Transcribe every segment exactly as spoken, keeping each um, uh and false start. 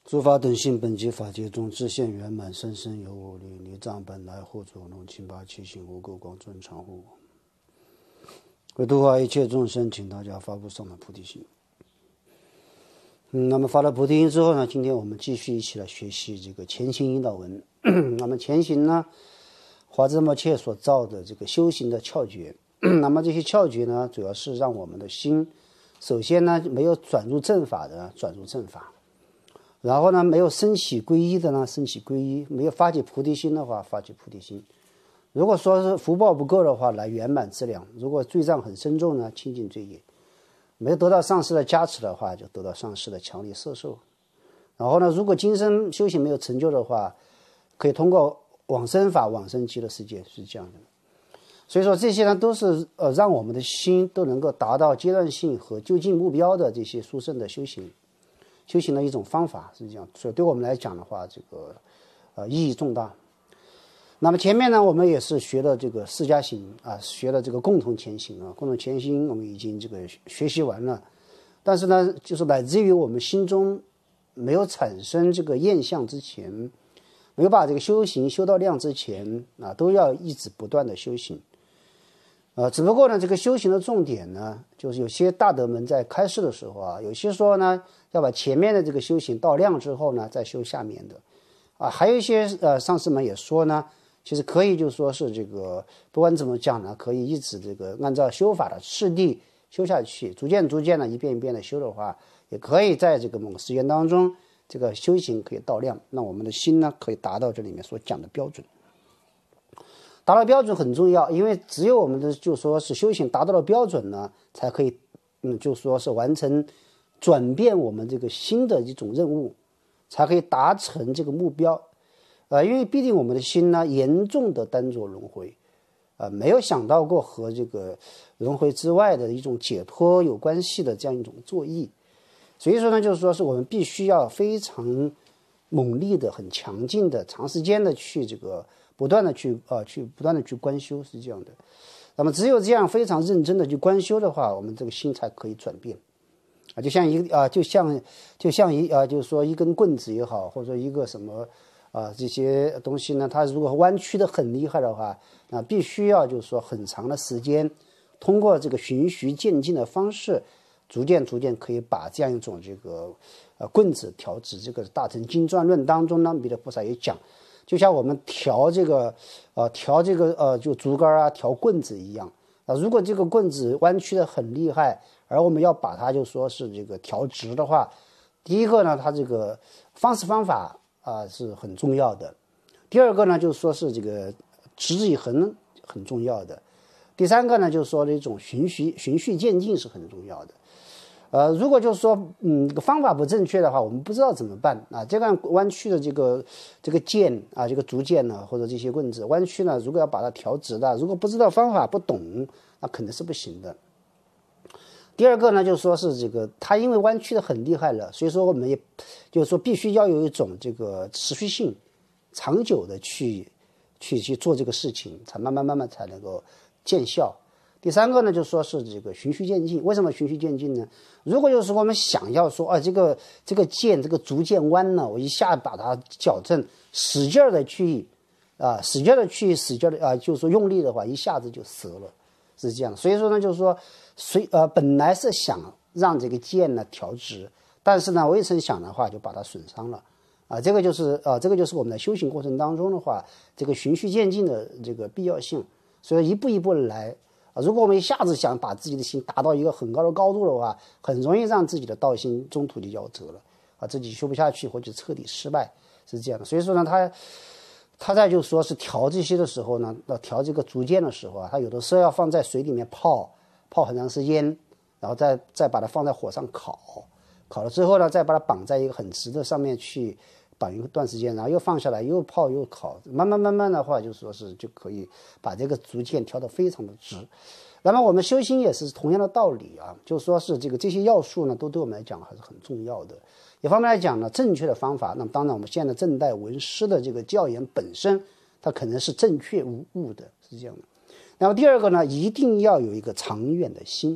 诸法等性本即法界中，自现圆满，生生有我力。离障本来护作弄，清拔其心，无垢光尊常护我。为度化一切众生，请大家发布上的菩提心。嗯，那么发了菩提心之后呢，今天我们继续一起来学习这个前行引导文。那么前行呢，华兹摩切所造的这个修行的窍诀。那么这些窍诀呢，主要是让我们的心，首先呢，没有转入正法的转入正法。然后呢，没有升起皈依的呢，升起皈依；没有发起菩提心的话，发起菩提心。如果说是福报不够的话，来圆满资粮；如果罪障很深重呢，清净罪业；没有得到上师的加持的话，就得到上师的强力摄受。然后呢，如果今生修行没有成就的话，可以通过往生法往生极乐世界，是这样的。所以说这些呢，都是呃让我们的心都能够达到阶段性和就近目标的这些殊胜的修行。修行的一种方法是这样，所以对我们来讲的话，这个呃意义重大。那么前面呢，我们也是学了这个四加行啊，学了这个共同前行啊，共同前行我们已经这个学习完了。但是呢，就是乃至于我们心中没有产生这个厌相之前，没有把这个修行修到量之前啊，都要一直不断的修行。呃，只不过呢，这个修行的重点呢，就是有些大德们在开示的时候啊，有些说呢，要把前面的这个修行到量之后呢，再修下面的，啊，还有一些呃上师们也说呢，其实可以就说是这个，不管怎么讲呢，可以一直这个按照修法的次第修下去，逐渐逐渐的一遍一遍的修的话，也可以在这个某个时间当中，这个修行可以到量，那我们的心呢，可以达到这里面所讲的标准。达到标准很重要，因为只有我们的就说是修行达到了标准呢，才可以，嗯，就说是完成转变我们这个新的一种任务，才可以达成这个目标。呃，因为毕竟我们的心呢，严重的单着轮回，呃，没有想到过和这个轮回之外的一种解脱有关系的这样一种作意。所以说呢，就是说是我们必须要非常猛烈的、很强劲的、长时间的去这个。不断的去呃去不断的去观修是这样的，那么只有这样非常认真的去观修的话，我们这个心才可以转变啊，就像一个啊，就像就像一啊，就是说一根棍子也好，或者说一个什么啊这些东西呢，它如果弯曲的很厉害的话，那必须要就是说很长的时间，通过这个循序渐进的方式，逐渐逐渐可以把这样一种这个呃棍子调直。这个《大乘经传论》当中呢，弥勒菩萨也讲。就像我们调这个，呃，调这个呃，就竹竿啊，调棍子一样啊。如果这个棍子弯曲的很厉害，而我们要把它就说是这个调直的话，第一个呢，它这个方式方法啊、呃、是很重要的；第二个呢，就是说是这个持之以恒很重要的；第三个呢，就是说这种循序循序渐进是很重要的。呃，如果就是说，嗯，这个方法不正确的话，我们不知道怎么办啊。这个弯曲的这个这个剑啊，这个竹剑呢，或者这些棍子弯曲呢，如果要把它调直的，如果不知道方法不懂，那肯定是不行的。第二个呢，就是说是这个它因为弯曲的很厉害了，所以说我们也就是说必须要有一种这个持续性、长久的去去去做这个事情，才慢慢慢慢才能够见效。第三个呢，就说是这个循序渐进。为什么循序渐进呢？如果就是我们想要说啊，这个这个剑这个竹剑弯呢，我一下把它矫正，使劲的去啊，使劲的去使劲的啊，就是说用力的话，一下子就折了，是这样。所以说呢，就是说，随呃本来是想让这个剑呢调直，但是呢，未曾想的话就把它损伤了啊。这个就是啊，这个就是我们在修行过程当中的话，这个循序渐进的这个必要性。所以一步一步来。如果我们一下子想把自己的心达到一个很高的高度的话，很容易让自己的道心中途就夭折了啊，自己修不下去或者彻底失败，是这样的。所以说呢，他他在就说是调这些的时候呢，要调这个竹剑的时候啊，他有的时候要放在水里面泡泡很长时间，然后再再把它放在火上烤，烤了之后呢，再把它绑在一个很直的上面去绑一段时间，然后又放下来，又泡又烤，慢慢慢慢的话，就说是就可以把这个竹剑调得非常的直。那么我们修心也是同样的道理啊，就说是这个这些要素呢，都对我们来讲还是很重要的。一方面来讲呢，正确的方法，那么当然我们现在正代文师的这个教研本身，它可能是正确无误的，是这样的。那么第二个呢，一定要有一个长远的心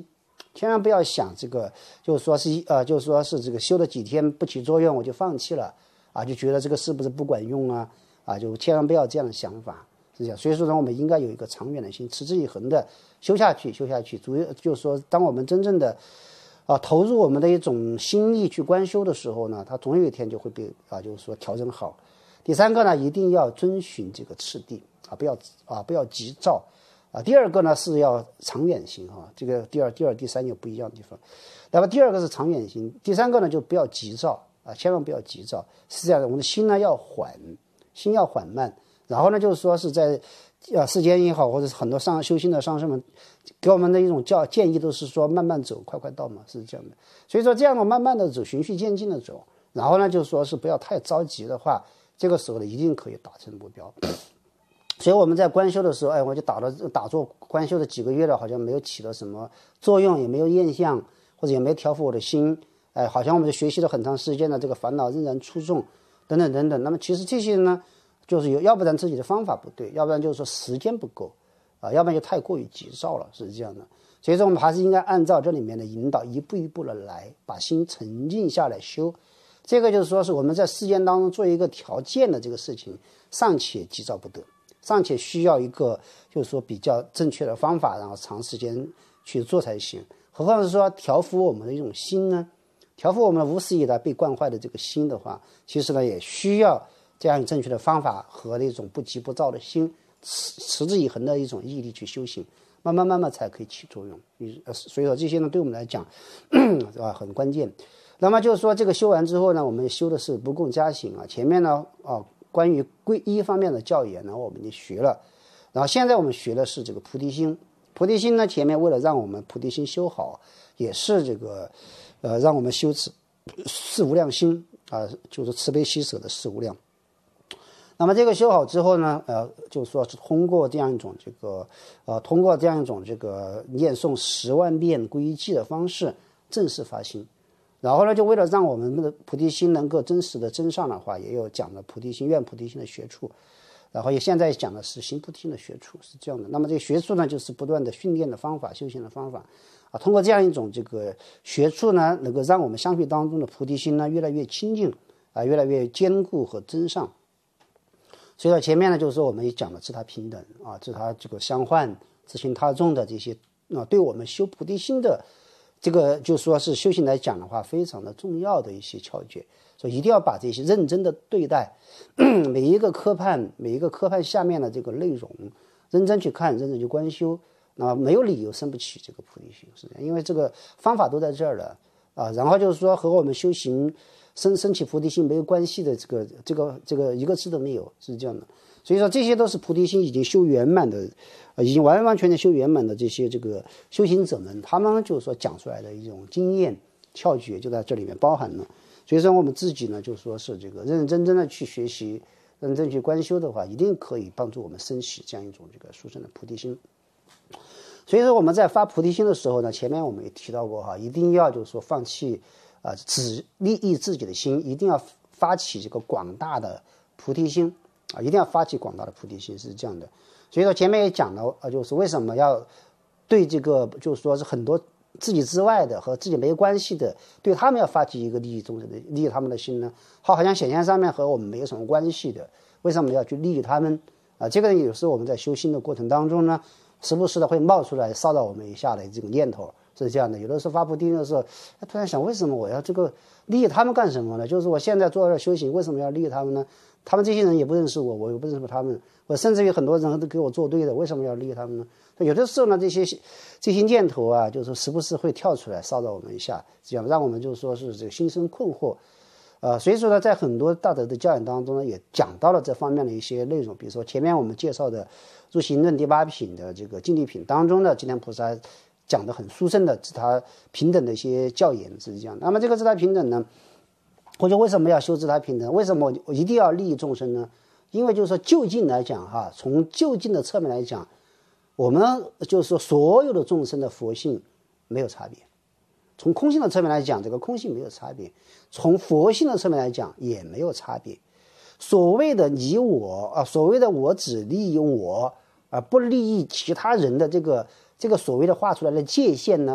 千万不要想这个，就是说是呃，就是说是这个修了几天不起作用我就放弃了啊，就觉得这个是不是不管用啊啊，就千万不要这样的想法，是这样。所以说呢，我们应该有一个长远的心，持之以恒的修下去，修下去。主要就是说，当我们真正的啊投入我们的一种心力去观修的时候呢，它总有一天就会被啊，就是说调整好。第三个呢，一定要遵循这个次第啊，不要啊不要急躁。啊，第二个呢是要长远型哈、啊，这个第二、第二、第三有不一样的地方。那么第二个是长远型，第三个呢就不要急躁啊，千万不要急躁。是这样的，我们的心呢要缓，心要缓慢。然后呢，就是说是在啊世间也好，或者是很多上修心的上师们给我们的一种教建议都是说慢慢走，快快到嘛，是这样的。所以说这样的慢慢的走，循序渐进的走。然后呢，就是说是不要太着急的话，这个时候呢一定可以达成目标。所以我们在观修的时候，哎，我就打了打坐观修的几个月了，好像没有起到什么作用，也没有现象，或者也没调伏我的心，哎，好像我们就学习了很长时间的这个烦恼仍然出众，等等等等。那么其实这些呢，就是有要不然自己的方法不对，要不然就是说时间不够啊，要不然就太过于急躁了，是这样的。所以说我们还是应该按照这里面的引导，一步一步的来，把心沉静下来修。这个就是说是我们在世间当中做一个条件的这个事情，尚且急躁不得。尚且需要一个就是说比较正确的方法，然后长时间去做才行。何况是说调伏我们的一种心呢？调伏我们无始以来被惯坏的这个心的话，其实呢也需要这样正确的方法和那种不急不躁的心，持持之以恒的一种毅力去修行，慢慢慢慢才可以起作用。所以说这些呢对我们来讲啊很关键。那么就是说这个修完之后呢，我们修的是不共加行啊。前面呢啊。关于皈依方面的教言呢，我们就学了，然后现在我们学的是这个菩提心。菩提心呢，前面为了让我们菩提心修好，也是这个，呃，让我们修持四无量心啊、呃，就是慈悲喜舍的四无量。那么这个修好之后呢，呃，就是说是通过这样一种这个，呃，通过这样一种这个念诵十万遍皈依偈的方式，正式发心。然后呢，就为了让我们的菩提心能够真实的增上的话，也有讲了菩提心、愿菩提心的学处，然后也现在讲的是行菩提心的学处，是这样的。那么这个学处呢，就是不断的训练的方法、修行的方法啊。通过这样一种这个学处呢，能够让我们相续当中的菩提心呢越来越清净啊，越来越坚固和增上。所以说前面呢，就是说我们也讲了自他平等啊，自他这个相换、自行他众的这些啊，对我们修菩提心的。这个就说是修行来讲的话，非常的重要的一些窍诀，所以一定要把这些认真的对待每一个科判，每一个科判下面的这个内容，认真去看，认真去观修，那没有理由生不起这个菩提心，是这样，因为这个方法都在这儿了啊。然后就是说和我们修行生升起菩提心没有关系的这个这个这个一个字都没有，是这样的。所以说这些都是菩提心已经修圆满的，呃，已经完完全全修圆满的这些这个修行者们，他们就是说讲出来的一种经验窍诀就在这里面包含了。所以说我们自己呢，就说是这个认认真真的去学习，认真去观修的话，一定可以帮助我们升起这样一种这个殊胜的菩提心。所以说我们在发菩提心的时候呢，前面我们也提到过哈，一定要就是说放弃啊、呃、只利益自己的心，一定要发起这个广大的菩提心。啊，一定要发起广大的菩提心，是这样的。所以说前面也讲了啊，就是为什么要对这个，就是说是很多自己之外的和自己没关系的，对他们要发起一个利益众生的利益他们的心呢？好，好像显现上面和我们没有什么关系的，为什么要去利益他们啊？这个有时候我们在修心的过程当中呢，时不时的会冒出来骚扰我们一下的这种念头，是这样的。有的时候发菩提心的时候，突然想，为什么我要这个利益他们干什么呢？就是我现在坐在这修行，为什么要利益他们呢？他们这些人也不认识我，我也不认识他们，我甚至于很多人都给我作对的，为什么要利益他们呢？有的时候呢，这些这些念头啊，就是时不时会跳出来骚扰我们一下，这样让我们就是说是这个心生困惑，呃，所以说呢，在很多大德的教言当中呢，也讲到了这方面的一些内容，比如说前面我们介绍的入行论第八品的这个净利品当中呢，济南菩萨讲的很殊胜的自他平等的一些教言是这样。那么这个自他平等呢？或者为什么要修自他平等？为什么我一定要利益众生呢？因为就是说就近来讲哈，从就近的侧面来讲，我们就是说所有的众生的佛性没有差别。从空性的侧面来讲，这个空性没有差别；从佛性的侧面来讲也没有差别。所谓的你我啊，所谓的我只利益我而不利益其他人的这个这个所谓的画出来的界限呢，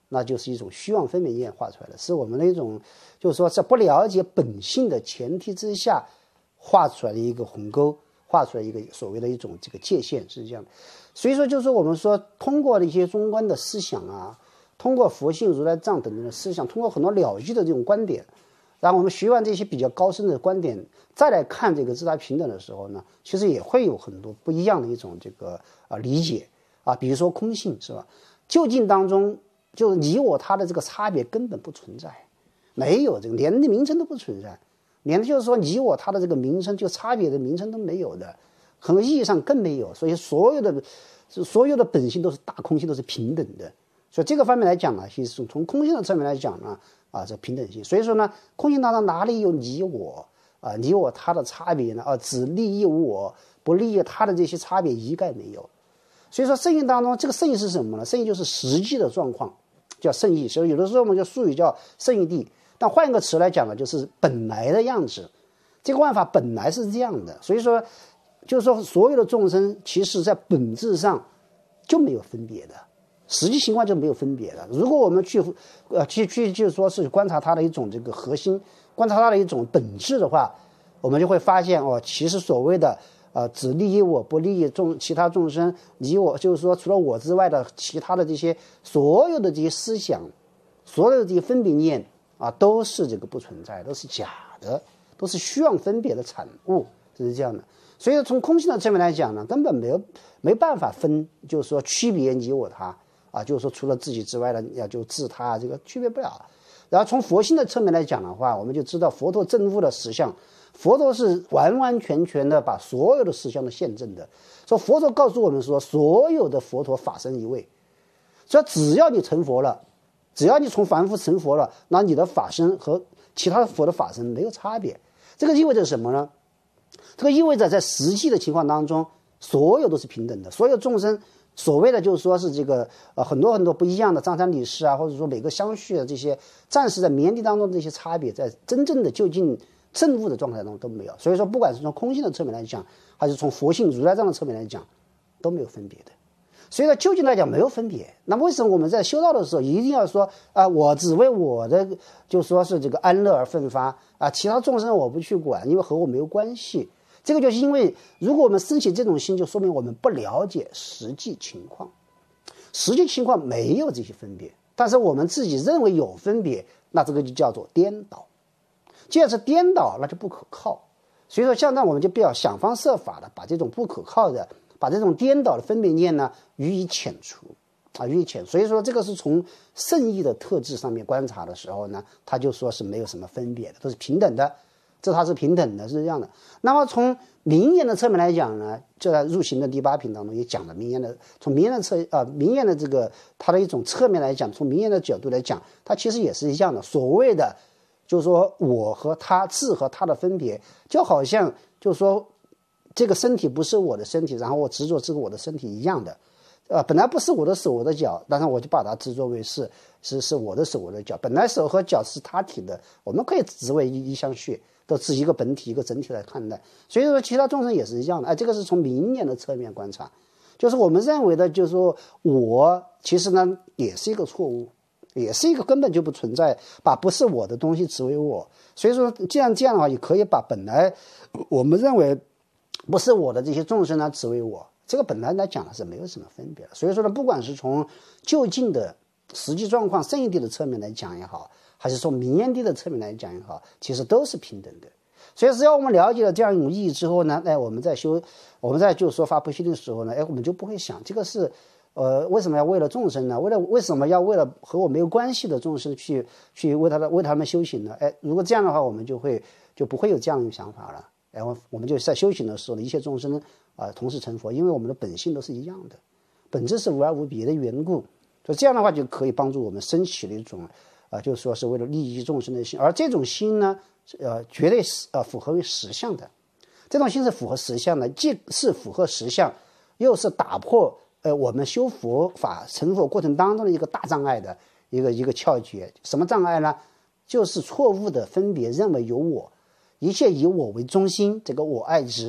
那就是一种虚妄分别念画出来的，是我们的一种，就是说在不了解本性的前提之下画出来的一个鸿沟，画出来一个所谓的一种这个界限，是这样的。所以说，就是我们说通过的一些中观的思想啊，通过佛性、如来藏等等的思想，通过很多了义的这种观点，然后我们学完这些比较高深的观点，再来看这个自他平等的时候呢，其实也会有很多不一样的一种这个啊理解啊，比如说空性是吧？究竟当中就是你我他的这个差别根本不存在，没有这个连名称都不存在，连就是说你我他的这个名称就差别的名称都没有的，很多意义上更没有，所以所有的所有的本性都是大空性，都是平等的。所以这个方面来讲呢，其实从空性的侧面来讲呢，啊，这平等性。所以说呢，空性当中哪里有你我啊，你我他的差别呢？啊，只利益我不利益他的这些差别一概没有。所以说圣义当中，这个圣义是什么呢？圣义就是实际的状况，叫圣义。所以有的时候我们就术语叫圣义谛，但换一个词来讲呢，就是本来的样子。这个万法本来是这样的，所以说，就是说所有的众生，其实在本质上就没有分别的。实际情况就没有分别的。如果我们去，呃，去去就是说是观察它的一种这个核心，观察它的一种本质的话，我们就会发现哦，其实所谓的呃只利益我不利益众其他众生，你我就是说除了我之外的其他的这些所有的这些思想，所有的这些分别念啊，都是这个不存在，都是假的，都是虚妄分别的产物，就是这样的。所以从空性的层面来讲呢，根本没有没办法分，就是说区别你我他。啊，就是说除了自己之外的，要就自他，这个区别不了。然后从佛性的侧面来讲的话，我们就知道佛陀证悟的实相，佛陀是完完全全的把所有的实相都现证的。所以佛陀告诉我们说，所有的佛陀法身一位，所以只要你成佛了，只要你从凡夫成佛了，那你的法身和其他佛的法身没有差别。这个意味着什么呢？这个意味着在实际的情况当中，所有都是平等的，所有众生。所谓的就是说是这个呃很多很多不一样的藏山理事啊，或者说每个相续的这些暂时在绵地当中的这些差别，在真正的就近证悟的状态中都没有。所以说不管是从空性的侧面来讲，还是从佛性如来藏的侧面来讲，都没有分别的。所以说究竟来讲没有分别。那么为什么我们在修道的时候一定要说啊、呃，我只为我的就说是这个安乐而奋发啊，其他众生我不去管，因为和我没有关系。这个就是因为，如果我们升起这种心，就说明我们不了解实际情况，实际情况没有这些分别，但是我们自己认为有分别，那这个就叫做颠倒。既然是颠倒，那就不可靠。所以说，现在我们就必要想方设法的把这种不可靠的，把这种颠倒的分别念呢予以遣除啊，予以遣除。所以说，这个是从圣义的特质上面观察的时候呢，他就说是没有什么分别的，都是平等的。这它是平等的，是这样的。那么从名言的侧面来讲呢，就在入行的第八品当中也讲了名言的，从名言的侧啊、呃、名言的这个它的一种侧面来讲，从名言的角度来讲，它其实也是一样的。所谓的就是说我和他自和他的分别，就好像就是说这个身体不是我的身体，然后我执着这个我的身体一样的。呃，本来不是我的手我的脚，但是我就把它执着为是是是我的手我的脚。本来手和脚是他体的，我们可以执为一一相续。都是一个本体一个整体来看待，所以说其他众生也是一样的。哎，这个是从名言的侧面观察，就是我们认为的，就是说我其实呢也是一个错误，也是一个根本就不存在，把不是我的东西执为我。所以说，既然这样的话，也可以把本来我们认为不是我的这些众生呢执为我，这个本来来讲的是没有什么分别的。所以说呢，不管是从就近的实际状况圣义谛的侧面来讲也好，还是从名言谛的侧面来讲也好，其实都是平等的。所以只要我们了解了这样一种意义之后呢，哎，我们在修，我们在就说发菩提的时候呢，哎，我们就不会想这个是，呃，为什么要为了众生呢？为了为什么要为了和我没有关系的众生去去为他的为他们修行呢？哎，如果这样的话，我们就会就不会有这样一种想法了。哎，我我们就在修行的时候呢，一切众生啊、呃、同时成佛，因为我们的本性都是一样的，本质是无二无别的缘故，所以这样的话就可以帮助我们升起了一种。啊、呃，就是说是为了利益众生的心，而这种心呢，呃，绝对是呃符合于实相的。这种心是符合实相的，既是符合实相，又是打破呃我们修佛法成佛过程当中的一个大障碍的一个一个窍诀。什么障碍呢？就是错误的分别认为有我，一切以我为中心，这个我爱之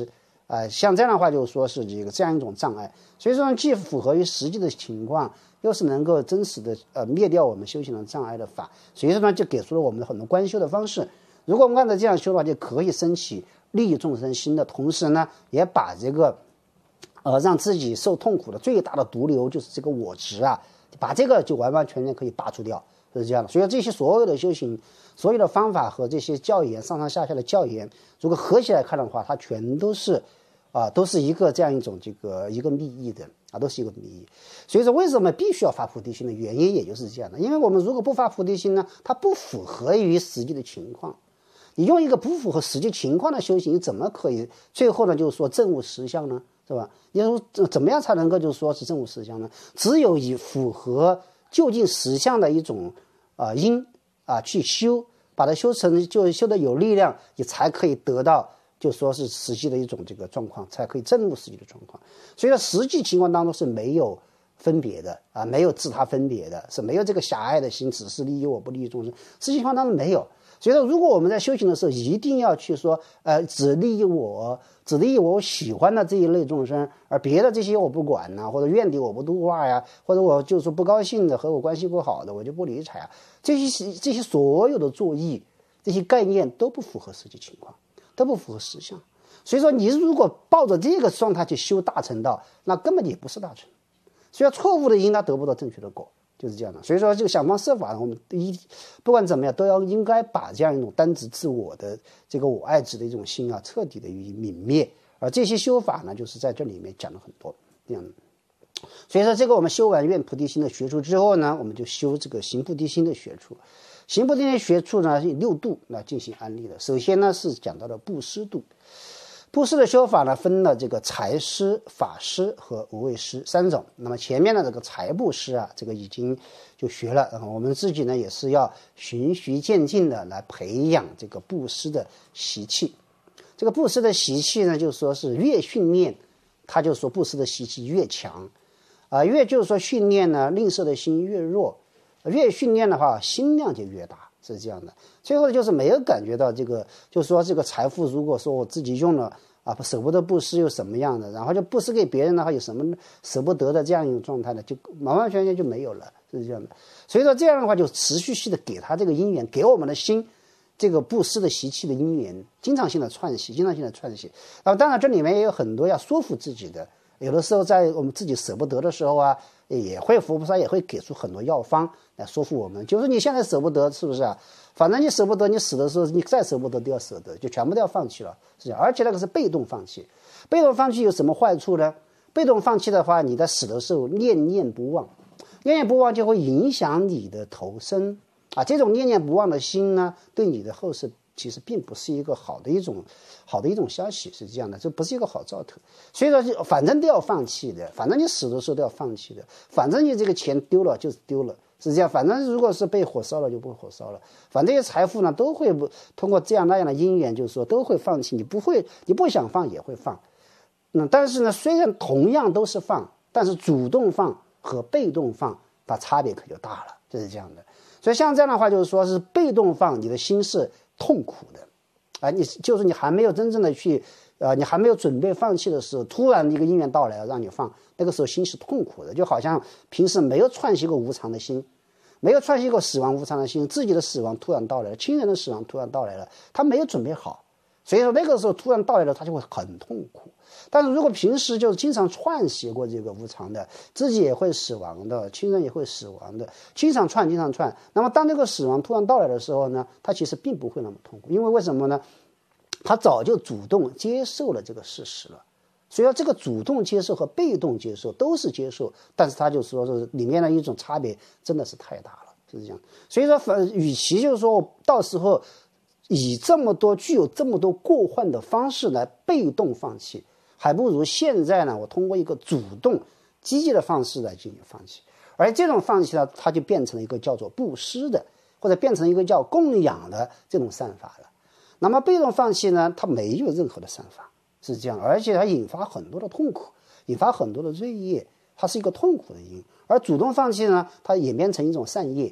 啊、呃，像这样的话就是说是这个这样一种障碍，所以说既符合于实际的情况，又是能够真实的呃灭掉我们修行的障碍的法，所以说呢就给出了我们很多观修的方式。如果我们按照这样修的话，就可以升起利益众生心的同时呢，也把这个呃让自己受痛苦的最大的毒瘤就是这个我执啊，把这个就完完全全可以拔除掉，是这样的。所以这些所有的修行，所有的方法和这些教言上上下下的教言，如果合起来看的话，它全都是啊，都是一个这样一种这个一个密意的啊，都是一个密意。所以说，为什么必须要发菩提心的原因，也就是这样的。因为我们如果不发菩提心呢，它不符合于实际的情况。你用一个不符合实际情况的修行，你怎么可以最后呢？就是说证悟实相呢，是吧？你说怎么样才能够就是说是证悟实相呢？只有以符合究竟实相的一种啊、呃、因啊去修，把它修成就修得有力量，你才可以得到。就说是实际的一种这个状况，才可以证悟实际的状况。所以说，实际情况当中是没有分别的啊，没有自他分别的，是没有这个狭隘的心，只是利益我不利益众生。实际情况当中没有。所以说，如果我们在修行的时候，一定要去说，呃，只利益我，只利益我喜欢的这一类众生，而别的这些我不管呐、啊，或者怨敌我不度化呀，或者我就是不高兴的和我关系不好的，我就不理睬啊。这些这些所有的作意，这些概念都不符合实际情况。都不符合实相，所以说你如果抱着这个状态去修大乘道，那根本也不是大乘。所以错误的因，它得不到正确的果，就是这样的。所以说，这个想方设法，我们一不管怎么样，都要应该把这样一种单执自我的这个我爱执的一种心啊，彻底的予以泯灭。而这些修法呢，就是在这里面讲了很多这样的。所以说，这个我们修完愿菩提心的学处之后呢，我们就修这个行菩提心的学处。行菩提心学处呢，是六度来进行安立的。首先呢，是讲到了布施度。布施的修法呢，分了这个财施、法施和无畏施三种。那么前面的这个财布施啊，这个已经就学了。然后我们自己呢，也是要循序渐进的来培养这个布施的习气。这个布施的习气呢，就是说是越训练，他就说布施的习气越强啊、呃，越就是说训练呢，吝啬的心越弱。越训练的话，心量就越大，是这样的。最后就是没有感觉到这个，就是说这个财富，如果说我自己用了啊，舍不得布施又什么样的，然后就布施给别人的话，有什么舍不得的这样一种状态呢？就完完全全就没有了，是这样的。所以说这样的话，就持续性的给他这个因缘，给我们的心这个布施的习气的因缘，经常性的串习，经常性的串习。然后当然这里面也有很多要说服自己的，有的时候在我们自己舍不得的时候啊。也会佛菩萨也会给出很多药方来说服我们，就是你现在舍不得，是不是啊？反正你舍不得，你死的时候你再舍不得都要舍得，就全部都要放弃了，是这样。而且那个是被动放弃，被动放弃有什么坏处呢？被动放弃的话，你在死的时候念念不忘，念念不忘就会影响你的投生啊。这种念念不忘的心呢，对你的后世其实并不是一个好的一种好的一种消息，是这样的，这不是一个好兆头。所以说，反正都要放弃的，反正你死的时候都要放弃的，反正你这个钱丢了就是丢了，是这样。反正如果是被火烧了就不会火烧了，反正这些财富呢都会通过这样那样的因缘，就是说都会放弃，你不会，你不想放也会放。嗯，但是呢，虽然同样都是放，但是主动放和被动放，它差别可就大了，就是这样的。所以像这样的话，就是说是被动放，你的心是痛苦的，啊，你就是你还没有真正的去，呃，你还没有准备放弃的时候，突然一个因缘到来了让你放，那个时候心是痛苦的，就好像平时没有串习过无常的心，没有串习过死亡无常的心，自己的死亡突然到来了，亲人的死亡突然到来了，他没有准备好，所以说那个时候突然到来了，他就会很痛苦。但是如果平时就是经常串习过这个无常的，自己也会死亡的，亲人也会死亡的，经常串经常串，那么当这个死亡突然到来的时候呢，他其实并不会那么痛苦，因为为什么呢？他早就主动接受了这个事实了。所以说这个主动接受和被动接受都是接受，但是他就说是里面的一种差别真的是太大了，是这样。所以说反与其就是说到时候以这么多具有这么多过患的方式来被动放弃，还不如现在呢，我通过一个主动积极的方式来进行放弃。而这种放弃呢，它就变成了一个叫做布施的，或者变成一个叫供养的这种善法了。那么被动放弃呢，它没有任何的善法，是这样，而且它引发很多的痛苦，引发很多的罪业，它是一个痛苦的因。而主动放弃呢，它演变成一种善业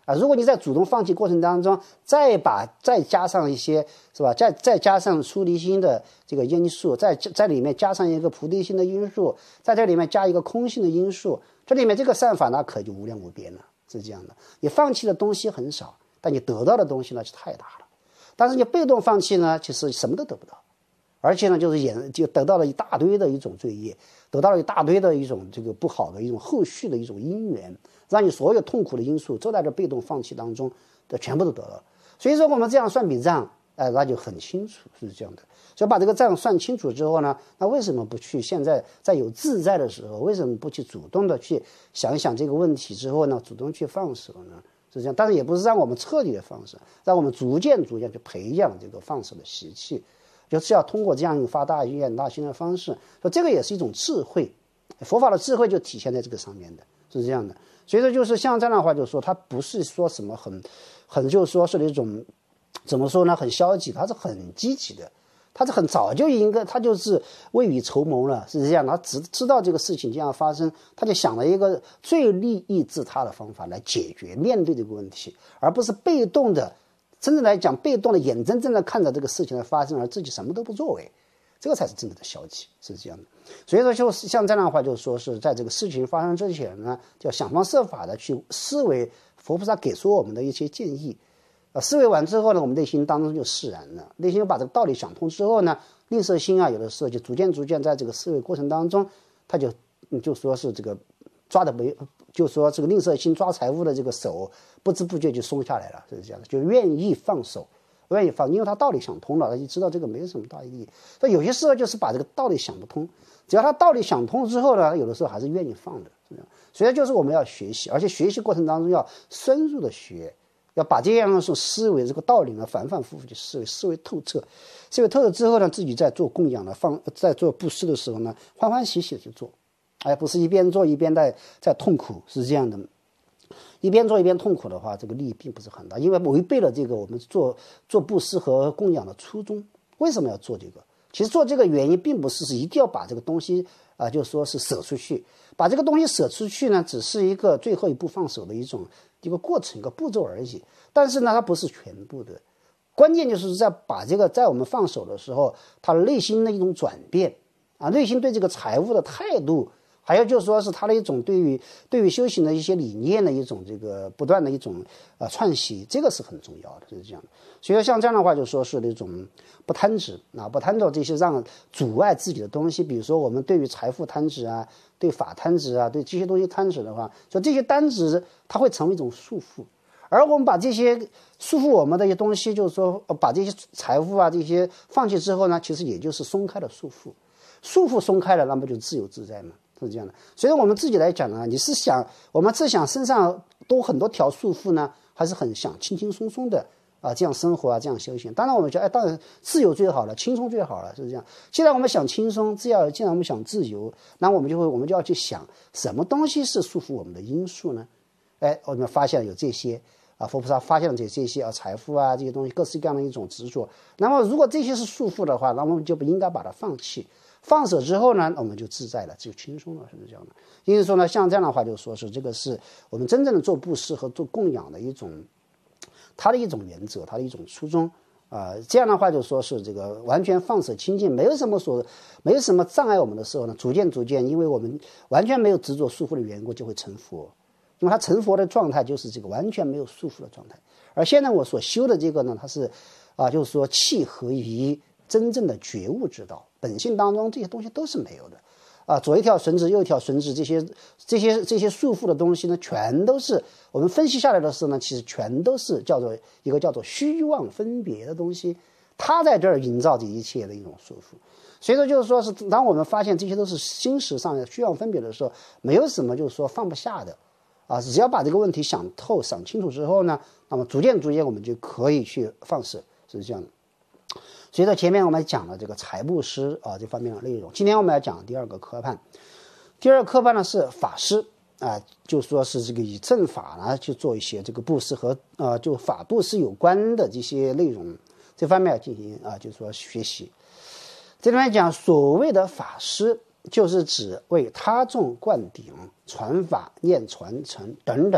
啊，如果你在主动放弃过程当中，再把再加上一些是吧，再再加上出离心的这个因素，在在里面加上一个菩提心的因素，在这里面加一个空性的因素，这里面这个善法那可就无量无边了，是这样的。你放弃的东西很少，但你得到的东西呢是太大了。但是你被动放弃呢，其实什么都得不到，而且呢就是也就得到了一大堆的一种罪业，得到了一大堆的一种这个不好的一种后续的一种因缘。让你所有痛苦的因素都在这被动放弃当中的全部都得了。所以说我们这样算笔账，哎、呃，那就很清楚是这样的。所以把这个账算清楚之后呢，那为什么不去现在在有自在的时候，为什么不去主动的去想一想这个问题之后呢，主动去放手呢？是这样，但是也不是让我们彻底的放手，让我们逐渐逐渐去培养这个放手的习气，就是要通过这样一个发大愿大心的方式，说这个也是一种智慧，佛法的智慧就体现在这个上面的，是这样的。所以说就是像这样的话，就是说它不是说什么很很就是说是那种怎么说呢，很消极，它是很积极的，它是很早就应该，它就是未雨绸缪了，是这样，他知知道这个事情这样发生，他就想了一个最利益自他的方法来解决面对这个问题，而不是被动的，真正来讲被动的眼睁睁的看着这个事情的发生而自己什么都不作为，这个才是真正的消极，是这样的。所以说就是像这样的话，就是说是在这个事情发生之前呢，就要想方设法的去思维佛菩萨给出我们的一些建议，呃，思维完之后呢，我们内心当中就释然了，内心把这个道理想通之后呢，吝啬心啊，有的时候就逐渐逐渐在这个思维过程当中，他就就说是这个抓的没，就说这个吝啬心抓财物的这个手不知不觉就松下来了，是这样的，就愿意放手。愿意放，因为他道理想通了，他就知道这个没什么大意义。所以有些时候就是把这个道理想不通，只要他道理想通之后呢，有的时候还是愿意放的，是这样。所以就是我们要学习，而且学习过程当中要深入的学，要把这样的思维这个道理呢反反复复去思维，思维透彻，思维透彻之后呢，自己在做供养的放，在做布施的时候呢，欢欢喜喜的去做，哎，不是一边做一边在在痛苦，是这样的。一边做一边痛苦的话，这个利益并不是很大，因为违背了这个我们做做布施和供养的初衷。为什么要做这个？其实做这个原因并不是是一定要把这个东西啊、呃，就说是舍出去，把这个东西舍出去呢，只是一个最后一步放手的一种一个过程、一个步骤而已。但是呢，它不是全部的。关键就是在把这个在我们放手的时候，他内心的一种转变啊，内心对这个财务的态度。还有就是说是他的一种对于对于修行的一些理念的一种这个不断的一种呃串习，这个是很重要的，就是这样的。所以像这样的话，就说是那种不贪执啊，不贪着这些让阻碍自己的东西，比如说我们对于财富贪执啊，对法贪执啊，对这些东西贪执的话，就这些贪执它会成为一种束缚。而我们把这些束缚我们的一些东西，就是说把这些财富啊这些放弃之后呢，其实也就是松开了束缚，束缚松开了，那么就自由自在嘛。是这样的，所以我们自己来讲呢，你是想我们是想身上多很多条束缚呢，还是很想轻轻松松的啊这样生活啊这样修行？当然我们觉得哎，当然自由最好了，轻松最好了，是这样。既然我们想轻松，只要既然我们想自由，那我们就会我们就要去想什么东西是束缚我们的因素呢？哎，我们发现有这些啊，佛菩萨发现了这这些啊财富啊这些东西各式各样的一种执着。那么如果这些是束缚的话，那我们就不应该把它放弃。放手之后呢，我们就自在了，就轻松了，是这样的。因此说呢，像这样的话，就说是这个是我们真正的做布施和做供养的一种，它的一种原则，它的一种初衷啊、呃。这样的话，就说是这个完全放手清净，没有什么所，没有什么障碍我们的时候呢，逐渐逐渐，因为我们完全没有执着束缚的缘故，就会成佛。因为他成佛的状态就是这个完全没有束缚的状态。而现在我所修的这个呢，它是啊、呃，就是说契合于真正的觉悟之道。本性当中这些东西都是没有的，啊，左一条绳子，右一条绳子，这些这些这些束缚的东西呢，全都是我们分析下来的时候呢，其实全都是叫做一个叫做虚妄分别的东西，它在这儿营造这一切的一种束缚。所以说就是说是当我们发现这些都是心识上的虚妄分别的时候，没有什么就是说放不下的，啊，只要把这个问题想透想清楚之后呢，那么逐渐逐渐我们就可以去放手，是这样的。所以说前面我们讲了这个财布施啊这方面的内容，今天我们要讲第二个科判。第二个科判呢是法施啊，就说是这个以正法呢去做一些这个布施和呃就法布施有关的这些内容，这方面要进行啊就是说学习。这里面讲所谓的法施，就是指为他众灌顶、传法、念传承等等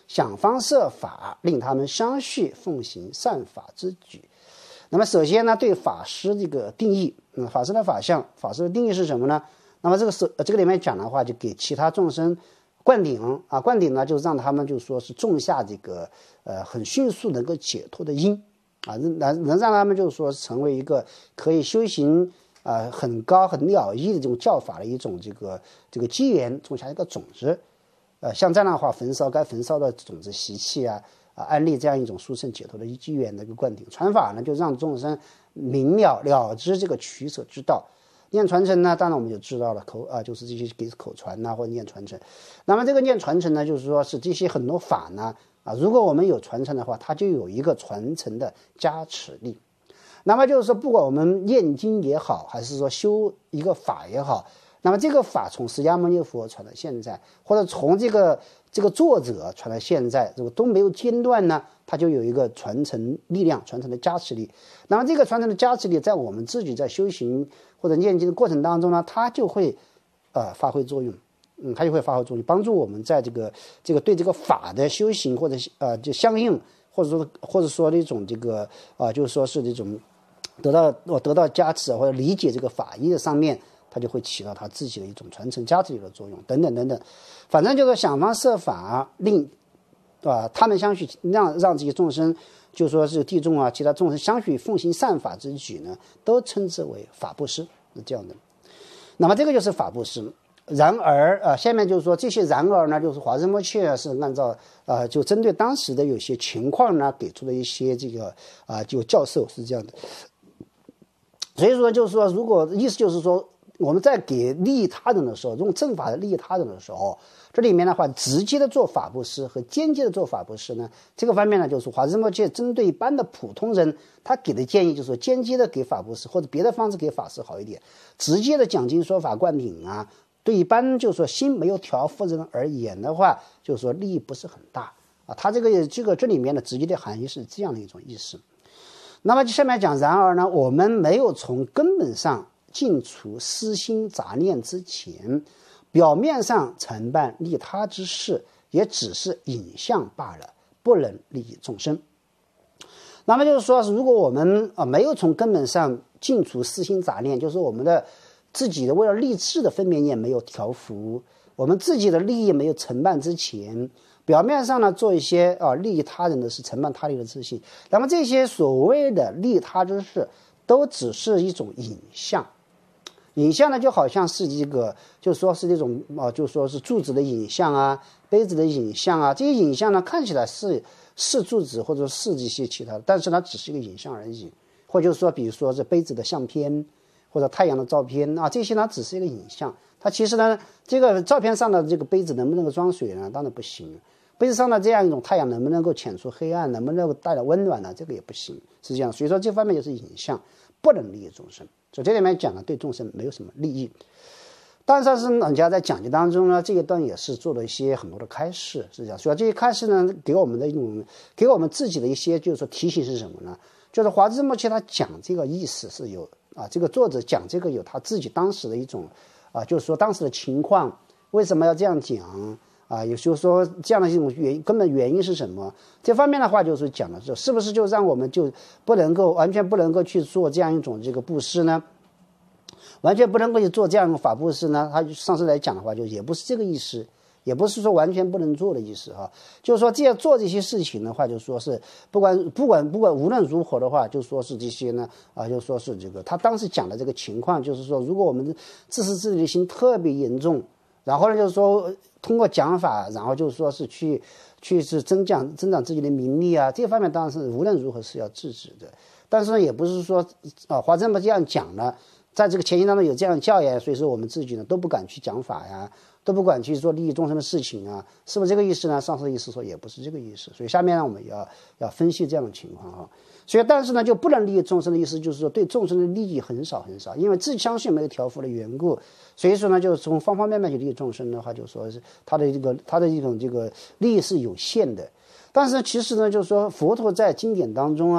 想方设法令他们相续奉行善法之举。那么首先呢，对法师这个定义，嗯，法师的法相，法师的定义是什么呢？那么这个是这个里面讲的话，就给其他众生灌顶啊，灌顶呢，就让他们就说是种下这个呃很迅速能够解脱的因啊，能能让他们就是说成为一个可以修行啊、呃、很高很了义的这种教法的一种这个这个机缘，种下一个种子。呃，像这样的话，焚烧该焚烧的种子习气啊。啊，安利这样一种殊胜解脱的机缘的一个灌顶。传法呢，就让众生明了了知这个取舍之道。念传承呢，当然我们就知道了，口啊就是这些给口传呐、啊，或者念传承。那么这个念传承呢，就是说是这些很多法呢啊，如果我们有传承的话，它就有一个传承的加持力。那么就是说，不管我们念经也好，还是说修一个法也好，那么这个法从释迦牟尼佛传到现在，或者从这个这个作者传到现在，这个都没有间断呢，它就有一个传承力量，传承的加持力。那么这个传承的加持力，在我们自己在修行或者念经的过程当中呢，它就会呃发挥作用，嗯，它就会发挥作用，帮助我们在这个这个对这个法的修行或者呃就相应，或者说或者说那种这个啊、呃，就是说是这种得到我得到加持或者理解这个法义的上面。它就会起到它自己的一种传承加持力的作用，等等等等，反正就是想方设法令，啊、呃，他们相续，让让这些众生，就说是地众啊，其他众生相续奉行善法之举呢，都称之为法布施，是这样的。那么这个就是法布施。然而啊、呃，下面就是说这些然而呢，就是华严摩切是按照啊、呃，就针对当时的有些情况呢，给出了一些这个啊、呃，就教授是这样的。所以说就是说，如果意思就是说。我们在给利益他人的时候，用正法的利益他人的时候，这里面的话，直接的做法布施和间接的做法布施呢，这个方面呢，就是华严摩切针对一般的普通人，他给的建议就是说，间接的给法布施或者别的方式给法师好一点，直接的讲经说法灌顶啊，对一般就是说心没有调伏人而言的话，就是说利益不是很大啊。他这个这个这里面的直接的含义是这样的一种意思。那么下面讲，然而呢，我们没有从根本上尽除私心杂念之前，表面上承办利他之事，也只是影像罢了，不能利益众生。那么就是说，如果我们啊没有从根本上尽除私心杂念，就是我们的自己的为了利智的分别念没有调伏，我们自己的利益没有承办之前，表面上呢做一些啊利益他人的事，承办他利的自信，那么这些所谓的利他之事，都只是一种影像。影像呢，就好像是这个，就说是这种啊，就说是柱子的影像啊，杯子的影像啊，这些影像呢看起来是是柱子或者是这些其他的，但是它只是一个影像而已。或者说，比如说这杯子的相片或者太阳的照片啊，这些呢只是一个影像。它其实呢，这个照片上的这个杯子能不能够装水呢？当然不行。杯子上的这样一种太阳能不能够遣除黑暗，能不能够带来温暖呢？这个也不行，是这样。所以说这方面就是影像，不能利益众生。所以这里面讲了，对众生没有什么利益。但是是人家在讲解当中呢，这一段也是做了一些很多的开示，是这样。所以这些开示呢，给我们的一种，给我们自己的一些就是说提醒是什么呢？就是华严摩切他讲这个意思是有啊，这个作者讲这个有他自己当时的一种啊，就是说当时的情况，为什么要这样讲啊？也就是说这样的一种原根本原因是什么？这方面的话就是讲的是不是就让我们就不能够完全不能够去做这样一种这个布施呢？完全不能够去做这样一种法布施呢？他上次来讲的话，就也不是这个意思，也不是说完全不能做的意思哈。就是说这样做这些事情的话，就说是不管不管不管无论如何的话，就说是这些呢啊，就说是这个他当时讲的这个情况，就是说如果我们自私自利的心特别严重，然后呢就是说通过讲法，然后就是说是去去是增长增长自己的名利啊，这方面当然是无论如何是要制止的。但是呢，也不是说啊华严摩这样讲了。在这个前行当中有这样的教言，所以说我们自己呢都不敢去讲法呀，都不敢去做利益众生的事情啊，是不是这个意思呢？上师的意思说也不是这个意思，所以下面呢我们要要分析这样的情况哈。所以但是呢就不能利益众生的意思就是说对众生的利益很少很少，因为自己相信没有调伏的缘故，所以说呢就是从方方面面去利益众生的话，就说是他的这个他的一种这个利益是有限的。但是其实呢就是说佛陀在经典当中啊。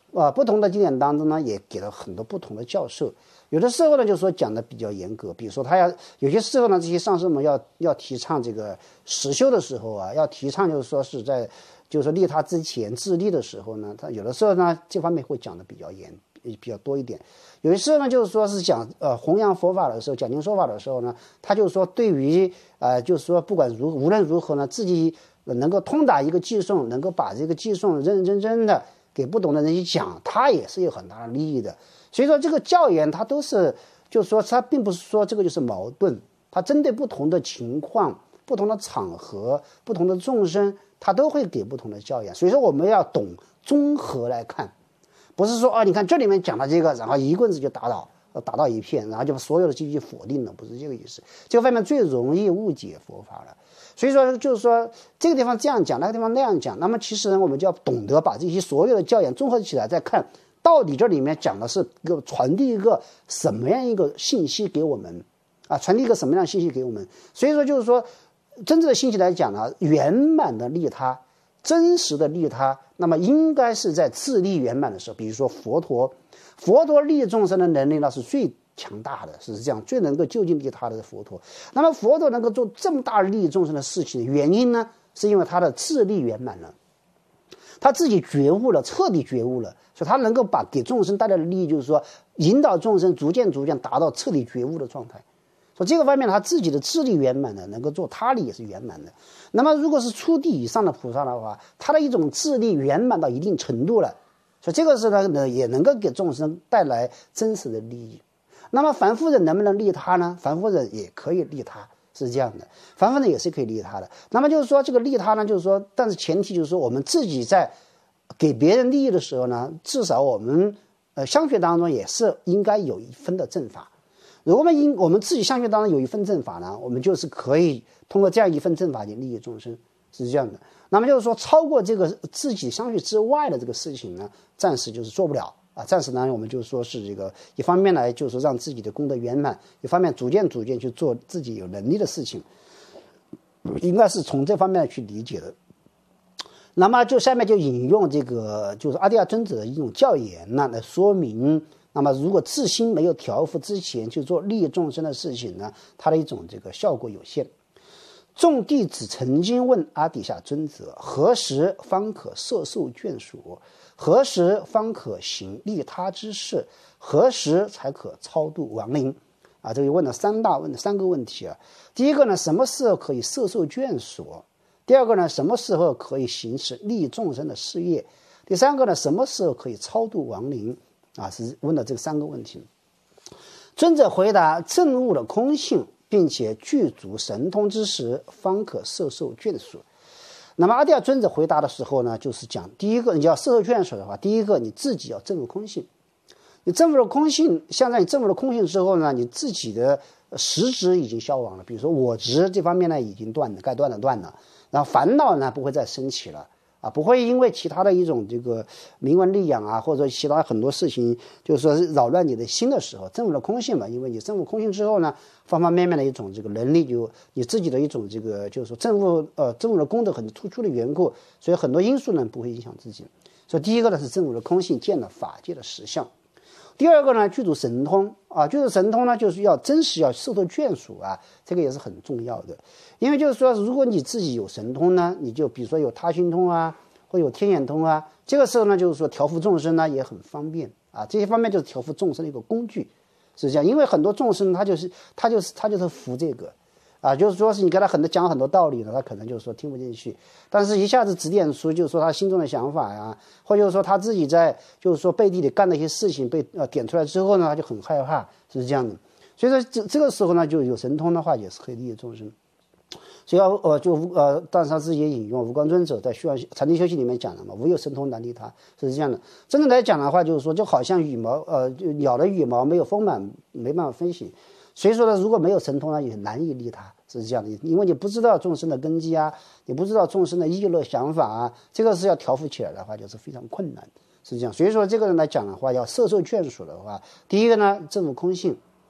啊，不同的经典当中呢，也给了很多不同的教授。有的时候呢，就是说讲的比较严格，比如说他要有些时候呢，这些上师们要要提倡这个实修的时候啊，要提倡就是说是在就是说利他之前自利的时候呢，他有的时候呢这方面会讲的比较严比较多一点。有些时候呢，就是说是讲呃弘扬佛法的时候，讲经说法的时候呢，他就是说对于呃就是说不管如无论如何呢，自己能够通达一个寄送，能够把这个寄送认认真真的给不懂的人去讲，他也是有很大的利益的。所以说这个教言它都是就是说它并不是说这个就是矛盾，它针对不同的情况、不同的场合、不同的众生，它都会给不同的教言。所以说我们要懂综合来看，不是说啊你看这里面讲了这个，然后一棍子就打倒打到一片，然后就把所有的积极否定了，不是这个意思。这个方面最容易误解佛法了。所以说就是说这个地方这样讲，那个地方那样讲，那么其实呢我们就要懂得把这些所有的教言综合起来再看，到底这里面讲的是一个传递一个什么样一个信息给我们啊？传递一个什么样的信息给我们？所以说就是说，真正的信息来讲呢，圆满的利他，真实的利他，那么应该是在自利圆满的时候，比如说佛陀，佛陀利众生的能力那是最强大的，是这样，最能够就近利他的佛陀。那么佛陀能够做这么大利益众生的事情的原因呢，是因为他的自利圆满了，他自己觉悟了，彻底觉悟了。所以他能够把给众生带来的利益，就是说引导众生逐渐逐渐达到彻底觉悟的状态。所以这个方面他自己的智力圆满的，能够做他力也是圆满的。那么如果是初地以上的菩萨的话，他的一种智力圆满到一定程度了，所以这个是呢也能够给众生带来真实的利益。那么凡夫人能不能利他呢？凡夫人也可以利他，是这样的，凡夫人也是可以利他的。那么就是说这个利他呢，就是说，但是前提就是说我们自己在给别人利益的时候呢，至少我们呃相续当中也是应该有一分的正法。如果我们因我们自己相续当中有一份正法呢，我们就是可以通过这样一份正法去利益众生，是这样的。那么就是说，超过这个自己相续之外的这个事情呢，暂时就是做不了啊。暂时呢，我们就说是这个一方面来就是让自己的功德圆满，一方面逐渐逐渐去做自己有能力的事情，应该是从这方面去理解的。那么就下面就引用这个就是阿底亚尊者的一种教言呢，来说明，那么如果自心没有调伏之前去做利益众生的事情呢，它的一种这个效果有限。众弟子曾经问阿底夏尊者，何时方可摄受眷属？何时方可行利他之事？何时才可超度亡灵？啊，这里问了三大问三个问题啊。第一个呢，什么时候可以摄受眷属？第二个呢，什么时候可以行使利益众生的事业？第三个呢，什么时候可以超度亡灵？啊，是问了这三个问题。尊者回答：证悟了空性，并且具足神通之时，方可摄受眷属。那么阿底亚尊者回答的时候呢，就是讲第一个，你要摄受眷属的话，第一个你自己要证悟空性。你证悟了空性，现在你证悟了空性之后呢，你自己的实执已经消亡了。比如说我执这方面呢已经断了，该断的断了。然后烦恼呢不会再升起了啊，不会因为其他的一种这个名闻利养啊，或者其他很多事情，就是说扰乱你的心的时候，证悟了空性嘛，因为你证悟空性之后呢，方方面面的一种这个能力，就你自己的一种这个就是说证悟呃证悟了功德很突出的缘故，所以很多因素呢不会影响自己。所以第一个呢是证悟了空性，见了法界的实相。第二个呢，具足神通啊，具足神通呢，就是要真实要受到眷属啊，这个也是很重要的。因为就是说，如果你自己有神通呢，你就比如说有他心通啊，或有天眼通啊，这个时候呢，就是说调伏众生呢也很方便啊。这些方面就是调伏众生的一个工具，是这样。因为很多众生他就是他就是他就是服这个。啊，就是说是你跟他很多讲很多道理呢，他可能就是说听不进去，但是一下子指点出就是说他心中的想法呀，或者说他自己在就是说背地里干的一些事情被呃点出来之后呢，他就很害怕，是这样的。所以说这这个时候呢，就有神通的话也是可以利益众生。所以要呃就呃，当时他自己也引用无光尊者在修禅定修习里面讲的嘛，无有神通难利他，是这样的。真正来讲的话，就是说就好像羽毛呃就鸟的羽毛没有丰满，没办法飞行。所以说呢，如果没有神通呢，也难以利他，是这样的。因为你不知道众生的根基啊，你不知道众生的意乐想法啊，这个是要调伏起来的话，就是非常困难，是这样。所以说这个人来讲的话，要摄受眷属的话，第一个呢，证悟空性，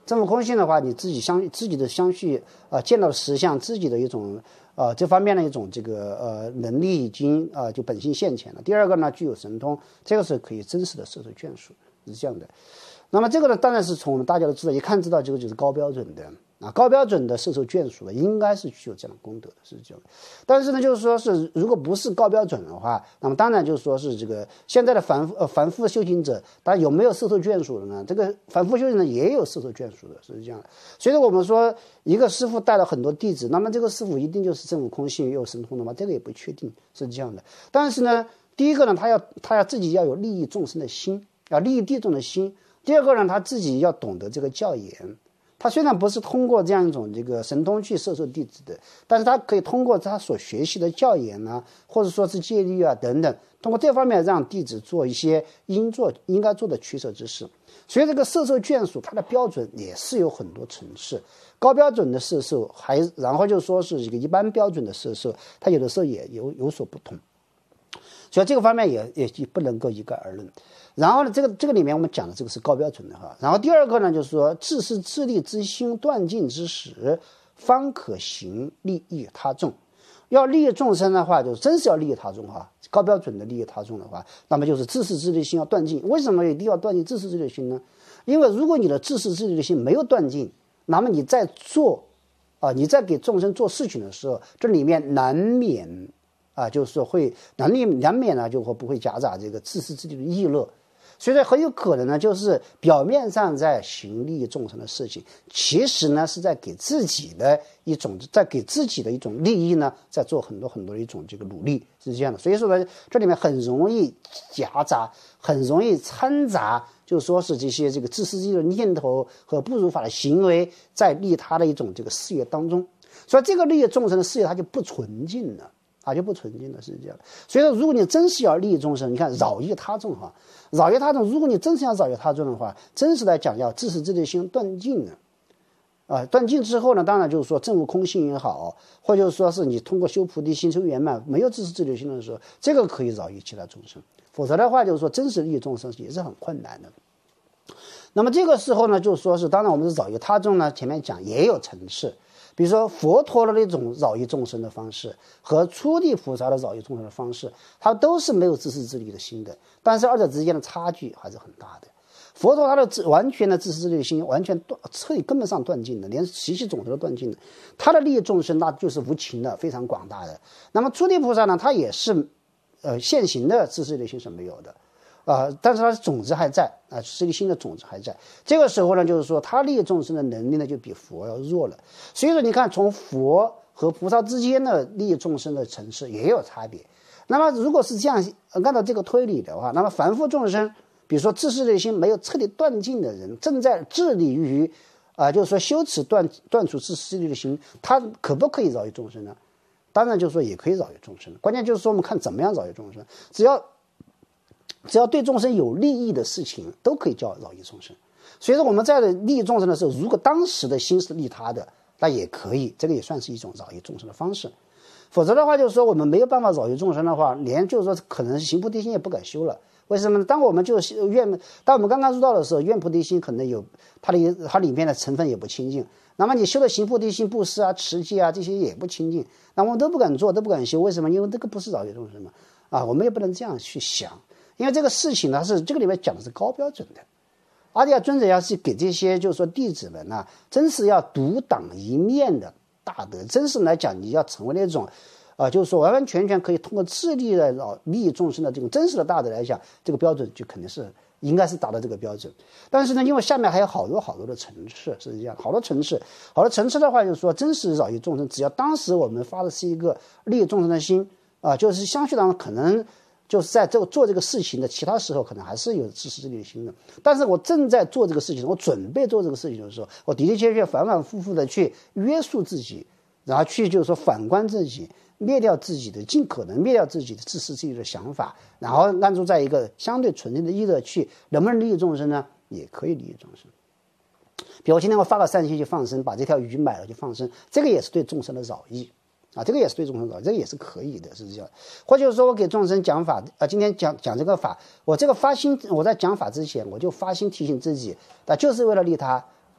证悟空性的话，你自己相自己的相续啊、呃，见到实相，自己的一种呃这方面的一种这个呃能力已经啊、呃、就本性现前了。第二个呢，具有神通，这个是可以真实的摄受眷属，是这样的。那么这个呢，当然是从我们大家都知道，一看知道这个就是高标准的啊，高标准的摄受眷属的，应该是具有这样的功德的，是这样的。但是呢，就是说是如果不是高标准的话，那么当然就是说是这个现在的凡呃凡夫修行者，他有没有摄受眷属的呢？这个凡夫修行者也有摄受眷属的，是这样的。所以我们说一个师傅带了很多弟子，那么这个师傅一定就是证悟空性又有神通的吗？这个也不确定，是这样的。但是呢，第一个呢，他要他要自己要有利益众生的心，要利益地众的心。第二个呢，他自己要懂得这个教言。他虽然不是通过这样一种这个神通去摄受弟子的，但是他可以通过他所学习的教言啊，或者说是戒律啊等等，通过这方面让弟子做一些应做应该做的取舍之事。所以这个摄受眷属，它的标准也是有很多层次，高标准的摄受，还然后就说是一个一般标准的摄受，它有的时候也有有所不同。所以这个方面也也不能够一概而论。然后呢，这个这个里面我们讲的这个是高标准的哈。然后第二个呢，就是说自是自利之心断尽之时，方可行利益他众。要利益众生的话，就真是要利益他众哈。高标准的利益他众的话，那么就是自是自利心要断尽。为什么一定要断尽自是自利心呢？因为如果你的自是自利的心没有断尽，那么你在做啊、呃，你在给众生做事情的时候，这里面难免啊，就是说会难免难免呢，就会不会夹杂这个自私自利的意乐。所以说很有可能呢，就是表面上在行利益众生的事情，其实呢是在给自己的一种，在给自己的一种利益呢，在做很多很多的一种这个努力，是这样的。所以说呢，这里面很容易夹杂，很容易掺杂，就说是这些这个自私自利的念头和不如法的行为，在利他的一种这个事业当中，所以这个利益众生的事业它就不纯净了。啊，就不纯净了，是这样的。所以说，如果你真是要利益众生，你看扰益他众哈，扰益他众，如果你真是要扰益他众的话，真实来讲要自是自利心断尽了，啊，断尽之后呢，当然就是说证悟空性也好，或者说是你通过修菩提心修圆满，没有自是自利心的时候，这个可以扰益其他众生，否则的话就是说真实利益众生也是很困难的。那么这个时候呢，就说是当然我们是扰益他众呢，前面讲也有层次。比如说佛陀的那种扰益众生的方式和初地菩萨的扰益众生的方式，它都是没有自私自利的心的，但是二者之间的差距还是很大的。佛陀他的完全的自私自利的心完全断彻底根本上断尽了，连习气种子都断尽了，他的利益众生那就是无情的，非常广大的。那么初地菩萨呢，他也是呃现行的自私自利心是没有的啊、呃，但是它的种子还在啊，自利心的种子还在。这个时候呢，就是说他利益众生的能力呢，就比佛要弱了。所以说，你看从佛和菩萨之间的利益众生的层次也有差别。那么，如果是这样按照这个推理的话，那么凡夫众生，比如说自私利心没有彻底断尽的人，正在致力于啊、呃，就是说修持断断除自私利的心，他可不可以扰益众生呢？当然，就是说也可以扰益众生。关键就是说，我们看怎么样扰益众生，只要。只要对众生有利益的事情，都可以叫扰益众生。所以说我们在利益众生的时候，如果当时的心是利他的，那也可以，这个也算是一种扰益众生的方式。否则的话，就是说我们没有办法扰益众生的话，连就是说可能行菩提心也不敢修了。为什么呢？当我们就愿，当我们刚刚入道的时候，愿菩提心可能有它的它里面的成分也不清净。那么你修的行菩提心、布施啊、持戒啊这些也不清净，那我们都不敢做，都不敢修。为什么？因为这个不是扰益众生嘛。啊，我们也不能这样去想。因为这个事情呢，是这个里面讲的是高标准的。阿底亚尊者要是给这些就是说弟子们呢，真是要独当一面的大德，真是来讲你要成为那种啊、呃，就是说完完全全可以通过自利来利益众生的这种真实的大德来讲，这个标准就肯定是应该是达到这个标准。但是呢，因为下面还有好多好多的层次，是这样，好多层次，好多层次的话，就是说真实扰益众生，只要当时我们发的是一个利益众生的心啊、呃，就是相续当中可能。就是在这个做这个事情的其他时候，可能还是有自私自利的心的。但是我正在做这个事情，我准备做这个事情的时候，我的的确确反反复复的去约束自己，然后去就是说反观自己，灭掉自己的尽可能灭掉自己的自私自利的想法，然后安住在一个相对纯净的意乐去，能不能利益众生呢？也可以利益众生。比如我今天我发个善心去放生，把这条鱼买了去放生，这个也是对众生的扰益。啊，这个也是对众生扰，这个也是可以的，是这样。或者说我给众生讲法啊，今天讲讲这个法，我这个发心，我在讲法之前，我就发心提醒自己，啊，就是为了利他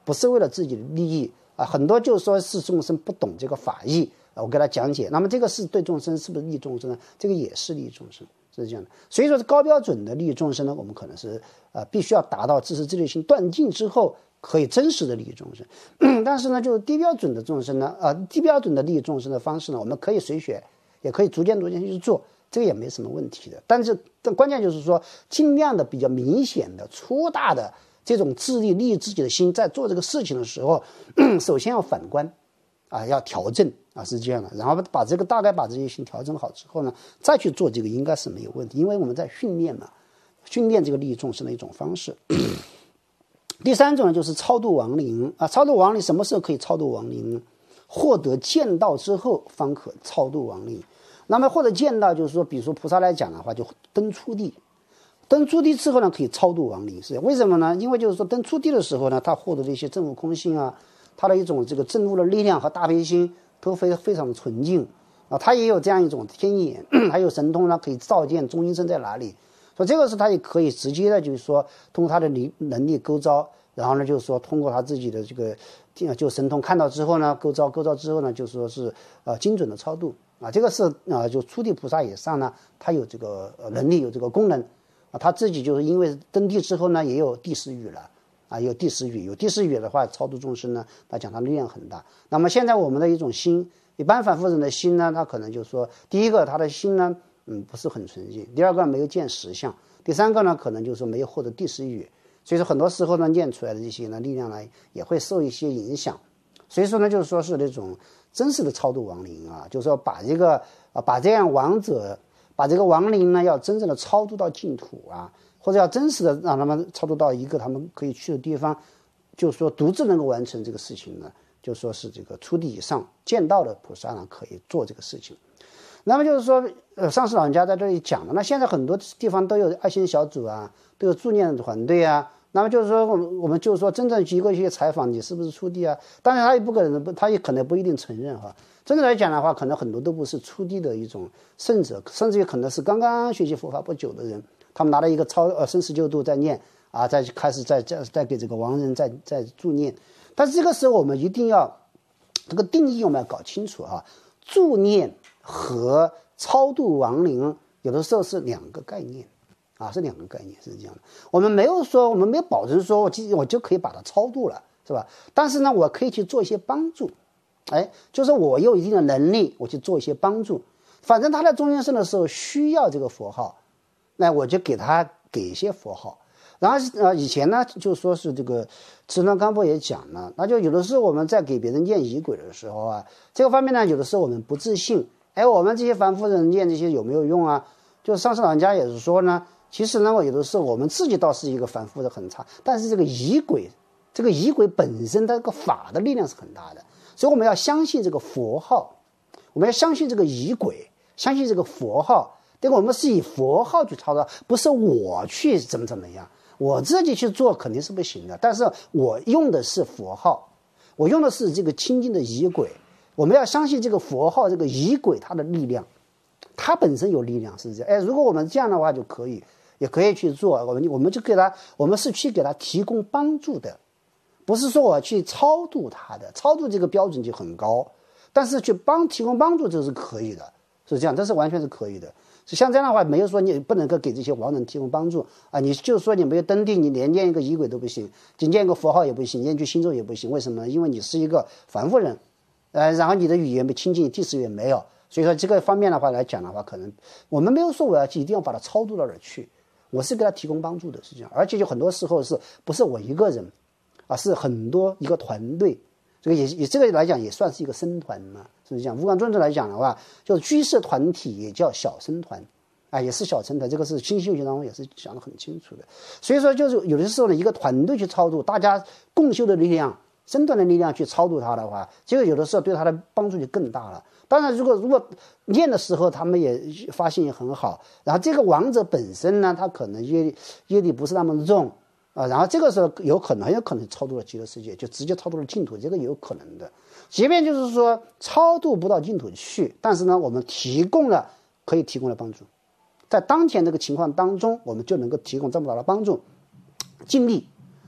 不是为了自己的利益啊，很多就是说是众生不懂这个法义啊，我给他讲解，那么这个是对众生是不是利益众生呢？这个也是利益众生，是这样的。所以说高标准的利益众生呢，我们可能是呃必须要达到自持自律性断尽之后，可以真实的利益众生。但是呢，就是低标准的众生呢，呃低标准的利益众生的方式呢，我们可以随学，也可以逐渐逐渐去做，这个也没什么问题的。但是但关键就是说，尽量的比较明显的粗大的这种自利利益自己的心，在做这个事情的时候，首先要反观啊，要调整啊，是这样的。然后把这个大概把这些心调整好之后呢，再去做这个应该是没有问题，因为我们在训练嘛，训练这个利益众生的一种方式。第三种呢，就是超度亡灵啊，超度亡灵什么时候可以超度亡灵？获得见道之后方可超度亡灵。那么获得见道就是说，比如说菩萨来讲的话，就登初地。登初地之后呢，可以超度亡灵，是为什么呢？因为就是说登初地的时候呢，他获得的一些证悟空性啊，他的一种这个证悟的力量和大悲心都非非常的纯净啊，他也有这样一种天眼，还有神通呢，可以照见中阴身在哪里。所以这个是他也可以直接的，就是说通过他的能能力勾招，然后呢，就是说通过他自己的这个就神通看到之后呢，勾招勾招之后呢，就说是呃精准的超度啊，这个是啊，就初地菩萨以上呢，他有这个能力，有这个功能。啊，他自己就是因为登地之后呢，也有地识语了啊，有地识语，有地识语的话，超度众生呢，他讲他力量很大。那么现在我们的一种心，一般凡夫人的心呢，他可能就是说，第一个他的心呢，嗯，不是很纯净；第二个没有见实相；第三个呢，可能就是没有获得地识语。所以说很多时候呢，念出来的这些呢力量呢，也会受一些影响。所以说呢，就是说是那种真实的超度亡灵啊，就是说把这个啊，把这样亡者。把这个亡灵呢，要真正的超度到净土啊，或者要真实的让他们超度到一个他们可以去的地方，就是说独自能够完成这个事情呢，就说是这个初地以上见到的菩萨呢可以做这个事情。那么就是说，呃，上师老人家在这里讲了，那现在很多地方都有爱心小组啊，都有助念团队啊。那么就是说，我们我们就是说，真正经过一些采访，你是不是初地啊？当然，他也不可能不，他也可能不一定承认哈。真的来讲的话，可能很多都不是初地的一种圣者，甚至于可能是刚刚学习佛法不久的人，他们拿了一个超呃生死救度在念啊，再开始再再再给这个亡人再再助念。但是这个时候我们一定要这个定义我们要搞清楚啊，助念和超度亡灵有的时候是两个概念。啊，是两个概念，是这样的。我们没有说，我们没有保证说我就我就可以把它超度了，是吧？但是呢，我可以去做一些帮助，哎，就是我有一定的能力，我去做一些帮助。反正他在中阴身的时候需要这个佛号，那我就给他给一些佛号。然后呃，以前呢就说是这个智能干部也讲了，那就有的时候我们在给别人念仪轨的时候啊，这个方面呢，有的时候我们不自信，哎，我们这些凡夫人念这些有没有用啊？就上师老人家也是说呢。其实呢，我有的时候我们自己倒是一个凡夫的很差，但是这个仪轨，这个仪轨本身它这个法的力量是很大的，所以我们要相信这个佛号，我们要相信这个仪轨，相信这个佛号。对吧？我们是以佛号去操作，不是我去怎么怎么样，我自己去做肯定是不行的。但是我用的是佛号，我用的是这个清净的仪轨，我们要相信这个佛号，这个仪轨它的力量，它本身有力量，是这样。哎，如果我们这样的话就可以。也可以去做，我们我们就给他，我们是去给他提供帮助的，不是说我去超度他的，超度这个标准就很高，但是去帮提供帮助这是可以的，是这样，这是完全是可以的。像这样的话，没有说你不能够给这些亡人提供帮助啊，你就说你没有登地，你连念一个仪轨都不行，仅念一个佛号也不行，念句心咒也不行，为什么呢？因为你是一个凡夫人，呃，然后你的语言没亲近，地识也没有，所以说这个方面的话来讲的话，可能我们没有说我要去一定要把它超度到哪儿去。我是给他提供帮助的，是这样，而且就很多时候是不是我一个人，啊，是很多一个团队，这个也也这个来讲也算是一个僧团嘛，是不是这样？无管尊者来讲的话，就是居士团体也叫小僧团，啊，也是小僧团，这个是清修学当中也是讲得很清楚的。所以说，就是有的时候呢，一个团队去超度，大家共修的力量、僧团的力量去超度他的话，这个有的时候对他的帮助就更大了。当然，如果如果念的时候他们也发现也很好，然后这个亡者本身呢，他可能业业力不是那么重啊，然后这个时候有可能很有可能超度了极乐世界，就直接超度了净土，这个也有可能的。即便就是说超度不到净土去，但是呢，我们提供了可以提供了帮助，在当前这个情况当中，我们就能够提供这么大的帮助，尽力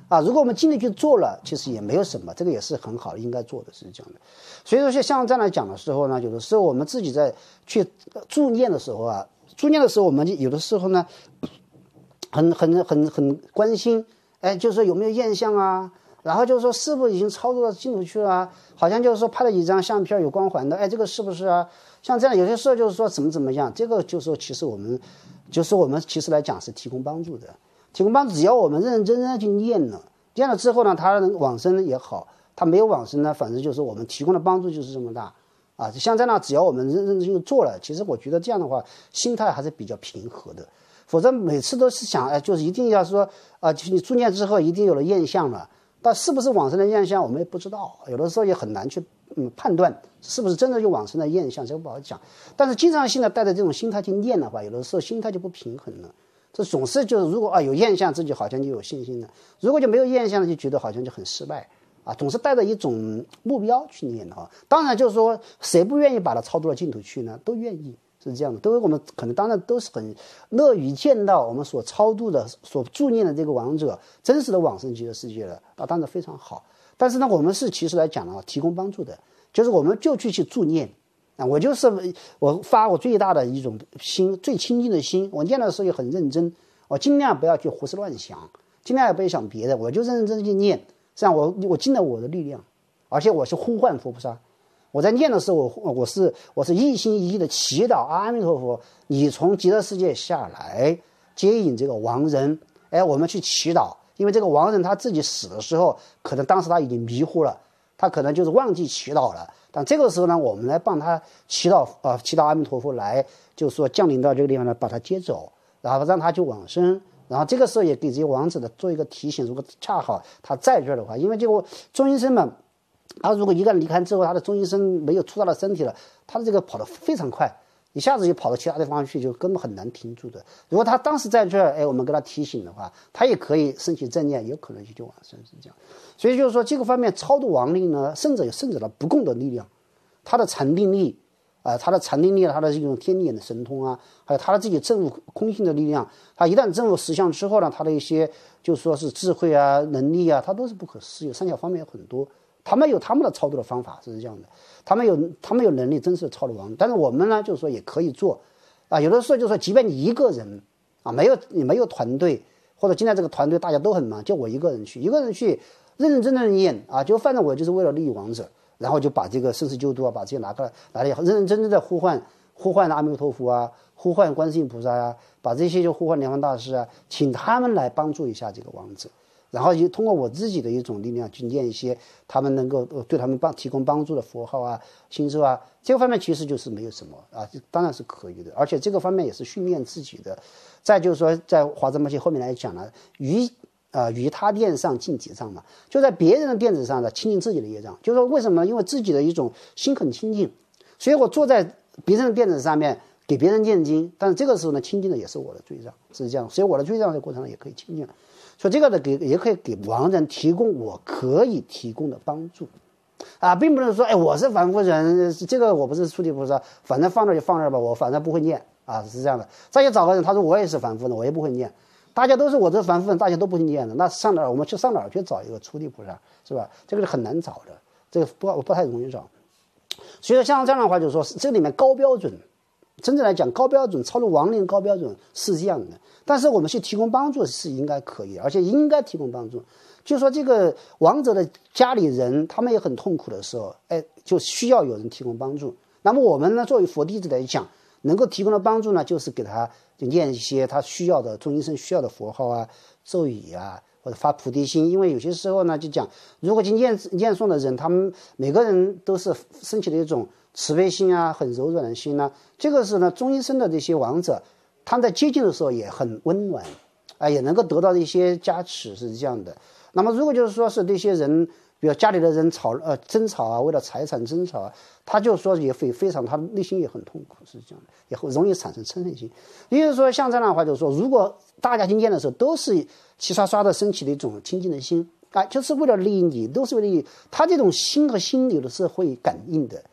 啊，如果我们尽力去做了，其实也没有什么，这个也是很好的，应该做的是这样的。所以说，像这样来讲的时候呢，有的时候我们自己在去助念的时候啊，助念的时候，我们有的时候呢，很很很很关心，哎，就是说有没有现象啊，然后就是说是不是已经超度到净土去了啊？好像就是说拍了几张相片有光环的，哎，这个是不是啊？像这样有些时候就是说怎么怎么样，这个就是说其实我们就是我们其实来讲是提供帮助的。提供帮助，只要我们认认真真的去念了，念了之后呢，他能往生也好，他没有往生呢，反正就是我们提供的帮助就是这么大啊。像这样，只要我们认认真真做了，其实我觉得这样的话，心态还是比较平和的。否则每次都是想，哎，就是一定要说啊，就是你助念之后一定有了现象了，但是不是往生的现象，我们也不知道，有的时候也很难去嗯判断是不是真的有往生的现象，这个不好讲。但是经常性的带着这种心态去念的话，有的时候心态就不平衡了。这总是就是如果啊有现象，自己好像就有信心了；如果就没有现象，就觉得好像就很失败啊。总是带着一种目标去念啊。当然就是说，谁不愿意把它超度到净土去呢？都愿意，是这样的。都我们可能当然都是很乐于见到我们所超度的、所助念的这个亡者真实的往生极乐世界了，啊，当然非常好。但是呢，我们是其实来讲呢，提供帮助的，就是我们就去去助念。啊，我就是我发我最大的一种心，最亲近的心。我念的时候也很认真，我尽量不要去胡思乱想，尽量也不要想别的，我就认认真真去念。这样我我尽了我的力量，而且我是呼唤佛菩萨。我在念的时候，我我是我是一心一意的祈祷阿弥陀佛，你从极乐世界下来接引这个亡人。哎，我们去祈祷，因为这个亡人他自己死的时候，可能当时他已经迷糊了，他可能就是忘记祈祷了。但这个时候呢，我们来帮他祈祷啊、呃，祈祷阿弥陀佛来，就是说降临到这个地方呢，把他接走，然后让他去往生。然后这个时候也给这些亡者的做一个提醒，如果恰好他在这儿的话，因为这个中阴身嘛，他如果一旦离开之后，他的中阴身没有出他的身体了，他的这个跑得非常快，一下子就跑到其他地方去，就根本很难停住的。如果他当时在这儿，哎，我们给他提醒的话，他也可以升起正念，有可能就往生，是这样。所以就是说，这个方面超度亡灵呢，圣者有圣者的不共的力量，他的禅定力啊、呃，他的禅定力，他的这种天眼的神通啊，还有他的自己证悟空性的力量，他一旦证悟实相之后呢，他的一些就说是智慧啊、能力啊，他都是不可思议，三角方面有很多。他们有他们的超度的方法，是这样的，他们有他们有能力真是超度亡，但是我们呢，就是说也可以做啊。有的时候就是说，即便你一个人啊，没有你没有团队，或者现在这个团队大家都很忙，就我一个人去，一个人去认认真真的念啊，就反正我就是为了利益亡者，然后就把这个生死救度啊，把这些拿过来，拿来认认真真的呼唤呼唤阿弥陀佛啊，呼唤观世音菩萨啊，把这些就呼唤莲花大师啊，请他们来帮助一下这个亡者。然后也通过我自己的一种力量去念一些他们能够对他们帮提供帮助的佛号啊、心咒啊，这个方面其实就是没有什么啊，当然是可以的，而且这个方面也是训练自己的。再就是说，在华严经后面来讲呢，于啊于他殿上尽己障嘛，就在别人的垫子上的清净自己的业障。就是说为什么？因为自己的一种心很清净，所以我坐在别人的垫子上面给别人念经，但是这个时候呢，清净的也是我的罪障，是这样。所以我的罪障的过程中也可以清净。所以这个呢，给也可以给亡人提供我可以提供的帮助，啊，并不是说，哎，我是凡夫人，这个我不是出离菩萨，反正放那就放那吧，我反正不会念啊，是这样的。再去找个人，他说我也是凡夫人，我也不会念，大家都是我这凡夫人，大家都不会念的，那上哪儿我们去上哪儿去找一个出离菩萨，是吧？这个是很难找的，这个不不太容易找。所以说像这样的话，就是说这里面高标准。真正来讲，高标准超出亡灵高标准是这样的，但是我们去提供帮助是应该可以的，而且应该提供帮助。就是说，这个亡者的家里人，他们也很痛苦的时候，哎，就需要有人提供帮助。那么我们呢，作为佛弟子来讲，能够提供的帮助呢，就是给他就念一些他需要的中阴身需要的佛号啊、咒语啊，或者发菩提心。因为有些时候呢，就讲如果去念念诵的人，他们每个人都是升起的一种慈悲心啊，很柔软的心呢、啊，这个是呢，中阴身的这些亡者，他们在接近的时候也很温暖，啊，也能够得到一些加持，是这样的。那么如果就是说是这些人，比如家里的人吵呃争吵啊，为了财产争吵啊，他就说也会非常，他内心也很痛苦，是这样的，也会容易产生嗔恨心。因为说像这样的话，就是说，如果大家听见的时候都是齐刷刷的升起的一种清净的心，啊，就是为了利益你，都是为了利益他，这种心和心有的时候会感应的。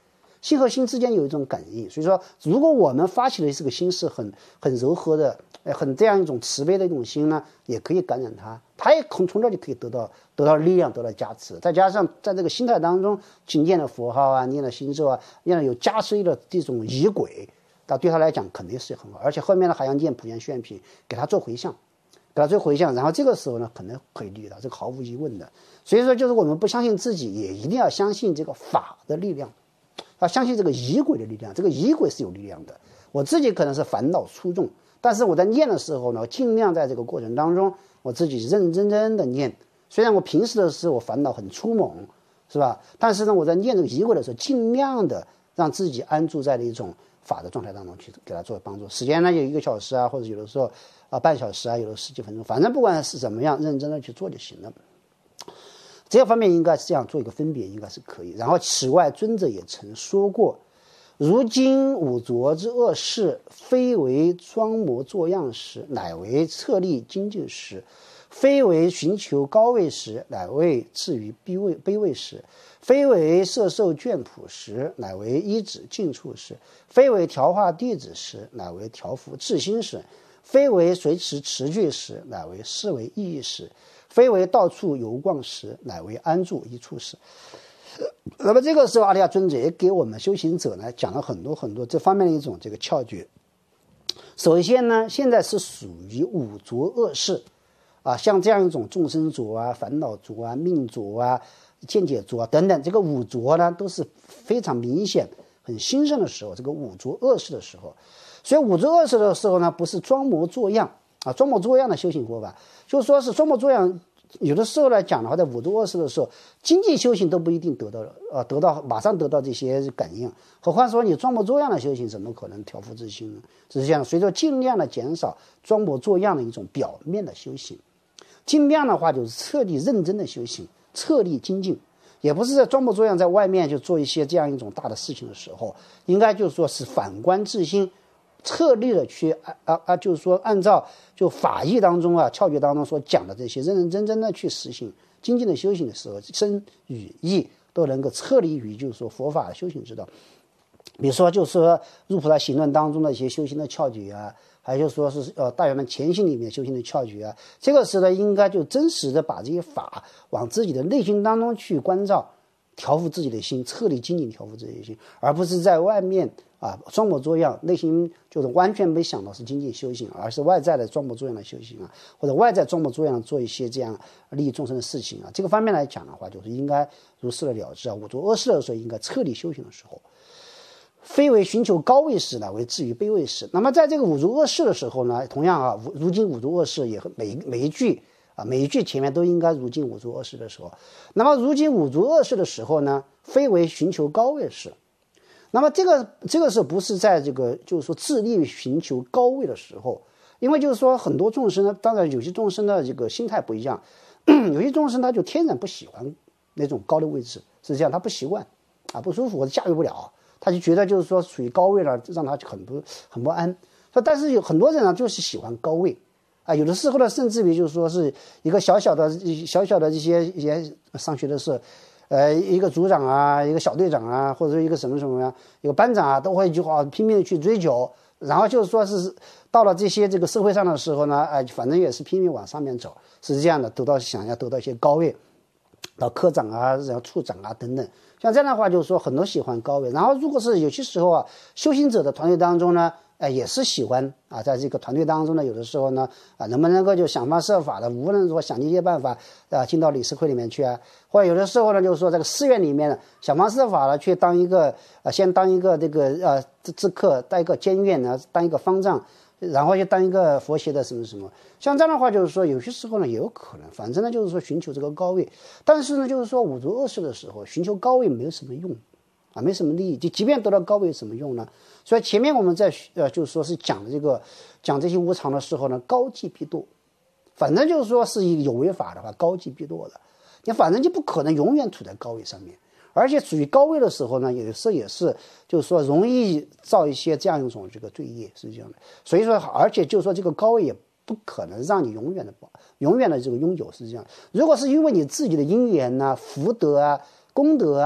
心和心之间有一种感应。所以说，如果我们发起的这个心是很很柔和的，很这样一种慈悲的一种心呢，也可以感染他，他也从从这里可以得到得到力量，得到加持。再加上在这个心态当中去念了佛号啊，念了心咒啊，念了有加持的这种仪轨，那对他来讲肯定是很好。而且后面的海洋剑普贤炫品给他做回向，给他做回向，然后这个时候呢，可能可以利到，这个毫无疑问的。所以说，就是我们不相信自己，也一定要相信这个法的力量，要相信这个仪轨的力量。这个仪轨是有力量的。我自己可能是烦恼出众，但是我在念的时候呢，尽量在这个过程当中，我自己认认真真的念。虽然我平时的时候我烦恼很粗猛，是吧？但是呢，我在念这个仪轨的时候，尽量的让自己安住在了一种法的状态当中去给他做帮助。时间呢有一个小时啊，或者有的时候啊半小时啊，有的十几分钟，反正不管是怎么样，认真的去做就行了。这个方面应该是这样做一个分别，应该是可以。然后此外，尊者也曾说过，如今五浊之恶事，非为装模作样时，乃为策立精进时；非为寻求高位时，乃为至于卑位卑位时；非为摄受眷仆时，乃为依止近处时；非为调化弟子时，乃为调伏至心时；非为随持持具时，乃为视为意义时；非为到处游逛时，乃为安住一处时。那么这个时候，阿底亚尊者也给我们修行者呢讲了很多很多这方面的一种这个窍诀。首先呢，现在是属于五浊恶世啊，像这样一种众生浊啊、烦恼浊啊、命浊啊、见解浊啊等等，这个五浊呢都是非常明显、很兴盛的时候，这个五浊恶世的时候。所以五浊恶世的时候呢，不是装模作样啊，装模作样的修行佛法，就说是装模作样。有的时候来讲的话，在五浊恶世的时候，经济修行都不一定得到了，呃，得到马上得到这些感应。何况说你装模作样的修行，怎么可能调伏自心呢？只是这样，所以说尽量的减少装模作样的一种表面的修行，尽量的话就是彻底认真的修行，彻底精进，也不是在装模作样在外面就做一些这样一种大的事情的时候，应该就是说是反观自心。策略的去啊啊啊，就是说按照就法义当中啊窍诀当中所讲的这些，认认真真的去实行精进的修行的时候，身语意都能够策立于就是说佛法的修行之道。比如说就是说入菩萨行论当中的一些修行的窍诀啊，还有就是说是呃大圆满前行里面修行的窍诀啊，这个时候呢应该就真实的把这些法往自己的内心当中去关照，调伏自己的心，彻底精进调伏自己的心，而不是在外面啊装模作样，内心就是完全没想到是精进修行，而是外在的装模作样的修行啊，或者外在装模作样做一些这样利益众生的事情啊。这个方面来讲的话，就是应该如是的了知啊。五浊恶世的时候，应该彻底修行的时候，非为寻求高位时呢，为至于卑位时。那么在这个五浊恶世的时候呢，同样啊，如今五浊恶世也每每一句啊，每一句前面都应该如今五浊恶世的时候。那么如今五浊恶世的时候呢，非为寻求高位时。那么这个这个是不是在这个就是说致力于寻求高位的时候？因为就是说很多众生呢，当然有些众生的这个心态不一样，有些众生他就天然不喜欢那种高的位置，是这样，他不习惯啊，不舒服，我驾驭不了，他就觉得就是说处于高位了，让他很不很不安。但是有很多人呢，就是喜欢高位。啊，有的时候呢，甚至于就是说是一个小小的、小小的这些一些上学的是，呃，一个组长啊，一个小队长啊，或者一个什么什么呀，一个班长啊，都会就好拼命的去追求，然后就是说是到了这些这个社会上的时候呢，哎、呃，反正也是拼命往上面走，是这样的，得到想要得到一些高位，到科长啊，然后处长啊等等，像这样的话，就是说很多喜欢高位，然后如果是有些时候啊，修行者的团队当中呢。哎，也是喜欢啊，在这个团队当中呢，有的时候呢，啊，能不能够就想方设法的，无论说想一些办法啊，进到理事会里面去啊，或者有的时候呢，就是说这个寺院里面呢，想方设法的去当一个啊，先当一个这个呃知客，当一个监院呢，当一个方丈，然后就当一个佛协的什么什么，像这样的话，就是说有些时候呢也有可能，反正呢就是说寻求这个高位，但是呢就是说五浊恶世的时候，寻求高位没有什么用。啊，没什么利益，就即便得到高位有什么用呢？所以前面我们在呃，就是说是讲的这个讲这些无常的时候呢，高济必堕，反正就是说是有违法的话，高济必堕的，你反正就不可能永远处在高位上面，而且处于高位的时候呢，有的时候也是就是说容易造一些这样一种这个罪业，是这样的。所以说，而且就是说这个高位也不可能让你永远的永远的这个拥有，是这样。如果是因为你自己的因缘呐、福德啊、功德啊。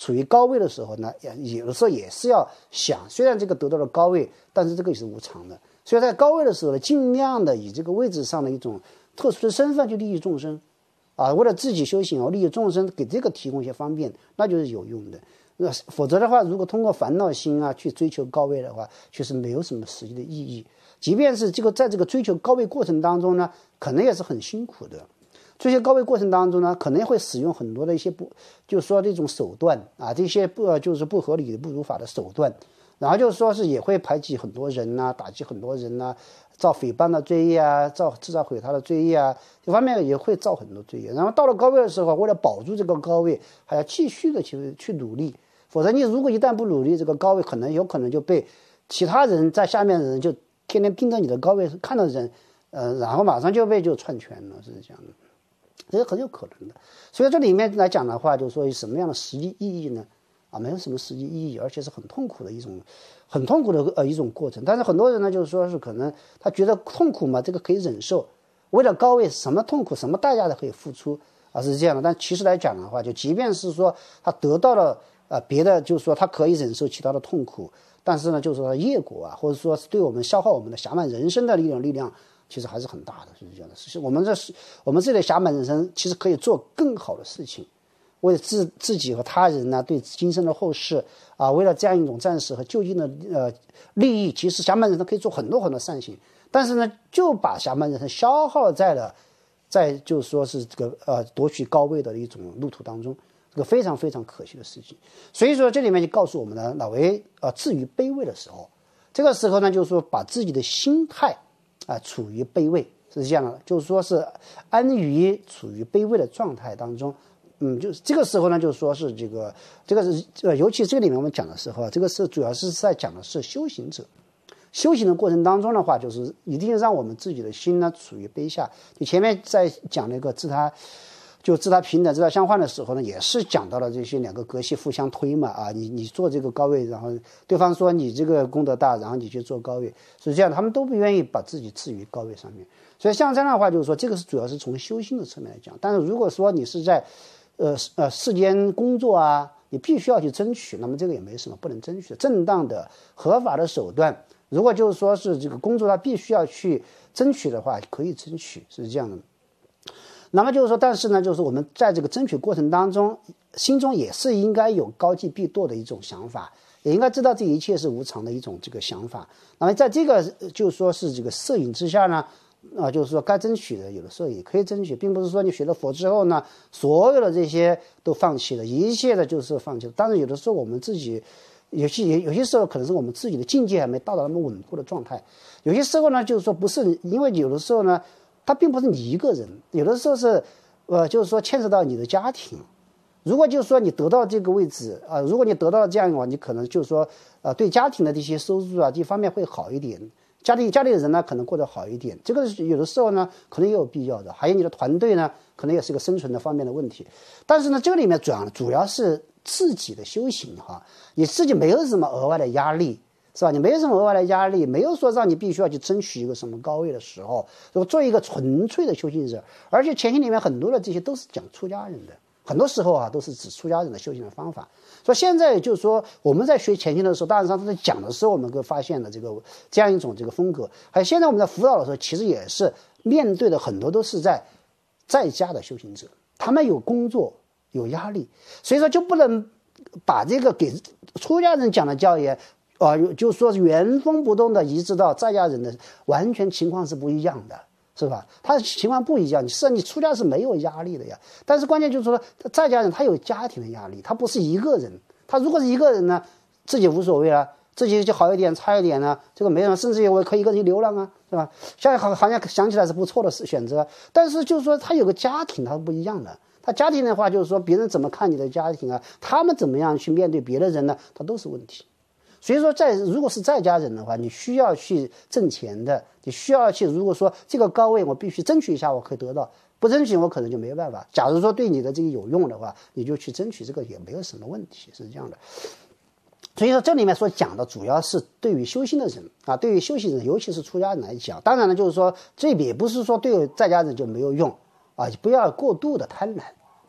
处于高位的时候呢，也有的时候也是要想，虽然这个得到了高位，但是这个也是无常的。所以在高位的时候呢，尽量的以这个位置上的一种特殊的身份去利益众生，啊，为了自己修行而利益众生，给这个提供一些方便，那就是有用的。那否则的话，如果通过烦恼心啊去追求高位的话，确实没有什么实际的意义。即便是这个在这个追求高位过程当中呢，可能也是很辛苦的。追求高位过程当中呢，可能会使用很多的一些不，就是说这种手段啊，这些不就是不合理的不如法的手段，然后就是说是也会排挤很多人呐、啊，打击很多人呐、啊，造诽谤的罪业啊，造制造毁他的罪业啊，这方面也会造很多罪业。然后到了高位的时候，为了保住这个高位，还要继续的去去努力，否则你如果一旦不努力，这个高位可能有可能就被其他人在下面的人就天天盯着你的高位看到人，呃，然后马上就被就篡权了，是这样的。这是很有可能的，所以这里面来讲的话，就是说什么样的实际意义呢？啊，没有什么实际意义，而且是很痛苦的一种，很痛苦的呃一种过程。但是很多人呢，就是说是可能他觉得痛苦嘛，这个可以忍受，为了高位，什么痛苦、什么代价都可以付出啊，是这样的。但其实来讲的话，就即便是说他得到了呃别的，就是说他可以忍受其他的痛苦，但是呢，就是说业果啊，或者说是对我们消耗我们的暇满人生的力量力量。其实还是很大的，是这样的。是我们这是我们这里的暇满人生，其实可以做更好的事情，为自自己和他人呢，对今生的后世啊，为了这样一种暂时和就近的呃利益，其实暇满人生可以做很多很多善行，但是呢，就把暇满人生消耗在了，在就是说是这个呃夺取高位的一种路途当中，这个非常非常可惜的事情。所以说这里面就告诉我们呢，老为呃至于卑微的时候，这个时候呢，就是说把自己的心态。啊，处于卑微是这样的，就是说是安于处于卑微的状态当中，嗯，就是这个时候呢，就是说是这个这个是呃，尤其这个里面我们讲的时候，这个是主要是在讲的是修行者，修行的过程当中的话，就是一定让我们自己的心呢处于卑下。就前面在讲那个自他。就自他平等、自他相换的时候呢，也是讲到了这些两个格系互相推嘛啊，你你做这个高位，然后对方说你这个功德大，然后你去做高位，是这样的，他们都不愿意把自己置于高位上面。所以像这样的话，就是说这个是主要是从修心的侧面来讲。但是如果说你是在呃呃世间工作啊，你必须要去争取，那么这个也没什么不能争取的，正当的合法的手段。如果就是说是这个工作他必须要去争取的话，可以争取，是这样的。那么就是说，但是呢，就是我们在这个争取过程当中，心中也是应该有高济必堕的一种想法，也应该知道这一切是无常的一种这个想法。那么在这个就是说是这个摄影之下呢，啊，就是说该争取的有的时候也可以争取，并不是说你学了佛之后呢，所有的这些都放弃了，一切的就是放弃了。当然有的时候我们自己有些有些时候可能是我们自己的境界还没到达那么稳固的状态，有些时候呢就是说不是，因为有的时候呢。他并不是你一个人，有的时候是，呃，就是说牵扯到你的家庭。如果就是说你得到这个位置啊、呃，如果你得到了这样的话，你可能就是说，呃，对家庭的这些收入啊，这方面会好一点。家里家里的人呢，可能过得好一点。这个有的时候呢，可能也有必要的。还有你的团队呢，可能也是个生存的方面的问题。但是呢，这个里面主要主要是自己的修行哈，你自己没有什么额外的压力。是吧？你没有什么额外的压力，没有说让你必须要去争取一个什么高位的时候，如果做一个纯粹的修行者，而且前期里面很多的这些都是讲出家人的，很多时候啊都是指出家人的修行的方法。所以现在就是说我们在学前期的时候，大体上都在讲的时候，我们会发现了这个这样一种这个风格。还有现在我们在辅导的时候，其实也是面对的很多都是在在家的修行者，他们有工作有压力，所以说就不能把这个给出家人讲的教义。啊，就是说原封不动的移植到在家人的完全情况是不一样的，是吧？他的情况不一样，是你出家是没有压力的呀。但是关键就是说，在家人他有家庭的压力，他不是一个人。他如果是一个人呢，自己无所谓了，自己就好一点差一点呢，这个没什么，甚至于我可以一个人去流浪啊，是吧？现在好好像想起来是不错的选择，但是就是说他有个家庭，他是不一样的。他家庭的话，就是说别人怎么看你的家庭啊，他们怎么样去面对别的人呢，他都是问题。所以说在如果是在家人的话，你需要去挣钱的，你需要去，如果说这个高位我必须争取一下我可以得到，不争取我可能就没办法。假如说对你的这个有用的话，你就去争取，这个也没有什么问题，是这样的。所以说这里面所讲的主要是对于修行的人啊，对于修行人尤其是出家人来讲，当然呢就是说这也不是说对在家人就没有用啊，不要过度的贪婪，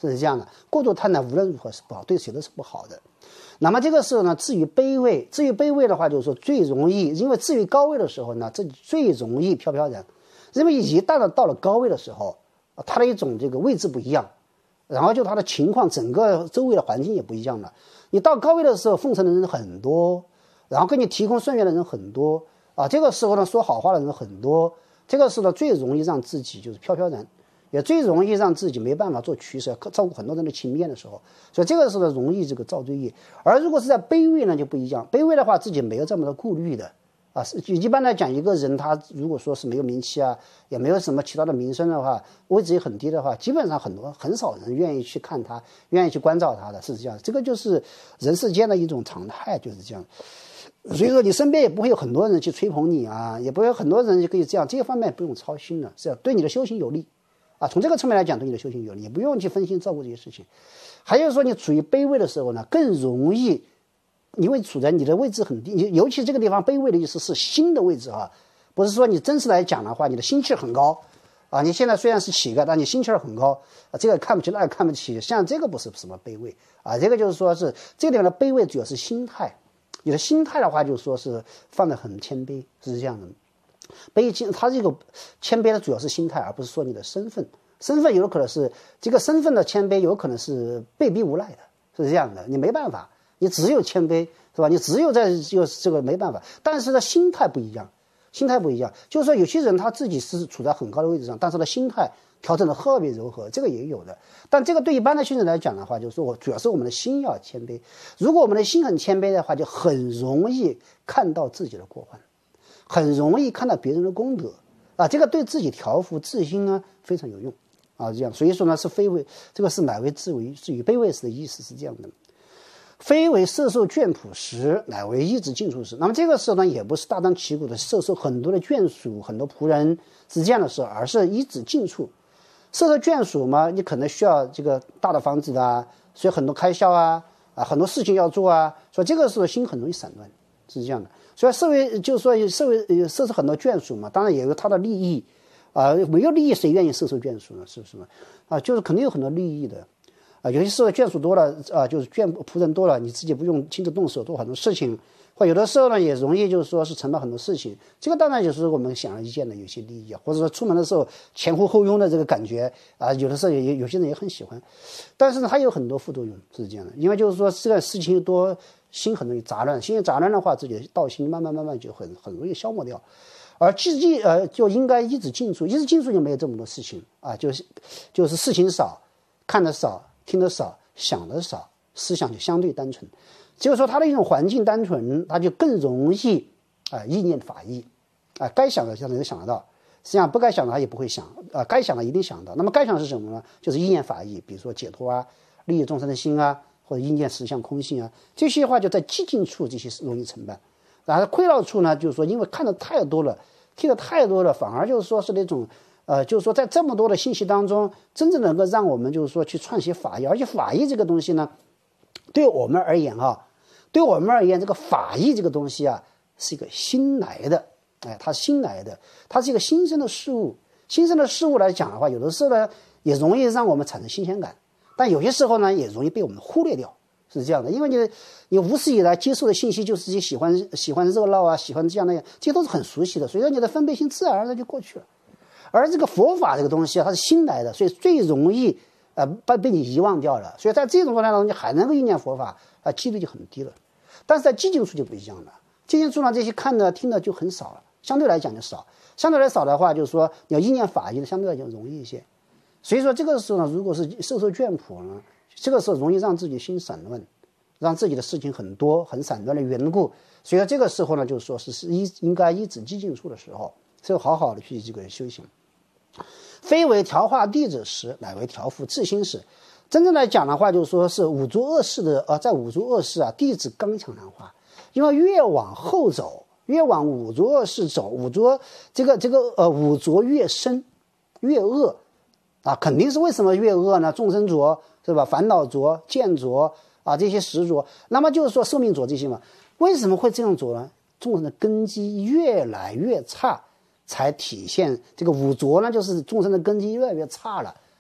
是这样的。过度贪婪无论如何是不好，对谁都是不好的。那么这个时候呢，至于卑微，至于卑微的话，就是说最容易，因为至于高位的时候呢，这最容易飘飘然。因为一旦呢到了高位的时候，它的一种这个位置不一样，然后就它的情况，整个周围的环境也不一样了。你到高位的时候，奉承的人很多，然后给你提供顺缘的人很多啊。这个时候呢，说好话的人很多，这个时候呢，最容易让自己就是飘飘然，也最容易让自己没办法做取舍，照顾很多人的情面的时候，所以这个时候呢，容易这个造罪业。而如果是在卑微呢，就不一样。卑微的话，自己没有这么多顾虑的。啊，一般来讲，一个人他如果说是没有名气啊，也没有什么其他的名声的话，位置也很低的话，基本上很多很少人愿意去看他，愿意去关照他的，是这样。这个就是人世间的一种常态，就是这样。所以说，你身边也不会有很多人去吹捧你啊，也不会有很多人就可以这样，这些方面不用操心了，是要对你的修行有利啊。从这个侧面来讲，对你的修行有利，也不用去分心照顾这些事情。还有说，你处于卑微的时候呢，更容易。因为处在你的位置很低，尤其这个地方卑微的意思是心的位置啊，不是说你真实来讲的话，你的心气很高啊。你现在虽然是乞丐，但你心气很高啊，这个看不起，那个看不起，像这个不是什么卑微啊，这个就是说是这个地方的卑微主要是心态，你的心态的话就是说是放得很谦卑，是这样的。卑谦，它这个谦卑的主要是心态，而不是说你的身份，身份有可能是这个身份的谦卑，有可能是被逼无奈的，是这样的，你没办法。你只有谦卑，是吧？你只有在就这个没办法，但是呢，心态不一样，心态不一样。就是说，有些人他自己是处在很高的位置上，但是呢，心态调整的特别柔和，这个也有的。但这个对一般的新人来讲的话，就是说我主要是我们的心要谦卑。如果我们的心很谦卑的话，就很容易看到自己的过患，很容易看到别人的功德啊，这个对自己调伏自心呢非常有用啊。这样，所以说呢，是非为这个是乃为自为至于卑微时的意思是这样的。非为摄受眷仆时，乃为一子尽处时。那么这个时候呢，也不是大张旗鼓的摄受很多的眷属、很多仆人是这样的事，而是一子尽处。摄受眷属嘛，你可能需要这个大的房子啊，所以很多开销啊，啊很多事情要做啊，所以这个时候心很容易散乱，是这样的。所以社会就是说社会摄受很多眷属嘛，当然也有他的利益啊，没有利益谁愿意摄受眷属呢？是不是嘛？啊，就是肯定有很多利益的。啊，有些时候眷属多了啊，就是眷仆人多了，你自己不用亲自动手做很多事情，或有的时候呢也容易就是说是承办很多事情，这个当然就是我们显而易见的有些利益啊，或者说出门的时候前呼后拥的这个感觉啊，有的时候也有些人也很喜欢，但是呢它有很多副作用是这样的，因为就是说这个事情多，心很容易杂乱，心一杂乱的话，自己的道心慢慢慢慢就很很容易消磨掉。而自己呃就应该一直尽处，一直尽处就没有这么多事情啊，就是就是事情少，看得少。听得少，想得少，思想就相对单纯。就是说，他的一种环境单纯，他就更容易啊、呃、意念法意啊、呃，该想的相对想得到，实际上不该想的他也不会想啊、呃，该想的一定想到。那么该想的是什么呢？就是意念法意，比如说解脱啊、利益众生的心啊，或者意念实相空性啊，这些话就在寂静处这些容易承办。然后溃绕处呢，就是说因为看的太多了，听的太多了，反而就是说是那种。呃，就是说，在这么多的信息当中，真正能够让我们就是说去创写法义，而且法义这个东西呢，对我们而言啊，对我们而言，这个法义这个东西啊，是一个新来的，哎，它新来的，它是一个新生的事物。新生的事物来讲的话，有的时候呢，也容易让我们产生新鲜感，但有些时候呢，也容易被我们忽略掉，是这样的。因为你你无始以来接受的信息就是喜欢喜欢热闹啊，喜欢这样那样，这些都是很熟悉的，所以说你的分别心自然而然就过去了。而这个佛法这个东西啊，它是新来的，所以最容易呃被被你遗忘掉了。所以在这种状态当中，你还能够意念佛法啊，几率就很低了。但是在寂静处就不一样了，寂静处呢，这些看的听的就很少了，相对来讲就少。相对来少的话，就是说你要意念法义的，相对来讲容易一些。所以说这个时候呢，如果是受受眷仆呢，这个时候容易让自己心散乱，让自己的事情很多很散乱的缘故。所以说这个时候呢，就是说是是应应该一止寂静处的时候，所以好好的去这个修行。非为调化弟子时，乃为调伏自心时。真正来讲的话，就是说是五浊恶世的呃，在五浊恶世啊，弟子刚强难化，因为越往后走，越往五浊恶世走，五浊这个这个呃五浊越深，越恶啊，肯定是为什么越恶呢？众生浊是吧？烦恼浊、见浊啊，这些实浊，那么就是说寿命浊这些嘛，为什么会这样浊呢？众生的根基越来越差。才体现这个五浊呢，就是众生的根基越来越差了，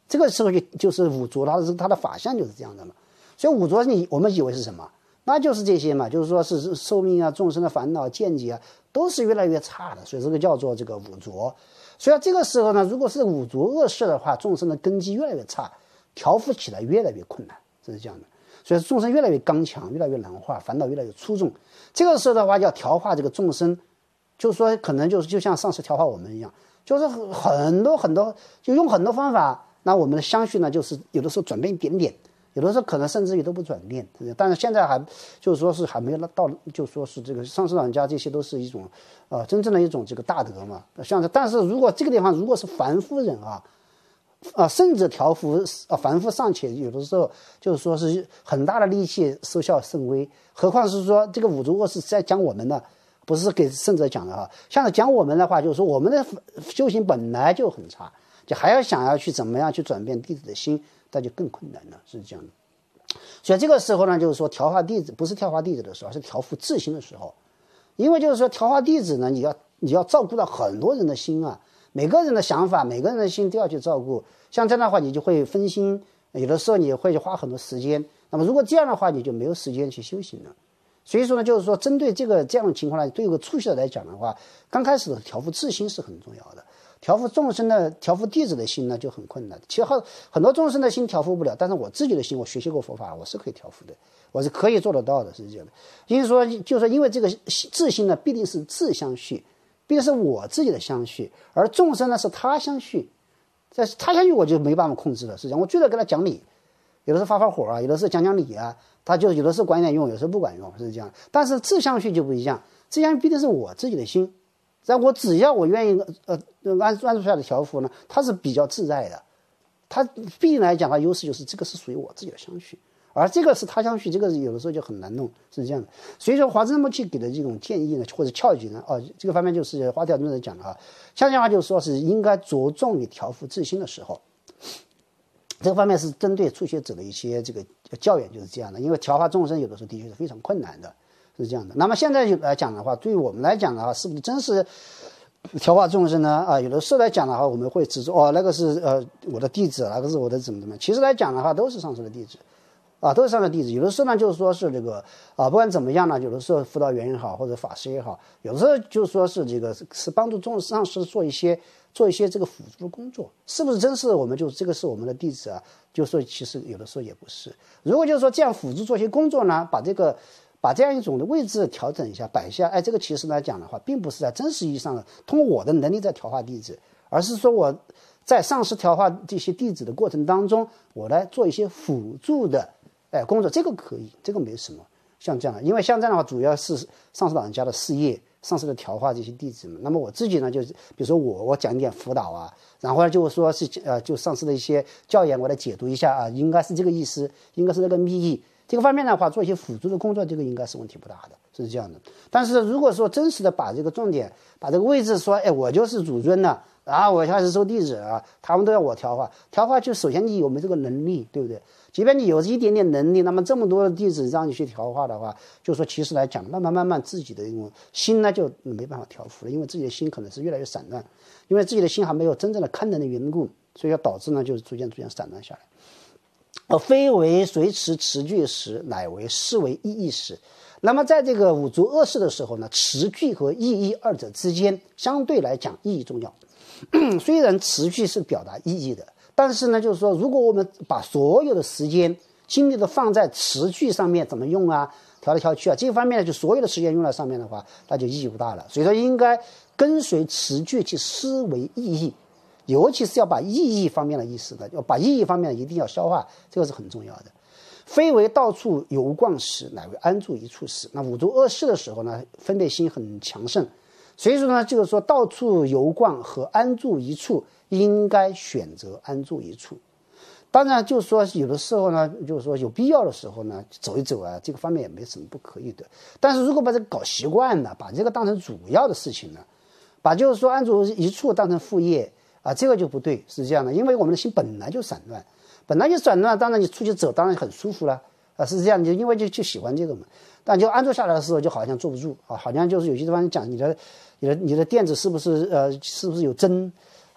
这个时候就就是五浊，它是它的法相就是这样的嘛。所以五浊你我们以为是什么？那就是这些嘛，就是说是寿命啊、众生的烦恼、见解啊，都是越来越差的，所以这个叫做这个五浊。所以这个时候呢，如果是五浊恶世的话，众生的根基越来越差，调伏起来越来越困难，这是这样的。所以众生越来越刚强，越来越难化，烦恼越来越粗重。这个时候的话，要调化这个众生，就是说可能就是就像上次调化我们一样，就是很多很多，就用很多方法。那我们的相续呢，就是有的时候转变一点点，有的时候可能甚至于都不转变。但是现在还就是说是还没有到，就是说是这个上师长家这些都是一种，呃，真正的一种这个大德嘛。像这，但是如果这个地方如果是凡夫人啊。啊，甚至调伏啊，凡夫尚且有的时候就是说是很大的力气收效甚微，何况是说这个五浊恶世在讲我们的，不是给圣者讲的哈。像是讲我们的话，就是说我们的修行本来就很差，就还要想要去怎么样去转变弟子的心，那就更困难了，是这样的。所以这个时候呢，就是说调化弟子不是调化弟子的时候，是调伏自心的时候，因为就是说调化弟子呢，你要你要照顾到很多人的心啊。每个人的想法，每个人的心都要去照顾。像这样的话，你就会分心，有的时候你会花很多时间。那么如果这样的话，你就没有时间去修行了。所以说呢，就是说针对这个这样的情况呢，对于个初学者来讲的话，刚开始的调伏自心是很重要的。调伏众生的、调伏弟子的心呢就很困难。其实很很多众生的心调伏不了，但是我自己的心，我学习过佛法，我是可以调伏的，我是可以做得到的，是这样的。因为说，就是说，因为这个自心呢，必定是自相续。必定是我自己的相续，而众生呢是他相续，在他相续我就没办法控制了。实际上，我最多跟他讲理，有的时候发发火啊，有的时候讲讲理啊，他就有的时候管一点用，有时候不管用，是这样。但是自相续就不一样，自相续必定是我自己的心，在我只要我愿意呃按按住下的调伏呢，它是比较自在的。它毕竟来讲，它优势就是这个是属于我自己的相续。而这个是他相续，这个有的时候就很难弄，是这样的。所以说华真摩契给的这种建议呢，或者窍诀呢，哦，这个方面就是花调论者讲的啊。像这样的话就是说是应该着重于调伏自心的时候，这个方面是针对初学者的一些这个教研就是这样的。因为调化众生有的时候的确是非常困难的，是这样的。那么现在来讲的话，对于我们来讲的话，是不是真是调化众生呢？啊，有的时候来讲的话，我们会指出哦，那个是呃我的弟子，那个是我的怎么怎么样。其实来讲的话，都是上师的弟子。啊，都是上的弟子。有的时候呢，就是说是这个啊，不管怎么样呢，有的时候辅导员也好，或者法师也好，有的时候就是说是这个是帮助众上师做一些做一些这个辅助的工作，是不是真是我们就这个是我们的弟子啊？就说其实有的时候也不是。如果就是说这样辅助做一些工作呢，把这个把这样一种的位置调整一下，摆一下，哎，这个其实来讲的话，并不是在真实意义上的通过我的能力在调化弟子，而是说我在上师调化这些弟子的过程当中，我来做一些辅助的。哎，工作这个可以，这个没什么。像这样的，因为像这样的话，主要是上师老人家的事业，上师的调化这些弟子们。那么我自己呢，就是比如说我，我讲一点辅导啊，然后呢，就是说是呃，就上师的一些教研，我来解读一下啊，应该是这个意思，应该是那个密意。这个方面的话，做一些辅助的工作，这个应该是问题不大的，是这样的。但是如果说真实的把这个重点，把这个位置说，哎，我就是主尊呢，啊，我开始收弟子啊，他们都要我调化，调化就首先你有没有这个能力，对不对？即便你有一点点能力，那么这么多的弟子让你去调化的话，就说其实来讲，慢慢慢慢自己的这种心呢就没办法调伏了，因为自己的心可能是越来越散乱，因为自己的心还没有真正的看能的缘故，所以要导致呢就是逐渐逐渐散乱下来。而非为随持持具时，乃为是为意义时。那么在这个五浊恶世的时候呢，持具和意义二者之间相对来讲意义重要。虽然持具是表达意义的，但是呢，就是说，如果我们把所有的时间精力都放在持具上面，怎么用啊，调来调去啊，这方面呢，就所有的时间用在上面的话，那就意义不大了。所以说，应该跟随持具去思维意义，尤其是要把意义方面的意思呢，要把意义方面一定要消化，这个是很重要的。非为到处游逛时，乃为安住一处时。那五浊恶世的时候呢，分别心很强盛，所以说呢，就是说到处游逛和安住一处，应该选择安住一处。当然，就是说有的时候呢，就是说有必要的时候呢，走一走啊，这个方面也没什么不可以的。但是如果把这个搞习惯了，把这个当成主要的事情呢，把就是说安住一处当成副业啊，这个就不对，是这样的。因为我们的心本来就散乱，本来就散乱，当然你出去走当然很舒服了啊，是这样，就因为就就喜欢这个嘛。但就安住下来的时候，就好像坐不住啊，好像就是有些地方讲你的你的你的垫子是不是呃是不是有针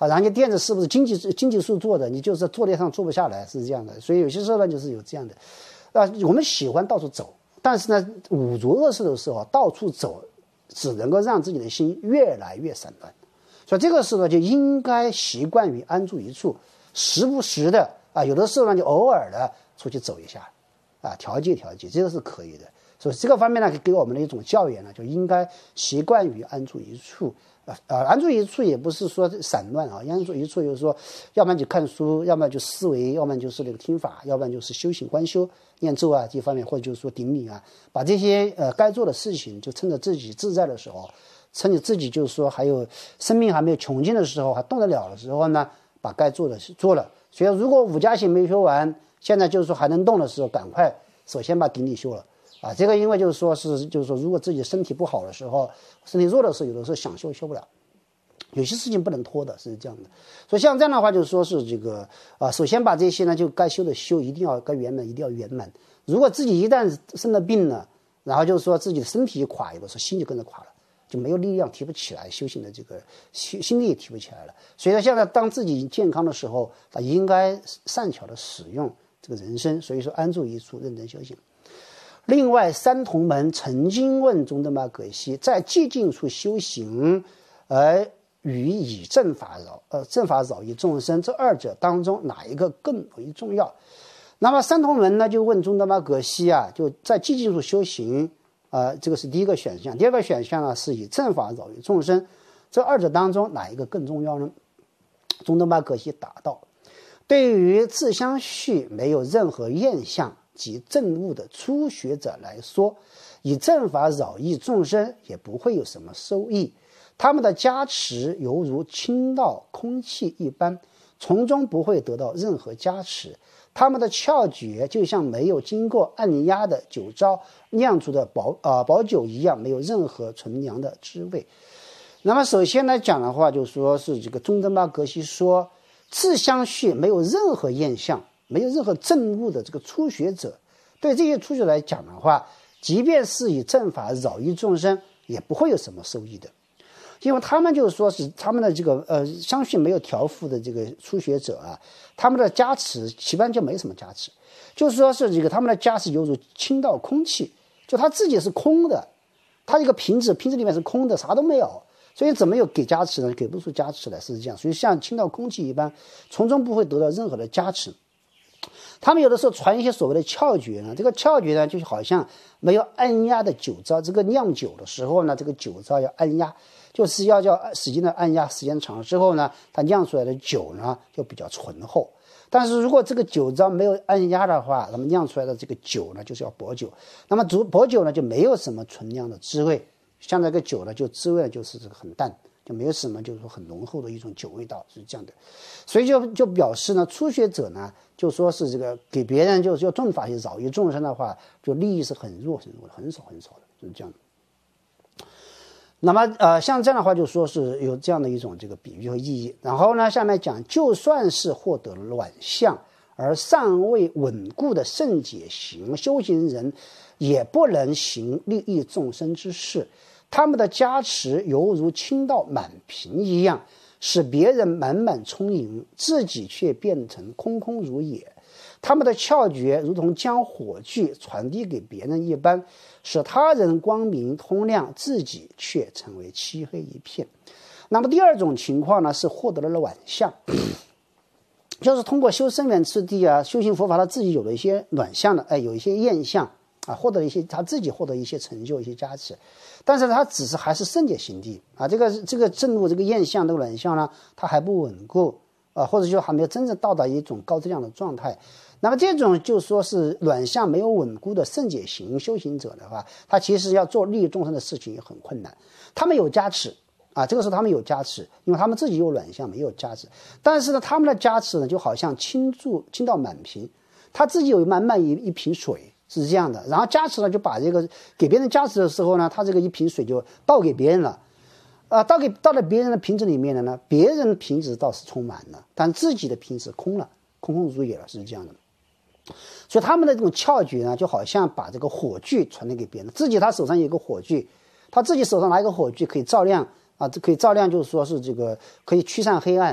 啊，然后你垫子是不是经济经济树做的，你就是坐垫上坐不下来，是这样的。所以有些时候呢，就是有这样的。啊，我们喜欢到处走，但是呢，五浊恶世的时候，到处走只能够让自己的心越来越散乱。所以这个时候就应该习惯于安住一处，时不时的啊，有的时候呢就偶尔的出去走一下，啊，调节调节，这个是可以的。所以这个方面呢，给我们的一种教育呢，就应该习惯于安住一处。呃呃，安住一处也不是说散乱啊，安住一处就是说，要不然就看书，要不然就思维，要不然就是那个听法，要不然就是修行观修、念咒啊这方面，或者就是说顶礼啊，把这些呃该做的事情，就趁着自己自在的时候，趁着自己就是说还有生命还没有穷尽的时候，还动得了的时候呢，把该做的做了。所以如果五加行没修完，现在就是说还能动的时候，赶快首先把顶礼修了。啊，这个因为就是说是就是说，如果自己身体不好的时候，身体弱的时候，有的时候想修修不了，有些事情不能拖的，是这样的。所以像这样的话，就是说是这个啊，首先把这些呢，就该修的修，一定要该圆满，一定要圆满。如果自己一旦生了病了，然后就是说自己的身体一垮，有的时候心就跟着垮了，就没有力量提不起来，修行的这个心心力也提不起来了。所以说现在当自己健康的时候，他应该善巧的使用这个人生。所以说安住一处，认真修行。另外，三同门曾经问宗德玛葛西，在寂静处修行，而与以正法饶呃正法饶益众生，这二者当中哪一个更为重要？那么三同门呢，就问宗德玛葛西啊，就在寂静处修行，呃，这个是第一个选项。第二个选项呢，是以正法饶益众生，这二者当中哪一个更重要呢？宗德玛葛西答道：对于自相续没有任何厌相及正悟的初学者来说，以正法饶益众生也不会有什么收益。他们的加持犹如倾倒空气一般，从中不会得到任何加持。他们的窍诀就像没有经过按压的酒糟酿出的薄呃薄酒一样，没有任何纯良的滋味。那么首先来讲的话，就说是这个宗德玛葛西说，自相续没有任何厌相，没有任何正悟的这个初学者，对这些初学者来讲的话，即便是以正法饶益众生，也不会有什么收益的。因为他们就是说是他们的这个呃相续没有调伏的这个初学者啊，他们的加持一般就没什么加持，就是说是这个他们的加持犹如倾倒空气，就他自己是空的，他这个瓶子瓶子里面是空的，啥都没有，所以怎么有给加持呢？给不出加持来，是这样。所以像倾倒空气一般，从中不会得到任何的加持。他们有的时候传一些所谓的窍诀呢，这个窍诀呢，就好像没有按压的酒糟，这个酿酒的时候呢，这个酒糟要按压，就是要叫使劲的按压，时间长了之后呢，它酿出来的酒呢就比较醇厚。但是如果这个酒糟没有按压的话，那么酿出来的这个酒呢就是要薄酒，那么薄酒呢就没有什么纯酿的滋味，像这个酒呢就滋味就是这个很淡，就没有什么就是说很浓厚的一种酒味道，是这样的。所以就就表示呢，初学者呢就说是这个给别人就是要正法去饶益众生的话，就利益是很弱很弱的，很少很少的，就是这样的。那么呃，像这样的话就说是有这样的一种这个比喻和意义。然后呢，下面讲，就算是获得了卵相而尚未稳固的圣解行修行人，也不能行利益众生之事。他们的加持犹如倾倒满瓶一样，使别人满满充盈，自己却变成空空如也。他们的窍诀如同将火炬传递给别人一般，使他人光明通亮，自己却成为漆黑一片。那么第二种情况呢，是获得了卵相，就是通过修生源次第啊，修行佛法，他自己有了一些卵相的，哎，有一些验相啊，获得了一些他自己获得一些成就、一些加持，但是他只是还是圣解行地啊，这个这个正悟这个验相这个卵相呢，它还不稳固啊，或者就还没有真正到达一种高质量的状态。那么这种就说是卵相没有稳固的圣解行修行者的话，他其实要做利益众生的事情也很困难。他们有加持啊，这个时候他们有加持，因为他们自己有卵相没有加持，但是呢，他们的加持呢就好像倾注倾倒满瓶，他自己有满满一一瓶水，是这样的。然后加持呢就把这个给别人加持的时候呢，他这个一瓶水就倒给别人了。啊，倒给倒到别人的瓶子里面的呢，别人的瓶子倒是充满了，但自己的瓶子空了，空空如也了，是这样的。所以他们的这种窍诀呢，就好像把这个火炬传递给别人，自己他手上有一个火炬，他自己手上拿一个火炬可以照亮啊，这可以照亮，就是说是这个可以驱散黑暗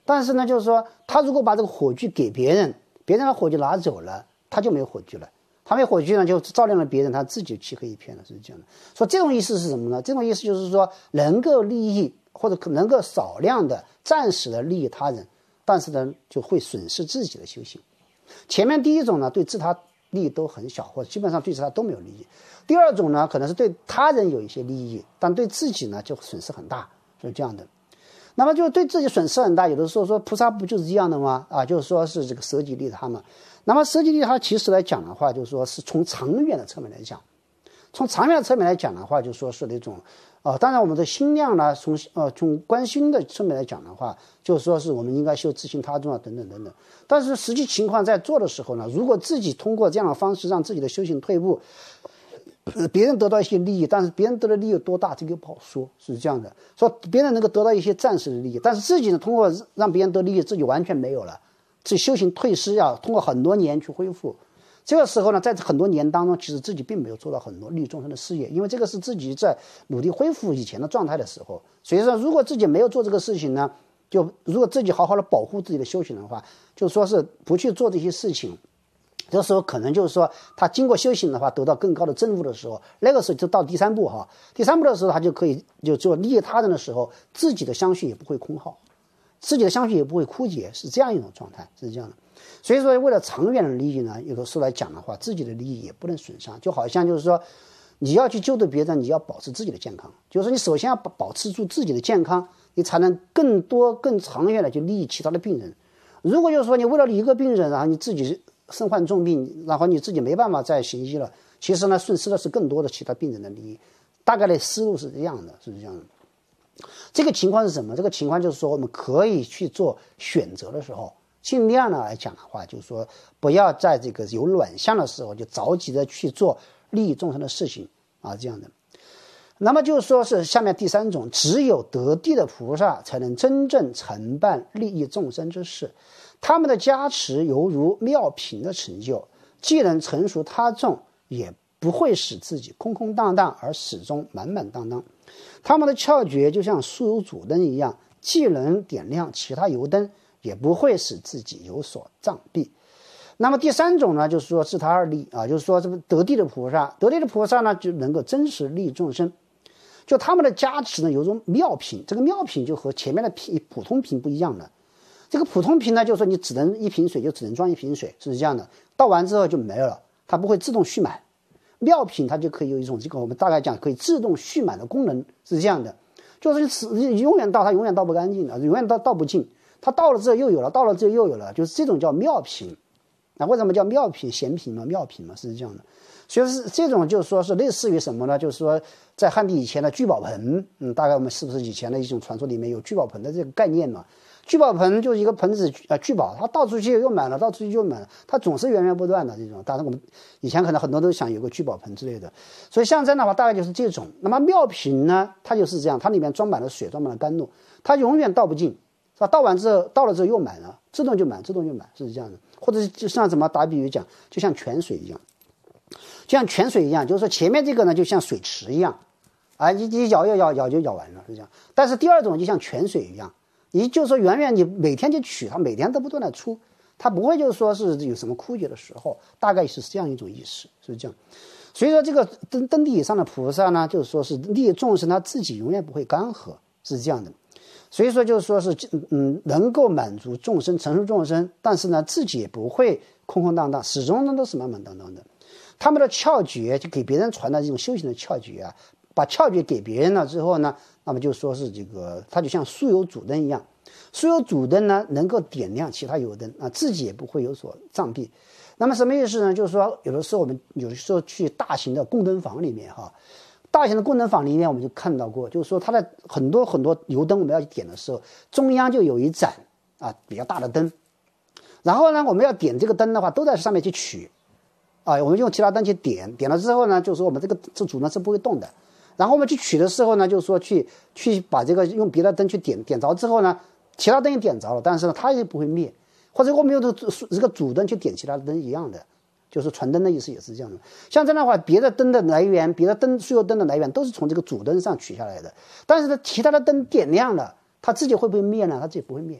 但是呢，就是说他如果把这个火炬给别人，别人把火炬拿走了，他就没有火炬了。他没有火炬呢，就照亮了别人，他自己漆黑一片了，是这样的。说这种意思是什么呢？这种意思就是说，能够利益或者能够少量的暂时的利益他人，但是呢，就会损失自己的修行。前面第一种呢，对自他利益都很小，或者基本上对自他都没有利益。第二种呢，可能是对他人有一些利益，但对自己呢就损失很大，是这样的。那么就对自己损失很大，有的时候说菩萨不就是这样的吗？啊，就是说是这个舍己利他嘛。那么舍己利他其实来讲的话，就是说是从长远的侧面来讲，从长远的侧面来讲的话，就说是那种，呃，当然我们的心量呢，从呃从观心的侧面来讲的话，就是说是我们应该修自性他众啊，等等等等。但是实际情况在做的时候呢，如果自己通过这样的方式让自己的修行退步，呃，别人得到一些利益，但是别人得的利益有多大，这个不好说，是这样的。说别人能够得到一些暂时的利益，但是自己呢，通过让别人得利益，自己完全没有了，自己修行退失要通过很多年去恢复。这个时候呢，在很多年当中，其实自己并没有做到很多利益众生的事业，因为这个是自己在努力恢复以前的状态的时候。所以说，如果自己没有做这个事情呢，就如果自己好好的保护自己的修行的话，就说是不去做这些事情。这时候可能就是说，他经过修行的话，得到更高的证悟的时候，那个时候就到第三步哈。第三步的时候，他就可以就做利益他人的时候，自己的相续也不会空耗，自己的相续也不会枯竭，是这样一种状态，是这样的。所以说，为了长远的利益呢，有的时候来讲的话，自己的利益也不能损伤。就好像就是说，你要去救度别人，你要保持自己的健康，就是说你首先要保保持住自己的健康，你才能更多更长远的去利益其他的病人。如果就是说你为了一个病人，然后你自己身患重病，然后你自己没办法再行医了，其实呢，损失的是更多的其他病人的利益。大概的思路是这样的，是这样的。这个情况是什么？这个情况就是说，我们可以去做选择的时候，尽量呢来讲的话，就是说不要在这个有卵相的时候就着急的去做利益众生的事情啊，这样的。那么就是说是下面第三种，只有得地的菩萨才能真正承办利益众生之事。他们的加持犹如妙品的成就，既能成熟他众，也不会使自己空空荡荡，而始终满满当当。他们的窍诀就像酥油煮灯一样，既能点亮其他油灯，也不会使自己有所障蔽。那么第三种呢，就是说自他二利啊，就是说这个得地的菩萨，得地的菩萨呢就能够真实利益众生。就他们的加持呢，有种妙品，这个妙品就和前面的品普通品不一样的。这个普通瓶呢，就是说你只能一瓶水就只能装一瓶水，是这样的，倒完之后就没了，它不会自动蓄满。妙品它就可以有一种这个我们大概讲可以自动蓄满的功能，是这样的，就是你永远倒它永远倒不干净的，永远倒倒不尽，它倒了之后又有了，倒了之后又有了，就是这种叫妙品。那为什么叫妙品贤品嘛，妙品嘛，是这样的。所以是这种就是说是类似于什么呢？就是说在汉地以前的聚宝盆，嗯，大概我们是不是以前的一种传说里面有聚宝盆的这个概念嘛？聚宝盆就是一个盆子啊，聚宝，它倒出去又满了，倒出去又满了，它总是源源不断的这种。当然我们以前可能很多都想有个聚宝盆之类的，所以象征的话大概就是这种。那么妙品呢，它就是这样，它里面装满了水，装满了甘露，它永远倒不尽，是吧？倒完之后，倒了之后又满了，自动就满，自动就满，是这样的。或者就像怎么打比喻讲，就像泉水一样，就像泉水一样，就是说前面这个呢就像水池一样，啊，你你舀舀舀舀就舀完了，是这样。但是第二种就像泉水一样。你就是说远远你每天就取它，每天都不断的出，它不会就是说是有什么枯竭的时候，大概是这样一种意思，是这样。所以说这个登登地以上的菩萨呢，就是说是利益众生，他自己永远不会干涸，是这样的。所以说就是说是嗯能够满足众生，成熟众生，但是呢自己也不会空空荡荡，始终都是满满当当的。他们的窍诀就给别人传的这种修行的窍诀啊，把窍诀给别人了之后呢，那么就说是这个，它就像酥油煮灯一样，酥油煮灯呢能够点亮其他油灯啊，自己也不会有所障蔽。那么什么意思呢？就是说有的时候我们有的时候去大型的供灯房里面哈，大型的供灯房里面我们就看到过，就是说它的很多很多油灯我们要去点的时候，中央就有一盏啊比较大的灯，然后呢我们要点这个灯的话，都在上面去取啊，我们用其他灯去点，点了之后呢，就是说我们这个这主灯是不会动的。然后我们去取的时候呢，就是说去去把这个用别的灯去点点着之后呢，其他灯也点着了，但是呢它也不会灭，或者我们用这个主灯去点其他的灯一样的，就是传灯的意思也是这样的。像这样的话，别的灯的来源，别的灯酥油灯的来源都是从这个主灯上取下来的，但是呢其他的灯点亮了，它自己会不会灭呢？它自己不会灭，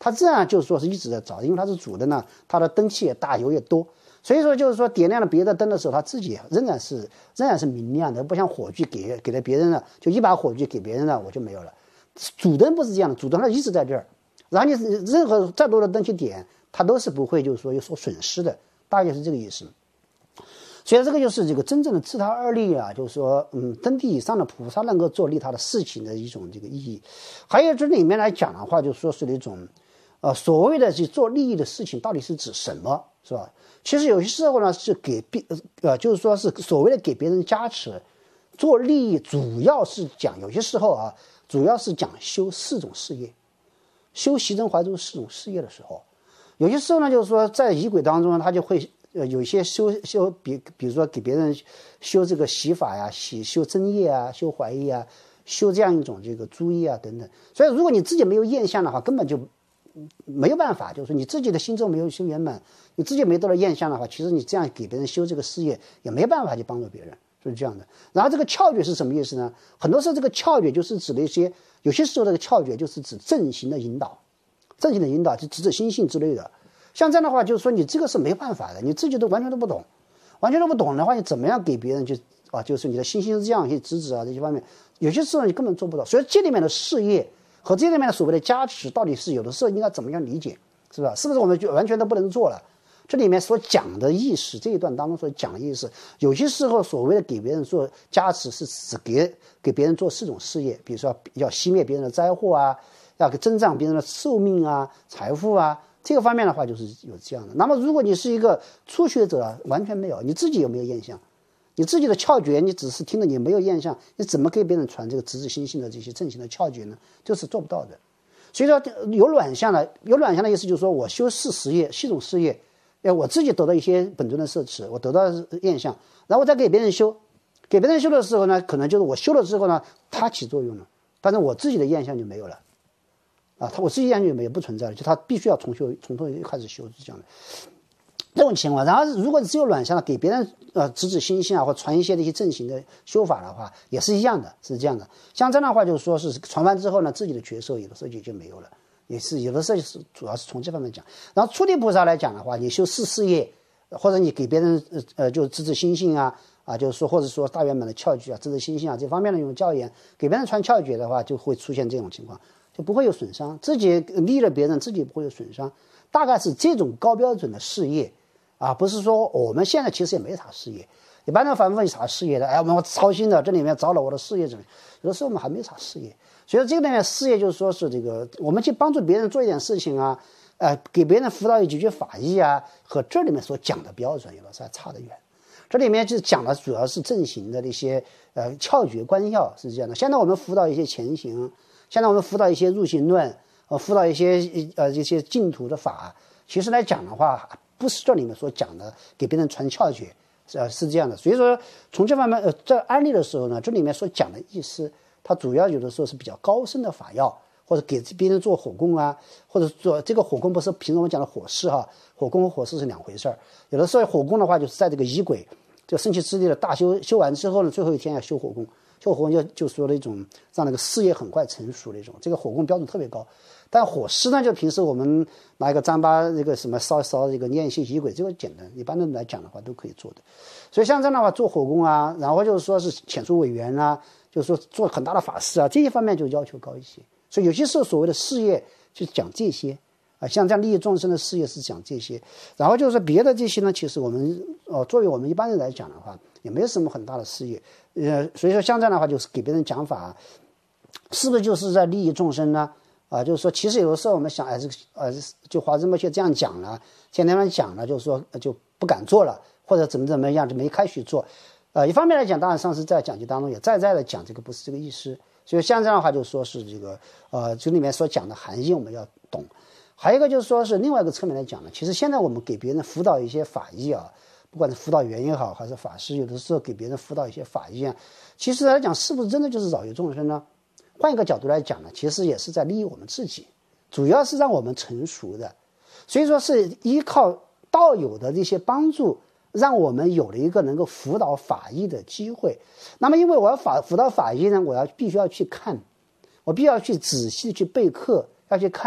他自然就是说是一直在找，因为他是主的呢，他的灯气也大，油也多，所以说就是说点亮了别的灯的时候，他自己仍然是仍然是明亮的，不像火炬给给了别人了，就一把火炬给别人了我就没有了。主灯不是这样的，主灯它一直在这儿，然后你任何再多的灯去点，它都是不会就是说有所损失的，大概是这个意思。所以这个就是这个真正的自他二利啊，就是说，嗯，登地以上的菩萨能够做利他的事情的一种这个意义。还有这里面来讲的话，就说是那种，呃，所谓的去做利益的事情到底是指什么，是吧？其实有些时候呢是给别呃，就是说是所谓的给别人加持，做利益主要是讲有些时候啊，主要是讲修四种事业，修习真怀诛四种事业的时候，有些时候呢就是说在仪轨当中他就会。呃，有些修修比比如说给别人修这个洗法呀，洗修真业啊，修怀疑啊，修这样一种这个诸业啊等等。所以如果你自己没有验相的话，根本就没有办法，就是说你自己的心中没有修圆满，你自己没得到验相的话，其实你这样给别人修这个事业也没办法去帮助别人，是这样的。然后这个窍诀是什么意思呢？很多时候这个窍诀就是指的一些，有些时候这个窍诀就是指正行的引导，正行的引导就指指心性之类的。像这样的话，就是说你这个是没办法的，你自己都完全都不懂，完全都不懂的话，你怎么样给别人去啊？就是你的心性是这样去指指啊这些方面，有些时候你根本做不到。所以这里面的事业和这里面的所谓的加持，到底是有的时候应该怎么样理解，是吧？是不是我们就完全都不能做了？这里面所讲的意思，这一段当中所讲的意思，有些时候所谓的给别人做加持，是指给给别人做四种事业，比如说要熄灭别人的灾祸啊，要增长别人的寿命啊、财富啊。这个方面的话就是有这样的。那么如果你是一个初学者，完全没有，你自己有没有验相，你自己的窍诀你只是听了你没有验相，你怎么给别人传这个直指心性的这些正行的窍诀呢？就是做不到的。所以说有卵相的，有卵相的意思就是说我修四十业系统事业，我自己得到一些本尊的摄持，我得到验相，然后我再给别人修，给别人修的时候呢，可能就是我修了之后呢，它起作用了，但是我自己的验相就没有了。啊，他我自己验相也不存在了，就他必须要重修，从头开始修，是这样的这种情况。然后如果只有卵相给别人呃指指心性啊，或传一些的一些正行的修法的话，也是一样的，是这样的。像这样的话，就是说是传完之后呢，自己的觉受有的时候就就没有了，也是有的时候是主要是从这方面讲。然后初地菩萨来讲的话，你修四事业，或者你给别人呃呃就指指心性啊啊，就是说或者说大圆满的窍诀啊，指指心性啊这方面的一种教言，给别人传窍诀的话，就会出现这种情况。就不会有损伤，自己利了别人，自己不会有损伤，大概是这种高标准的事业啊，不是说我们现在其实也没啥事业，一般人反复问啥事业的，哎，我们操心的，这里面糟了我的事业怎么样？有的时候我们还没啥事业，所以这个里面事业就是说是这个，我们去帮助别人做一点事情啊，呃，给别人辅导几句法义啊，和这里面所讲的标准有的时候还差得远。这里面就讲的主要是正行的那些呃窍诀关要是这样的。现在我们辅导一些前行。现在我们辅导一些入行论，呃，辅导一些呃这些净土的法，其实来讲的话，不是这里面所讲的给别人传窍诀，是呃是这样的。所以说从这方面，呃，在安利的时候呢，这里面所讲的意思，它主要有的时候是比较高深的法要，或者给别人做火供啊，或者做这个火供不是平时我们讲的火事哈，火供和火事是两回事儿。有的时候火供的话，就是在这个仪轨，这个圣气之地的大修修完之后呢，最后一天要修火供。修火供就就说那种让那个事业很快成熟那种，这个火供标准特别高。但火施呢，就平时我们拿一个糌粑这个什么烧一烧这个念一些仪轨，这个简单，一般人来讲的话都可以做的。所以像这样的话做火供啊，然后就是说是遣除委员啊，就是说做很大的法事啊，这一方面就要求高一些。所以有些时候所谓的事业就讲这些啊，像这样利益众生的事业是讲这些。然后就是别的这些呢，其实我们呃作为我们一般人来讲的话，也没有什么很大的事业。呃，所以说像这样的话，就是给别人讲法，是不是就是在利益众生呢？啊，就是说，其实有的时候我们想，哎，这个呃，就华严摩切这样讲了，天天讲了，就是说就不敢做了，或者怎么怎么样，就没开始做。呃，一方面来讲，当然上次在讲解当中也在在的讲这个不是这个意思。所以像这样的话，就说是这个呃，这里面所讲的含义我们要懂。还有一个就是说是另外一个侧面来讲呢，其实现在我们给别人辅导一些法义啊。不管是辅导员也好，还是法师，有的时候给别人辅导一些法义啊，其实来讲是不是真的就是饶益众生呢？换一个角度来讲呢，其实也是在利益我们自己，主要是让我们成熟的。所以说是依靠道友的这些帮助，让我们有了一个能够辅导法义的机会。那么因为我要法辅导法义呢，我要必须要去看，我必须要去仔细去备课，要去看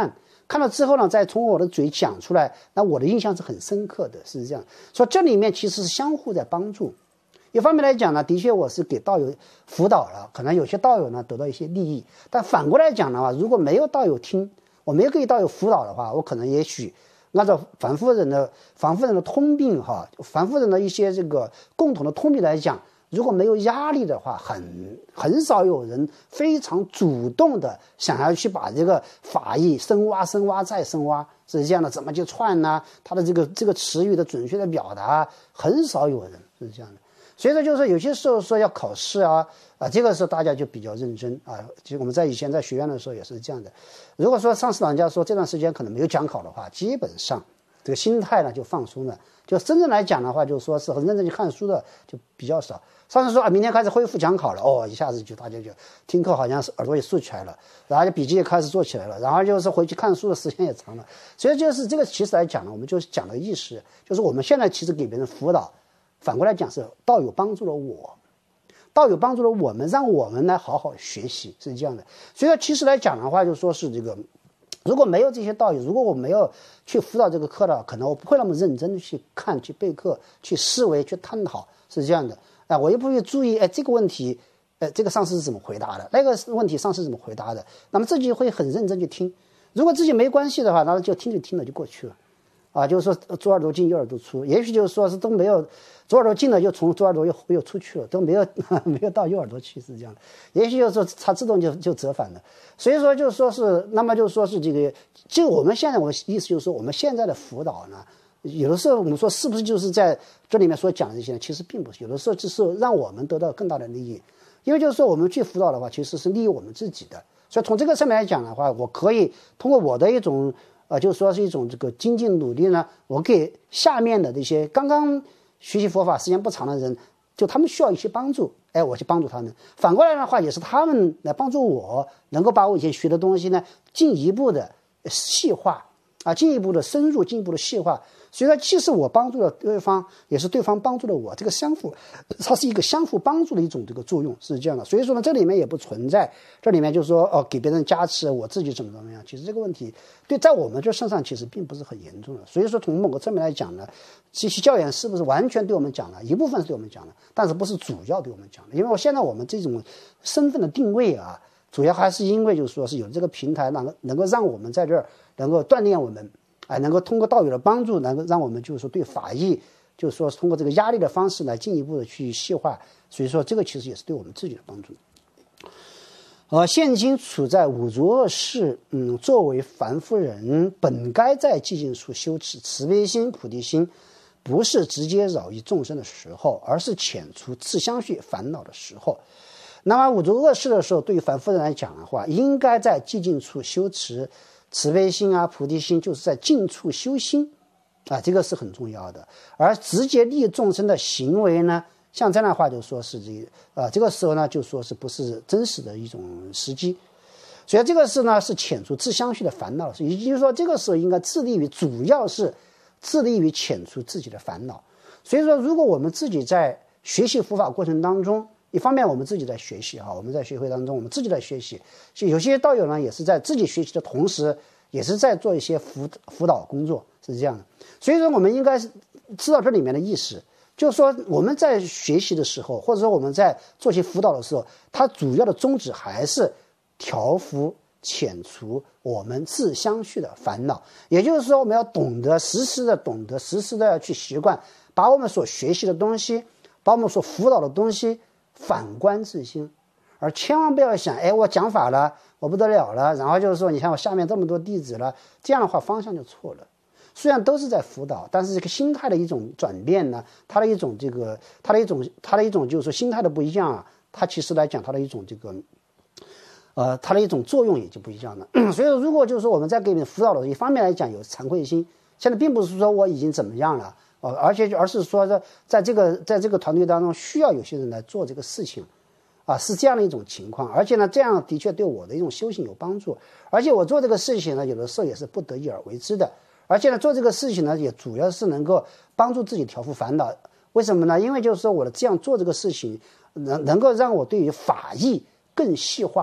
看到之后呢，再通过我的嘴讲出来，那我的印象是很深刻的，是这样。所以这里面其实是相互在帮助。一方面来讲呢，的确我是给道友辅导了，可能有些道友呢得到一些利益，但反过来讲的话，如果没有道友听，我没有给道友辅导的话，我可能也许按照凡夫人的凡夫人的通病哈，凡夫人的一些这个共同的通病来讲，如果没有压力的话，很很少有人非常主动的想要去把这个法义深挖深挖再深挖，是这样的，怎么去串呢？他的这个这个词语的准确的表达，很少有人是这样的。所以说就是有些时候说要考试啊啊，这个时候大家就比较认真啊。其实我们在以前在学院的时候也是这样的。如果说上师长家说这段时间可能没有讲考的话，基本上这个心态呢就放松了。就真正来讲的话，就说是很认真去看书的就比较少。上次说啊，明天开始恢复讲考了，哦，一下子就大家就听课好像是耳朵也竖起来了，然后就笔记也开始做起来了，然后就是回去看书的时间也长了。所以就是这个其实来讲呢，我们就是讲的意识，就是我们现在其实给别人辅导。反过来讲是道友帮助了我，道友帮助了我们，让我们来好好学习，是这样的。所以说其实来讲的话，就说是这个，如果没有这些道友，如果我没有去辅导这个课的，可能我不会那么认真的去看、去备课、去思维、去探讨，是这样的。哎，我也不会注意，哎，这个问题，哎，这个上师是怎么回答的，那个问题上师怎么回答的，那么自己会很认真去听。如果自己没关系的话，那就听就听了就过去了。啊，就是说左耳朵进右耳朵出，也许就是说是都没有左耳朵进了，就从左耳朵又又出去了，都没有没有到右耳朵去，是这样的。也许就是说它自动就就折返了。所以说就是说是，那么就是说是这个，就我们现在我意思就是说，我们现在的辅导呢，有的时候我们说是不是就是在这里面所讲的这些呢？其实并不是，有的时候就是让我们得到更大的利益，因为就是说我们去辅导的话，其实是利于我们自己的。所以从这个上面来讲的话，我可以通过我的一种。呃，就是说是一种这个精进努力呢，我给下面的这些刚刚学习佛法时间不长的人，就他们需要一些帮助，哎，我去帮助他们。反过来的话，也是他们来帮助我，能够把我以前学的东西呢，进一步的细化啊，进一步的深入，进一步的细化。所以说，既是我帮助了对方，也是对方帮助了我，这个相互，它是一个相互帮助的一种这个作用，是这样的。所以说呢，这里面也不存在，这里面就是说哦，给别人加持，我自己怎么怎么样。其实这个问题，对，在我们这身上其实并不是很严重的。所以说，从某个侧面来讲呢，这些教研是不是完全对我们讲了？一部分是对我们讲的，但是不是主要对我们讲的。因为我现在我们这种身份的定位啊，主要还是因为就是说是有这个平台，能够能够让我们在这儿能够锻炼我们。哎，能够通过道友的帮助，能够让我们就是说对法义，就是说通过这个压力的方式来进一步的去细化，所以说这个其实也是对我们自己的帮助。呃，现今处在五浊恶世，嗯，作为凡夫人，本该在寂静处修持慈悲心、菩提心，不是直接扰益众生的时候，而是遣除自相续烦恼的时候。那么五浊恶世的时候，对于凡夫人来讲的话，应该在寂静处修持慈悲心啊，菩提心，就是在静处修心啊，这个是很重要的。而直接利益众生的行为呢，像这样的话就说是这个啊，这个时候呢就说是不是真实的一种时机。所以这个是呢是遣除自相续的烦恼，也就是说这个时候应该致力于，主要是致力于遣除自己的烦恼。所以说，如果我们自己在学习佛法过程当中，一方面我们自己在学习哈，我们在学会当中我们自己在学习，有些道友呢也是在自己学习的同时，也是在做一些辅辅导工作，是这样的。所以说我们应该知道这里面的意思，就是说我们在学习的时候，或者说我们在做些辅导的时候，它主要的宗旨还是调伏遣除我们自相续的烦恼。也就是说，我们要懂得实时的懂得实时的要去习惯，把我们所学习的东西，把我们所辅导的东西反观自心，而千万不要想，哎，我讲法了，我不得了了，然后就是说，你看我下面这么多弟子了，这样的话方向就错了。虽然都是在辅导，但是这个心态的一种转变呢，它的一种这个，它的一种，它的一种就是说心态的不一样啊，它其实来讲它的一种这个，呃，它的一种作用也就不一样了。所以如果就是说我们在给你辅导的一方面来讲有惭愧心，现在并不是说我已经怎么样了。呃，而且而是说，在这个在这个团队当中，需要有些人来做这个事情，啊，是这样的一种情况。而且呢，这样的确对我的一种修行有帮助。而且我做这个事情呢，有的时候也是不得已而为之的。而且呢，做这个事情呢，也主要是能够帮助自己调伏烦恼。为什么呢？因为就是说，我的这样做这个事情，能能够让我对于法义更细化，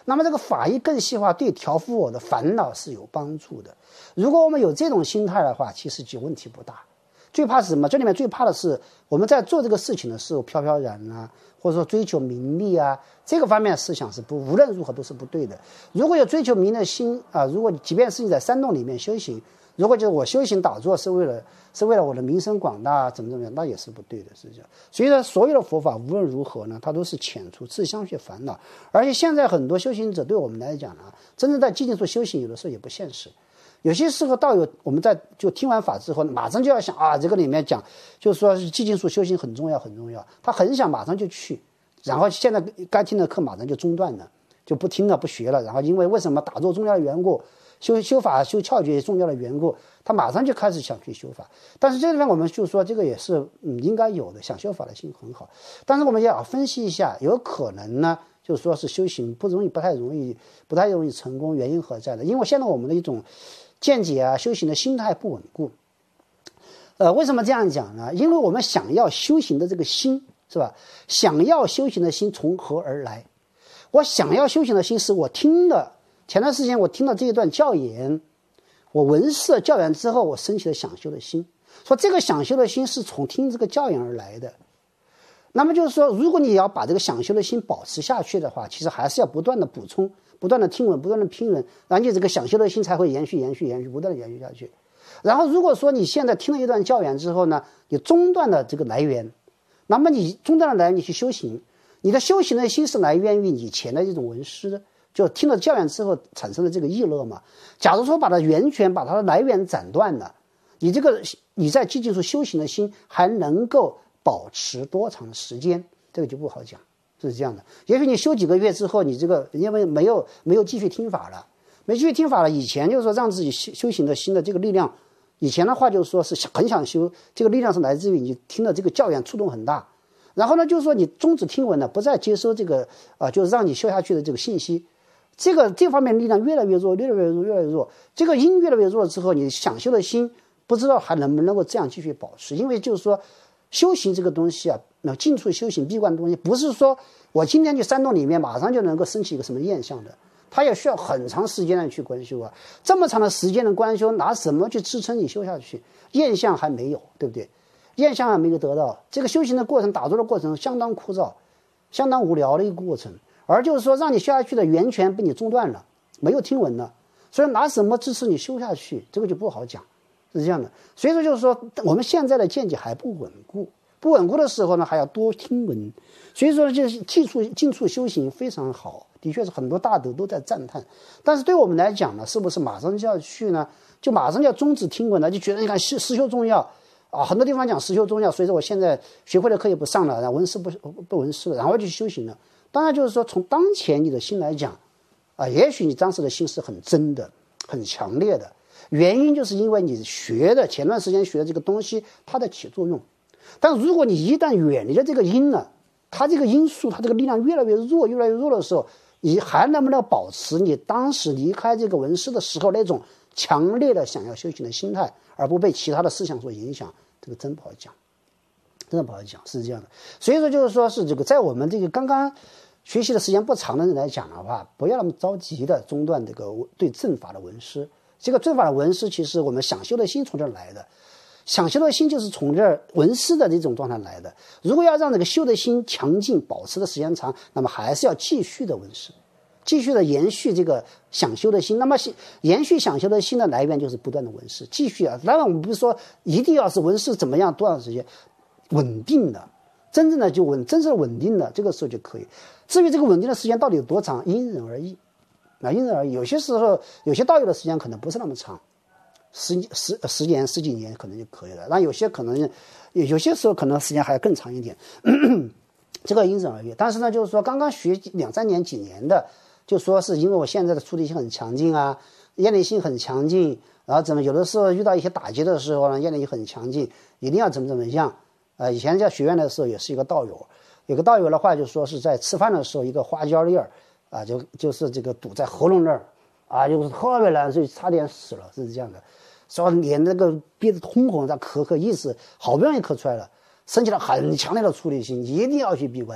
那么这个法义更细化对调伏我的烦恼是有帮助的。如果我们有这种心态的话，其实就问题不大。最怕是什么？这里面最怕的是我们在做这个事情的时候飘飘然啊，或者说追求名利啊，这个方面思想是不无论如何都是不对的。如果有追求名的心啊，如果即便是你在山洞里面修行，如果就是我修行打坐是为了是为了我的名声广大怎么怎么样，那也是不对的，是这样。所以说，所有的佛法无论如何呢，它都是遣除自相续烦恼。而且现在很多修行者对我们来讲呢，真正在寂静处修行，有的时候也不现实。有些时候道友我们在就听完法之后，马上就要想啊，这个里面讲就是说是寂静处修行很重要很重要，他很想马上就去，然后现在该听的课马上就中断了，就不听了不学了，然后因为为什么打坐重要的缘故，修修法修窍诀重要的缘故，他马上就开始想去修法。但是这里面我们就说这个也是嗯应该有的，想修法的心很好，但是我们也要分析一下，有可能呢就是说是修行不容易不太容易不太容易成功，原因何在呢？因为现在我们的一种见解啊，修行的心态不稳固。呃，为什么这样讲呢？因为我们想要修行的这个心，是吧？想要修行的心从何而来？我想要修行的心是我听了前段时间我听了这一段教言，我闻思了教言之后，我升起了想修的心。说这个想修的心是从听这个教言而来的。那么就是说，如果你要把这个想修的心保持下去的话，其实还是要不断的补充，不断的听闻，不断的听闻，然后你这个想修的心才会延续延续延续不断的延续下去。然后如果说你现在听了一段教言之后呢，你中断了这个来源，那么你中断了来源，你去修行，你的修行的心是来源于以前的这种闻思，就听了教言之后产生的这个意乐嘛。假如说把它源泉把它的来源斩断了，你这个你在寂静处修行的心还能够保持多长的时间，这个就不好讲，是这样的。也许你修几个月之后，你这个因为没有没有继续听法了，没继续听法了，以前就是说让自己修修行的心的这个力量，以前的话就是说是很想修，这个力量是来自于你听了这个教言触动很大，然后呢就是说你终止听闻了，不再接收这个啊、呃，就是让你修下去的这个信息，这个这方面力量越来越弱，越来越弱，越来越弱。这个因越来越弱之后，你想修的心不知道还能不能够这样继续保持，因为就是说修行这个东西啊，那静处修行闭关的东西，不是说我今天去山洞里面马上就能够升起一个什么现象的，它也需要很长时间的去观修啊。这么长的时间的观修，拿什么去支撑你修下去？现象还没有，对不对？现象还没有得到，这个修行的过程、打坐的过程相当枯燥、相当无聊的一个过程。而就是说，让你修下去的源泉被你中断了，没有听闻了，所以拿什么支持你修下去？这个就不好讲。是这样的，所以说就是说我们现在的见解还不稳固，不稳固的时候呢，还要多听闻。所以说就是静处静处修行非常好，的确是很多大德都在赞叹。但是对我们来讲呢，是不是马上就要去呢？就马上就要终止听闻了，就觉得你看实实修重要啊，很多地方讲实修重要，所以说我现在学会的课也不上了，然后闻思不不闻思了，然后就去修行了。当然就是说从当前你的心来讲啊，也许你当时的心是很真的、很强烈的。原因就是因为你学的前段时间学的这个东西它在起作用，但如果你一旦远离了这个因呢，它这个因素它这个力量越来越弱越来越弱的时候，你还能不能保持你当时离开这个闻思的时候那种强烈的想要修行的心态，而不被其他的思想所影响，这个真不好讲，真的不好讲，是这样的。所以说就是说是这个在我们这个刚刚学习的时间不长的人来讲的话，不要那么着急的中断这个对正法的闻思。这个正法的闻思，其实我们想修的心从这儿来的，想修的心就是从这儿闻思的这种状态来的。如果要让这个修的心强劲，保持的时间长，那么还是要继续的闻思，继续的延续这个想修的心。那么延续想修的心的来源就是不断的闻思，继续啊。当然我们不是说一定要是闻思怎么样多长时间，稳定的，真正的就稳，真正稳定的这个时候就可以。至于这个稳定的时间到底有多长，因人而异。那因人而异，有些时候有些道友的时间可能不是那么长，十十十年十几年可能就可以了。那有些可能有些时候可能时间还要更长一点，咳咳这个因人而异。但是呢，就是说刚刚学两三年几年的，就说是因为我现在的出离心很强劲啊，厌离心很强劲，然后怎么有的时候遇到一些打击的时候呢，厌离心很强劲，一定要怎么怎么样。呃，以前在学院的时候也是一个道友，有个道友的话就说是在吃饭的时候一个花椒粒儿。啊，就就是这个堵在喉咙那儿，啊，就是特别难受，差点死了，是这样的。说连那个鼻子通红，在咳咳，意思好不容易咳出来了，升起了很强烈的出离心，一定要去闭关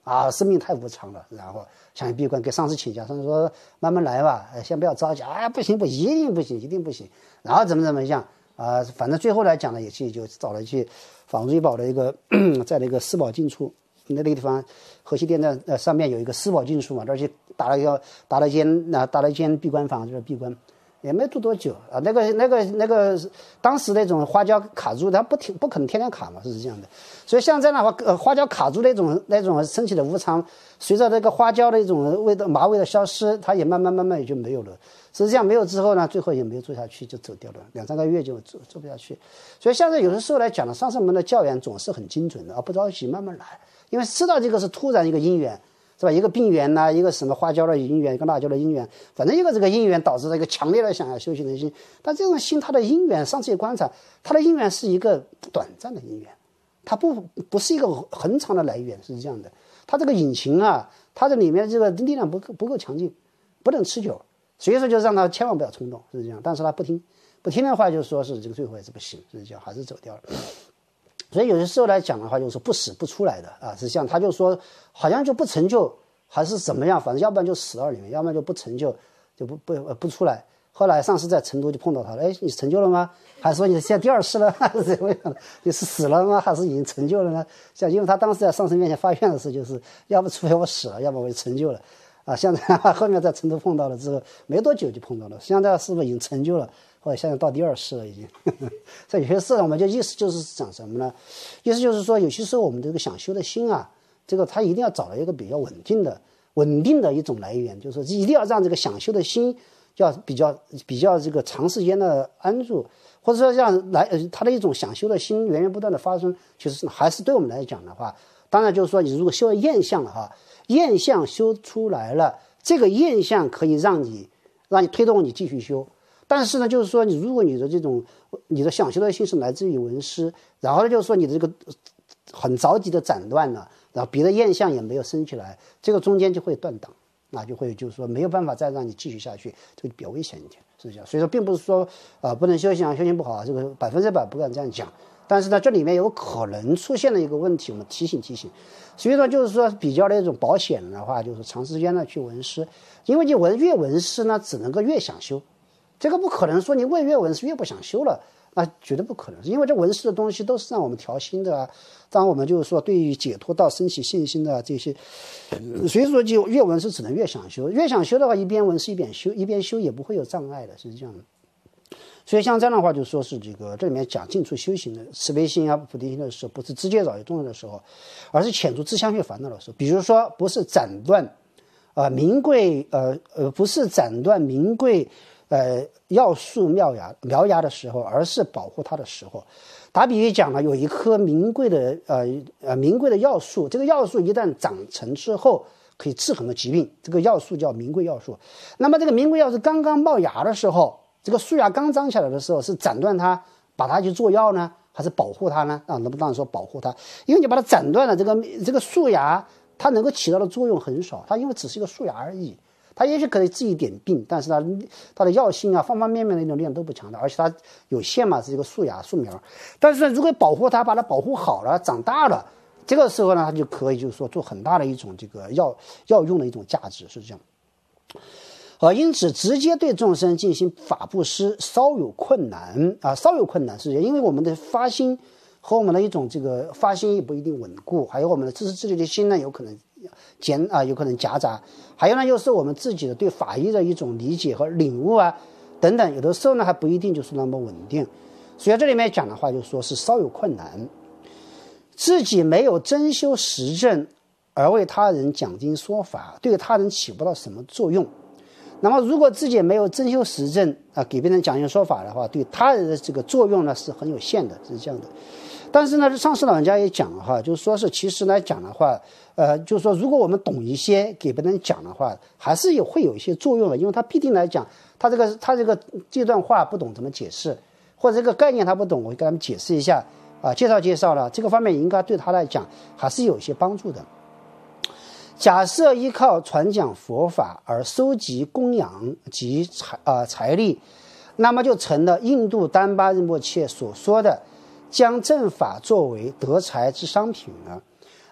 啊，生命太无常了，然后想去闭关，给上司请假，上司说慢慢来吧，先不要着急，哎，不行不行，一定不行，一定不行，然后怎么怎么样啊、呃，反正最后来讲呢，也去就找了去仿瑞宝的一个在那个四宝进出那个地方，河西店的呃上面有一个四宝进出嘛，这儿去打了一个打了一间那、呃、打了一间闭关房，就是闭关。也没住多久啊，那个那个那个，当时那种花椒卡住，它不停不可能天天卡嘛，是这样的。所以像这样的话，呃，花椒卡住那种那种身体的无常，随着这个花椒的一种味道麻味的消失，它也慢慢慢慢也就没有了。实际上没有之后呢，最后也没有做下去，就走掉了，两三个月就做做不下去。所以像这有的时候来讲呢，上师们的教研总是很精准的啊，不着急，慢慢来，因为知道这个是突然一个因缘。是吧？一个病源呐、啊，一个什么花椒的因缘，一个辣椒的因缘，反正一个这个因缘导致了一个强烈的想要修行的心。但这种心，它的因缘，上次也观察，它的因缘是一个短暂的因缘，它不不是一个恒长的来源，是这样的。它这个引擎啊，它这里面这个力量不够不够强劲，不能持久，所以说就让它千万不要冲动，是这样。但是他不听，不听的话，就说是这个最后还是不行，是这样，还是走掉了。所以有些时候来讲的话，就是不死不出来的啊，实际上他就说好像就不成就，还是怎么样，反正要不然就死到里面，要不然就不成就，就不不不出来。后来上次在成都就碰到他了，哎，你成就了吗？还是说你现在第二世了？还是怎么样的？你是死了吗？还是已经成就了呢？像因为他当时在上师面前发愿的时候，就是要不除非我死了，要不我就成就了啊。现在后面在成都碰到了之后，没多久就碰到了，现在是不是已经成就了？或者现在到第二世了已经，所以有些事我们就意思就是讲什么呢？意思就是说，有些时候我们这个想修的心啊，这个他一定要找到一个比较稳定的、稳定的一种来源，就是说一定要让这个想修的心要比较比较这个长时间的安住，或者说让来呃他的一种想修的心源源不断的发生，其实还是对我们来讲的话，当然就是说你如果修厌相了哈，厌相修出来了，这个厌相可以让你让你推动你继续修。但是呢，就是说，你如果你的这种你的想修的心是来自于闻思，然后呢，就是说你的这个很着急的斩断了，然后别的厌相也没有升起来，这个中间就会断档，那就会就是说没有办法再让你继续下去，这个比较危险一点，是这样。所以说，并不是说啊、呃、不能修行啊，修行不好，这个百分之百不敢这样讲。但是呢，这里面有可能出现的一个问题，我们提醒提醒。所以说，就是说比较那种保险的话，就是长时间的去闻思，因为你闻越闻思呢，只能够越想修。这个不可能说你越越闻思越不想修了，那绝对不可能，因为这闻思的东西都是让我们调心的啊，让我们就是说对于解脱道升起信心的、啊、这些，所以说就越闻思只能越想修，越想修的话，一边闻思一边修，一边修也不会有障碍的，是这样的。所以像这样的话，就说是这个这里面讲进出修行的慈悲心啊、菩提心的时候，不是直接扰于众生的时候，而是遣除自相续烦恼的时候，比如说不是斩断啊、呃、名贵呃呃不是斩断名贵。呃，要树苗芽苗芽的时候，而是保护它的时候。打比喻讲了，有一棵名贵的呃呃名贵的药树，这个药树一旦长成之后，可以治很多疾病。这个药树叫名贵药树。那么这个名贵药树刚刚冒芽的时候，这个树芽刚长起来的时候，是斩断它，把它去做药呢，还是保护它呢？啊，那不当然说保护它，因为你把它斩断了，这个这个树芽它能够起到的作用很少，它因为只是一个树芽而已。它也许可以治一点病，但是它它的药性啊，方方面面的那种力量都不强的，而且它有限嘛，是一个树芽树苗。但是呢，如果保护它，把它保护好了，长大了，这个时候呢，它就可以就是说做很大的一种这个药药用的一种价值，是这样。呃，因此直接对众生进行法布施稍有困难啊，稍有困难是因为我们的发心和我们的一种这个发心也不一定稳固，还有我们的自私自利的心呢，有可能减啊，有可能夹杂，还有呢，又是我们自己的对法义的一种理解和领悟啊，等等，有的时候呢还不一定就是那么稳定。所以这里面讲的话，就说是稍有困难，自己没有真修实证，而为他人讲经说法，对他人起不到什么作用。那么如果自己没有真修实证啊，给别人讲经说法的话，对他人的这个作用呢是很有限的，是这样的。但是呢，上师老人家也讲了哈，就是说是其实来讲的话，呃，就是说如果我们懂一些给别人讲的话，还是有会有一些作用的，因为他必定来讲，他这个他这个这段话不懂怎么解释，或者这个概念他不懂，我给他们解释一下啊，介绍介绍了，这个方面应该对他来讲还是有一些帮助的。假设依靠传讲佛法而收集供养及财啊、呃、财力，那么就成了印度丹巴仁波切所说的将正法作为得财之商品了。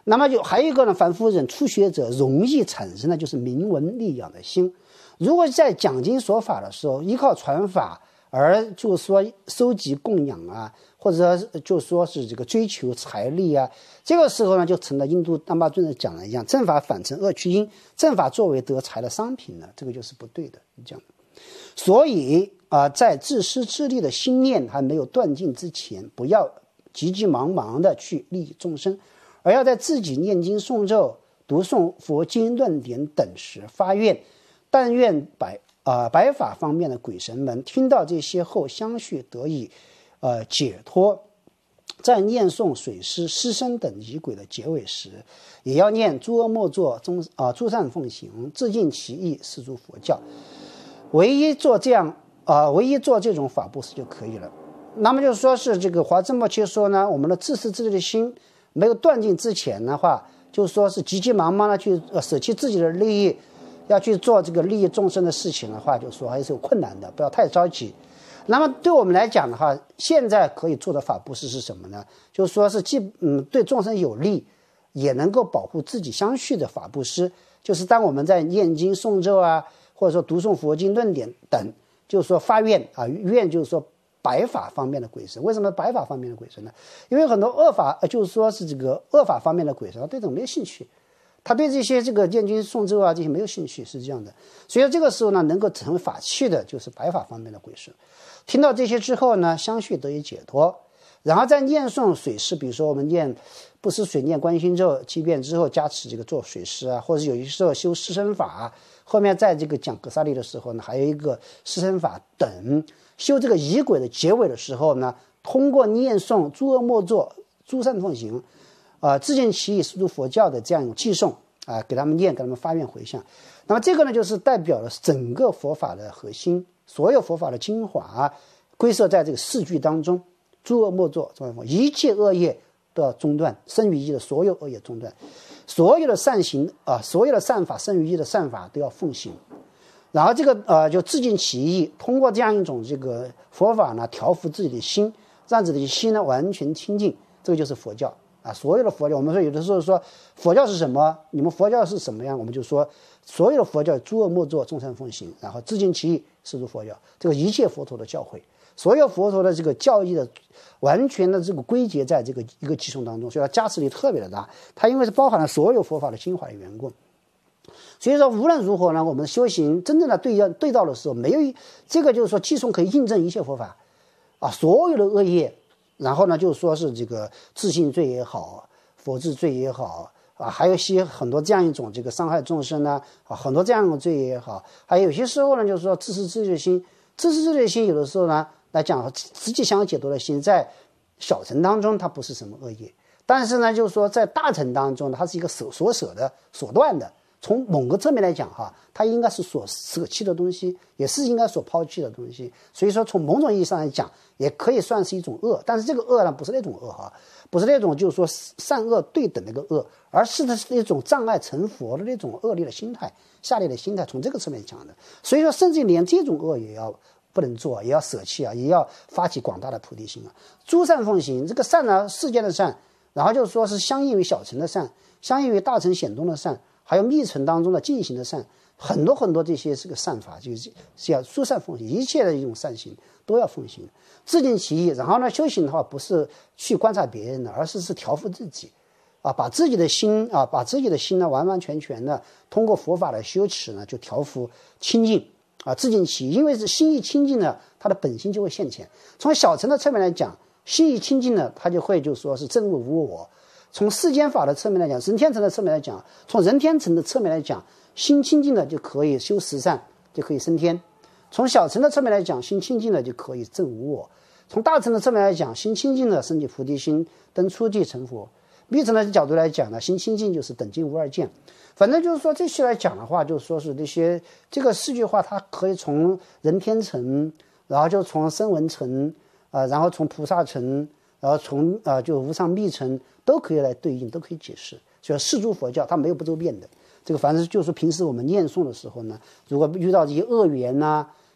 那么就还有一个呢，凡夫人初学者容易产生的就是明文利养的心。如果在讲经说法的时候，依靠传法而就说收集供养啊，或者就说是这个追求财力啊，这个时候呢，就成了印度丹巴尊者讲的一样，正法反成恶趣因，正法作为得财的商品呢，这个就是不对的，这样。所以啊、呃，在自私自利的心念还没有断尽之前，不要急急忙忙的去利益众生，而要在自己念经诵咒、读诵佛经论典等时发愿，但愿百啊、呃、白法方面的鬼神们听到这些后，相续得以呃解脱。在念诵水师、师生等仪轨的结尾时，也要念诸恶莫作、中啊诸善奉行、自尽其意，是诸佛教。唯一做这样啊、呃，唯一做这种法布施就可以了。那么就是说是这个华正摩切说呢，我们的自私自利的心没有断尽之前的话，就是说是急急忙忙的去呃舍弃自己的利益，要去做这个利益众生的事情的话，就是说还是有困难的，不要太着急。那么对我们来讲的话，现在可以做的法布施是什么呢？就是说是既嗯对众生有利，也能够保护自己相续的法布施，就是当我们在念经诵咒啊，或者说读诵佛经论典等，就是说发愿啊，愿就是说白法方面的鬼神。为什么白法方面的鬼神呢？因为很多恶法，就是说是这个恶法方面的鬼神，他对这种没有兴趣，他对这些这个念经诵咒啊这些没有兴趣，是这样的。所以这个时候呢，能够成为法器的就是白法方面的鬼神。听到这些之后呢，相续得以解脱。然后在念诵水师，比如说我们念不施水念观心咒七遍之后，加持这个做水师啊，或者有些时候修师身法、啊，后面在这个讲格萨利的时候呢，还有一个师身法等，修这个仪轨的结尾的时候呢，通过念诵诸恶莫作、诸善奉行，呃，自尽其意，是诸佛教的这样一种寄诵啊、呃，给他们念，给他们发愿回向。那么这个呢，就是代表了整个佛法的核心，所有佛法的精华、啊、归摄在这个四句当中。诸恶莫作，一切恶业都要中断，生于意的所有恶业中断，所有的善行啊、呃，所有的善法生于意的善法都要奉行。然后这个呃就自尽其意，通过这样一种这个佛法呢，调伏自己的心，让自己的心呢完全清净，这个就是佛教啊。所有的佛教，我们说有的时候说佛教是什么？你们佛教是什么样？我们就说所有的佛教诸恶莫作，众善奉行，然后自尽其意，是诸佛教。这个一切佛陀的教诲。所有佛陀的这个教义的完全的这个归结在这个一个寄诵当中，所以它加持力特别的大。它因为是包含了所有佛法的精华的缘故，所以说无论如何呢，我们修行真正的对要对到的时候，没有这个就是说寄诵可以印证一切佛法啊，所有的恶业，然后呢就是说是这个自信罪也好，佛制罪也好啊，还有一些很多这样一种这个伤害众生呢啊，很多这样的罪也好，还有些时候呢就是说自私自利的心，自私自利的心有的时候呢。来讲，自己想要解脱的心，在小乘当中它不是什么恶业，但是呢，就是说在大乘当中呢，它是一个所所舍的、所断的。从某个侧面来讲，哈，它应该是所舍弃的东西，也是应该所抛弃的东西。所以说，从某种意义上来讲，也可以算是一种恶。但是这个恶呢，不是那种恶哈，不是那种就是说善恶对等的一个恶，而是的是一种障碍成佛的那种恶劣的心态、下劣的心态。从这个侧面讲的，所以说，甚至连这种恶也要。不能做，也要舍弃啊，也要发起广大的菩提心啊。诸善奉行，这个善呢，世间的善，然后就是说是相应于小乘的善，相应于大乘显宗的善，还有密乘当中的进行的善，很多很多这些这个善法，就是是要诸善奉行，一切的一种善行都要奉行，自尽其意。然后呢，修行的话不是去观察别人的，而是是调伏自己，啊，把自己的心啊，把自己的心呢完完全全的通过佛法的修持呢，就调伏清净。啊，自尽其意，因为是心意清净了，它的本心就会现前。从小乘的侧面来讲，心意清净了，它就会就说是证悟无我。从世间法的侧面来讲，人天乘的侧面来讲，从人天乘的侧面来讲，心清净了就可以修十善，就可以升天。从小乘的侧面来讲，心清净了就可以证无我。从大乘的侧面来讲，心清净了升起菩提心，登初地成佛。密乘的角度来讲呢，心清净就是等尽无二见。反正就是说这些来讲的话，就是说是这些这个四句话，它可以从人天乘，然后就从声闻乘，呃，然后从菩萨乘，然后从呃就无上密乘都可以来对应，都可以解释。所以四诸佛教它没有不周遍的。这个反正就是平时我们念诵的时候呢，如果遇到这些恶缘呐、啊，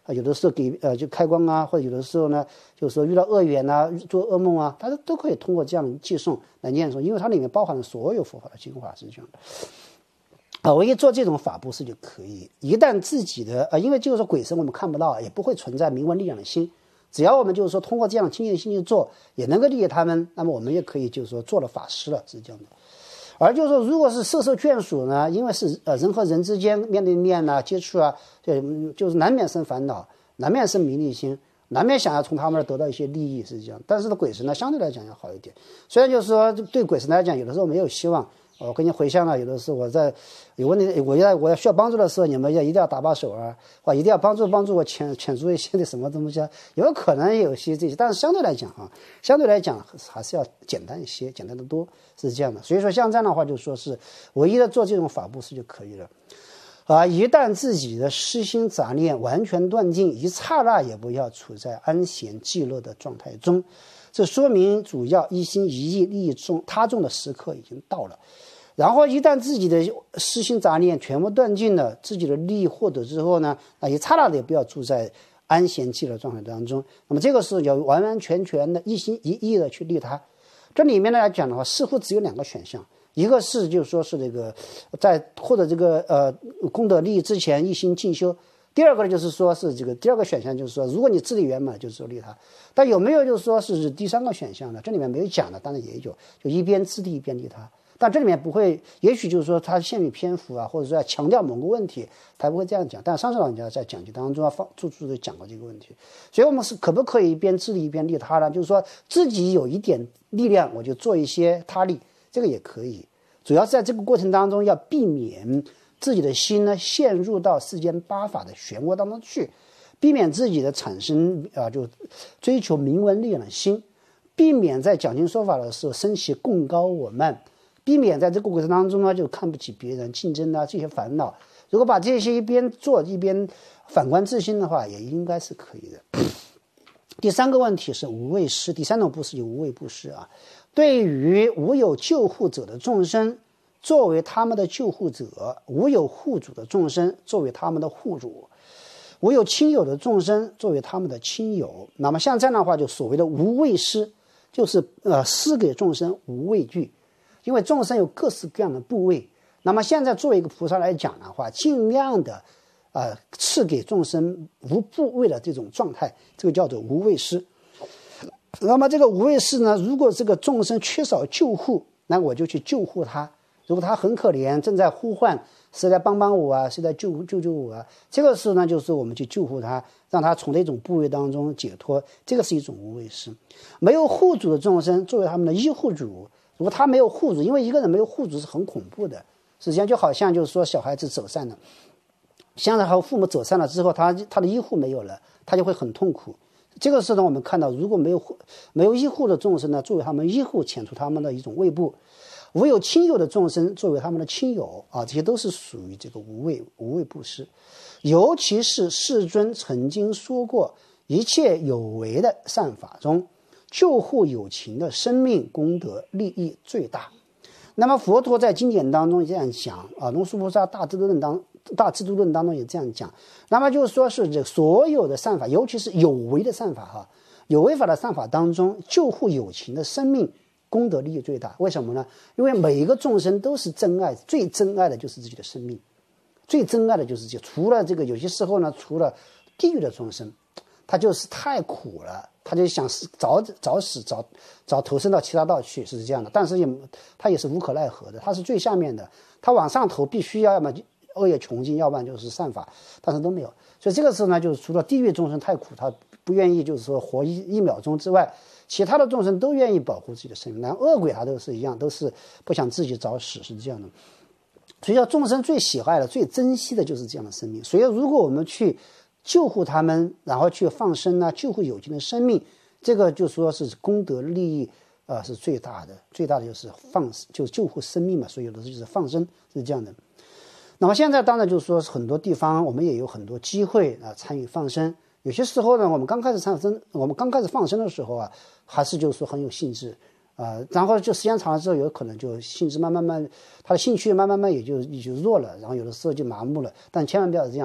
啊，有的时候给呃就开光啊，或者有的时候呢，就是说遇到恶缘啊，做噩梦啊，它都可以通过这样的寄诵来念诵，因为它里面包含了所有佛法的精华，是这样的。啊，唯一做这种法布施就可以。一旦自己的啊，因为就是说鬼神我们看不到，也不会存在铭文力量的心，只要我们就是说通过这样的清净的心去做，也能够利益他们，那么我们也可以就是说做了法师了，是这样的。而就是说，如果是色受眷属呢，因为是呃人和人之间面对面啊、接触啊，就就是难免生烦恼，难免生迷利心，难免想要从他们那得到一些利益，是这样。但是呢，鬼神呢相对来讲要好一点。虽然就是说对鬼神来讲，有的时候没有希望。我跟你回向了，有的时候我在有问题，我要我要需要帮助的时候，你们要一定要搭把手啊，或一定要帮助帮助我遣遣除一些的什么东西啊，有可能有些这些，但是相对来讲啊，相对来讲还是要简单一些，简单的多，是这样的。所以说像这样的话，就说是唯一的做这种法布施就可以了。啊，一旦自己的私心杂念完全断尽，一刹那也不要处在安闲寂乐的状态中，这说明主要一心一意利益众他众的时刻已经到了。然后一旦自己的私心杂念全部断尽了，自己的利益获得之后呢，那一刹那的也不要住在安闲寂乐状态当中。那么这个时候要完完全全的一心一意的去利他。这里面来讲的话，似乎只有两个选项，一个是就是说是这个在获得这个呃功德利益之前一心进修，第二个呢就是说是这个第二个选项就是说，如果你自利圆满就是说利他。但有没有就是说是第三个选项呢？这里面没有讲的，当然也有，就一边自利一边利他。但这里面不会，也许就是说他限于篇幅啊，或者说要强调某个问题，他不会这样讲。但上次老人家在讲解当中啊，放处处的讲过这个问题。所以我们是可不可以一边自利一边利他呢？就是说自己有一点力量，我就做一些他利，这个也可以。主要是在这个过程当中要避免自己的心呢陷入到世间八法的漩涡当中去，避免自己的产生啊就追求名闻利养的心，避免在讲经说法的时候升起贡高我慢。避免在这个过程当中呢，就看不起别人、竞争啊这些烦恼。如果把这些一边做一边反观自心的话，也应该是可以的。第三个问题是无畏施，第三种布施就无畏布施啊。对于无有救护者的众生，作为他们的救护者；无有护主的众生，作为他们的护主；无有亲友的众生，作为他们的亲友。那么像这样的话，就所谓的无畏施，就是呃施给众生无畏惧。因为众生有各式各样的部位，那么现在作为一个菩萨来讲的话，尽量的呃赐给众生无部位的这种状态，这个叫做无畏施。那么这个无畏施呢，如果这个众生缺少救护，那我就去救护他。如果他很可怜，正在呼唤，谁来帮帮我啊，谁来救救救我啊，这个时候呢，就是我们去救护他，让他从那种部位当中解脱，这个是一种无畏施。没有护主的众生，作为他们的依护主。如果他没有护主，因为一个人没有护主是很恐怖的。实际上就好像就是说小孩子走散了，现在和父母走散了之后，他他的依护没有了，他就会很痛苦。这个时候呢，我们看到如果没有没有依护的众生呢，作为他们依护，遣除他们的一种畏怖；无有亲友的众生，作为他们的亲友啊，这些都是属于这个无畏无畏布施。尤其是世尊曾经说过，一切有为的善法中，救护有情的生命功德利益最大。那么佛陀在经典当中这样讲啊，龙树菩萨大智度论当大智度论当中也这样讲。那么就是说是这所有的善法，尤其是有为的善法哈，有为法的善法当中，救护有情的生命功德利益最大。为什么呢？因为每一个众生都是真爱，最真爱的就是自己的生命，最真爱的就是这。除了这个有些时候呢，除了地狱的众生，他就是太苦了，他就想早早死，早早投身到其他道去，是这样的。但是也他也是无可奈何的，他是最下面的，他往上投必须要要么恶业穷尽，要不然就是善法，但是都没有。所以这个时候呢，就是除了地狱众生太苦，他不愿意就是说活一一秒钟之外，其他的众生都愿意保护自己的生命。然后恶鬼他都是一样，都是不想自己早死，是这样的。所以说众生最喜爱的、最珍惜的就是这样的生命。所以如果我们去救护他们，然后去放生啊，救护有情的生命，这个就说是功德利益，呃，是最大的，最大的就是放，就是救护生命嘛，所以有的时候就是放生，是这样的。那么现在当然就是说很多地方我们也有很多机会啊参与放生。有些时候呢，我们刚开始放生，我们刚开始放生的时候啊，还是就是说很有兴致。呃，然后就时间长了之后，有可能就兴致慢慢慢，他的兴趣慢慢慢也就也就弱了，然后有的时候就麻木了。但千万不要这样。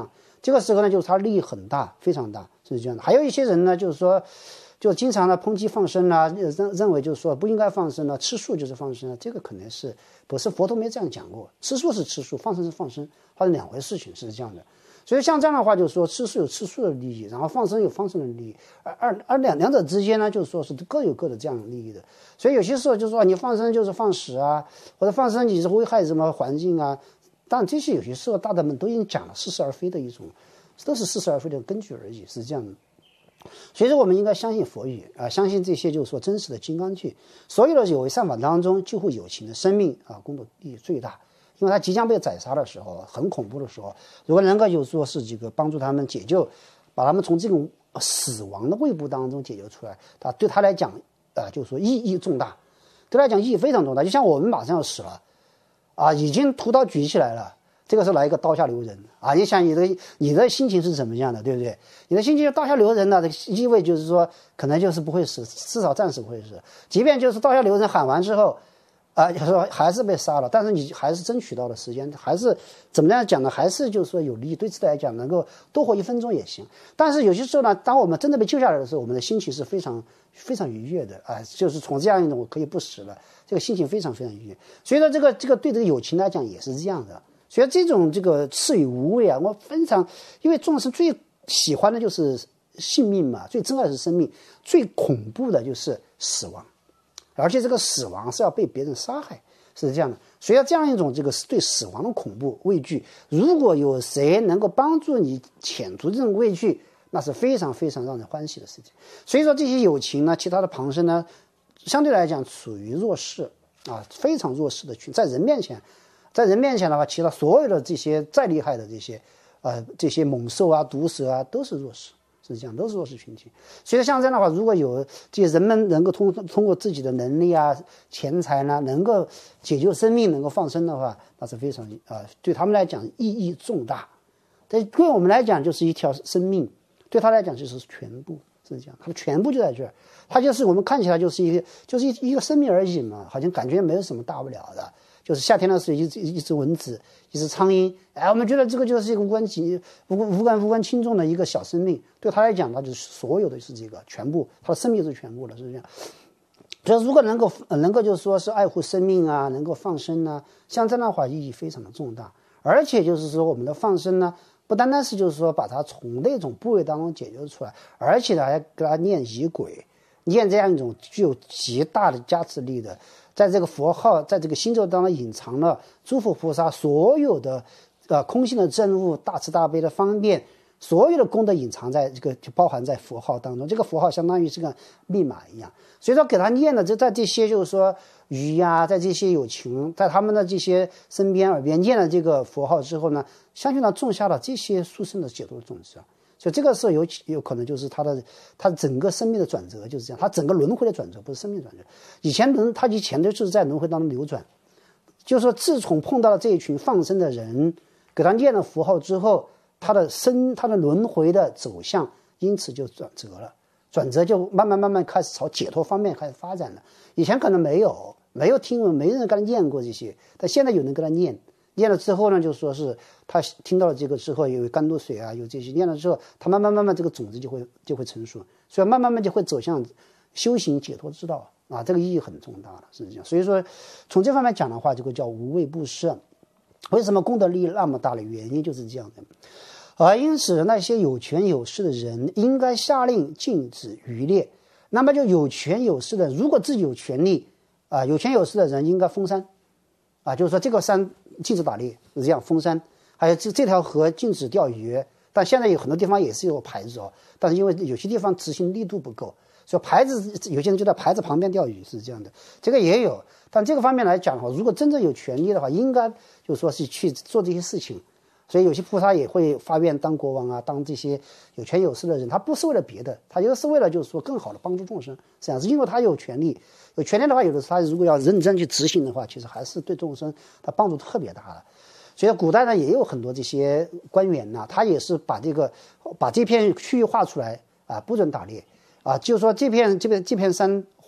这个时候呢，就是他利益很大，非常大，是这样的。还有一些人呢，就是说，就经常呢抨击放生啊，认认为就是说不应该放生啊，吃素就是放生啊，这个可能是不是佛陀没这样讲过？吃素是吃素，放生是放生，它是两回事情，是这样的。所以像这样的话，就是说吃素有吃素的利益，然后放生有放生的利益，而而而两两者之间呢，就是说是各有各的这样的利益的。所以有些时候就是说你放生就是放屎啊，或者放生你是危害什么环境啊，但这些有些时候大德们都已经讲了似是而非的一种，都是似是而非的根据而已，是这样的。所以说我们应该相信佛语啊，相信这些就是说真实的金刚句。所有的有为善法当中，救护有情的生命啊，功德利益最大。因为他即将被宰杀的时候，很恐怖的时候，如果能够就是说是这个帮助他们解救，把他们从这种死亡的胃部当中解救出来，他对他来讲啊、呃，就是说意义重大，对他来讲意义非常重大。就像我们马上要死了啊，已经屠刀举起来了，这个时候来一个刀下留人啊，你想你的你的心情是怎么样的，对不对？你的心情刀下留人呢，这个意味就是说可能就是不会死，至少暂时不会死。即便就是刀下留人喊完之后啊，说还是被杀了，但是你还是争取到了时间，还是怎么样讲呢？还是就是说有利益，对自己来讲能够多活一分钟也行。但是有些时候呢，当我们真的被救下来的时候，我们的心情是非常非常愉悦的啊，就是从这样一种我可以不死了，这个心情非常非常愉悦。所以说这个这个对这个友情来讲也是这样的。所以这种这个赐与无畏啊，我非常，因为众生最喜欢的就是性命嘛，最珍爱的是生命，最恐怖的就是死亡。而且这个死亡是要被别人杀害，是这样的。所以这样一种这个对死亡的恐怖畏惧，如果有谁能够帮助你遣除这种畏惧，那是非常非常让人欢喜的事情。所以说这些有情呢，其他的旁生呢，相对来讲处于弱势啊，非常弱势的群，在人面前，在人面前的话，其他所有的这些再厉害的这些呃这些猛兽啊、毒蛇啊，都是弱势。是这样，都是弱势群体。所以像这样的话，如果有这些人们能够通通过自己的能力啊、钱财呢，能够解救生命、能够放生的话，那是非常啊、呃，对他们来讲意义重大。但对我们来讲，就是一条生命；对他来讲，就是全部。是这样，他的全部就在这儿。他就是我们看起来就是一个，就是一一个生命而已嘛，好像感觉没有什么大不了的。就是夏天的时候，一只一只蚊子，一只苍蝇，哎，我们觉得这个就是一个无关紧、无无关无关轻重的一个小生命，对他来讲，他就是所有的是这个全部，他的生命是全部的，是这样。所以，如果能够能够就是说是爱护生命啊，能够放生啊，像这样的话意义非常的重大。而且就是说，我们的放生呢，不单单是就是说把它从那种部位当中解救出来，而且呢还给他念仪轨，念这样一种具有极大的加持力的。在这个佛号，在这个心咒当中隐藏了诸佛菩萨所有的呃空性的证悟、大慈大悲的方便，所有的功德隐藏在这个，就包含在佛号当中。这个佛号相当于是个密码一样，所以说给他念的，就在这些就是说鱼呀，在这些有情，在他们的这些身边耳边念了这个佛号之后呢，相信呢种下了这些殊胜的解脱的种子。所以这个时候有有可能就是他的他整个生命的转折就是这样，他整个轮回的转折，不是生命转折。以前轮他以前都是在轮回当中流转，就是说自从碰到了这一群放生的人，给他念了符号之后，他的生他的轮回的走向因此就转折了，转折就慢慢慢慢开始朝解脱方面开始发展了。以前可能没有没有听闻，没人跟他念过这些，但现在有人跟他念。念了之后呢，就说是他听到了这个之后，有甘露水啊，有这些念了之后，他慢慢慢慢这个种子就会就会成熟，所以慢慢慢就会走向修行解脱之道啊，这个意义很重大了，是这样。所以说，从这方面讲的话，这个叫无畏布施。为什么功德利益那么大的原因就是这样的。而因此，那些有权有势的人应该下令禁止渔猎。那么就有权有势的，如果自己有权利啊，有权有势的人应该封山啊，就是说这个山禁止打猎，是这样封山。还有这这条河禁止钓鱼，但现在有很多地方也是有牌子哦，但是因为有些地方执行力度不够，所以牌子有些人就在牌子旁边钓鱼，是这样的。这个也有，但这个方面来讲的话，如果真正有权利的话，应该就说是去做这些事情。所以有些菩萨也会发愿当国王啊，当这些有权有势的人，他不是为了别的，他就是为了就是说更好的帮助众生，这样是因为他有权利，有权利的话，有的时候他如果要认真去执行的话，其实还是对众生他帮助特别大的。所以古代呢也有很多这些官员呐、啊，他也是把这个把这片区域划出来啊，不准打猎啊，就是说这片这片这片山划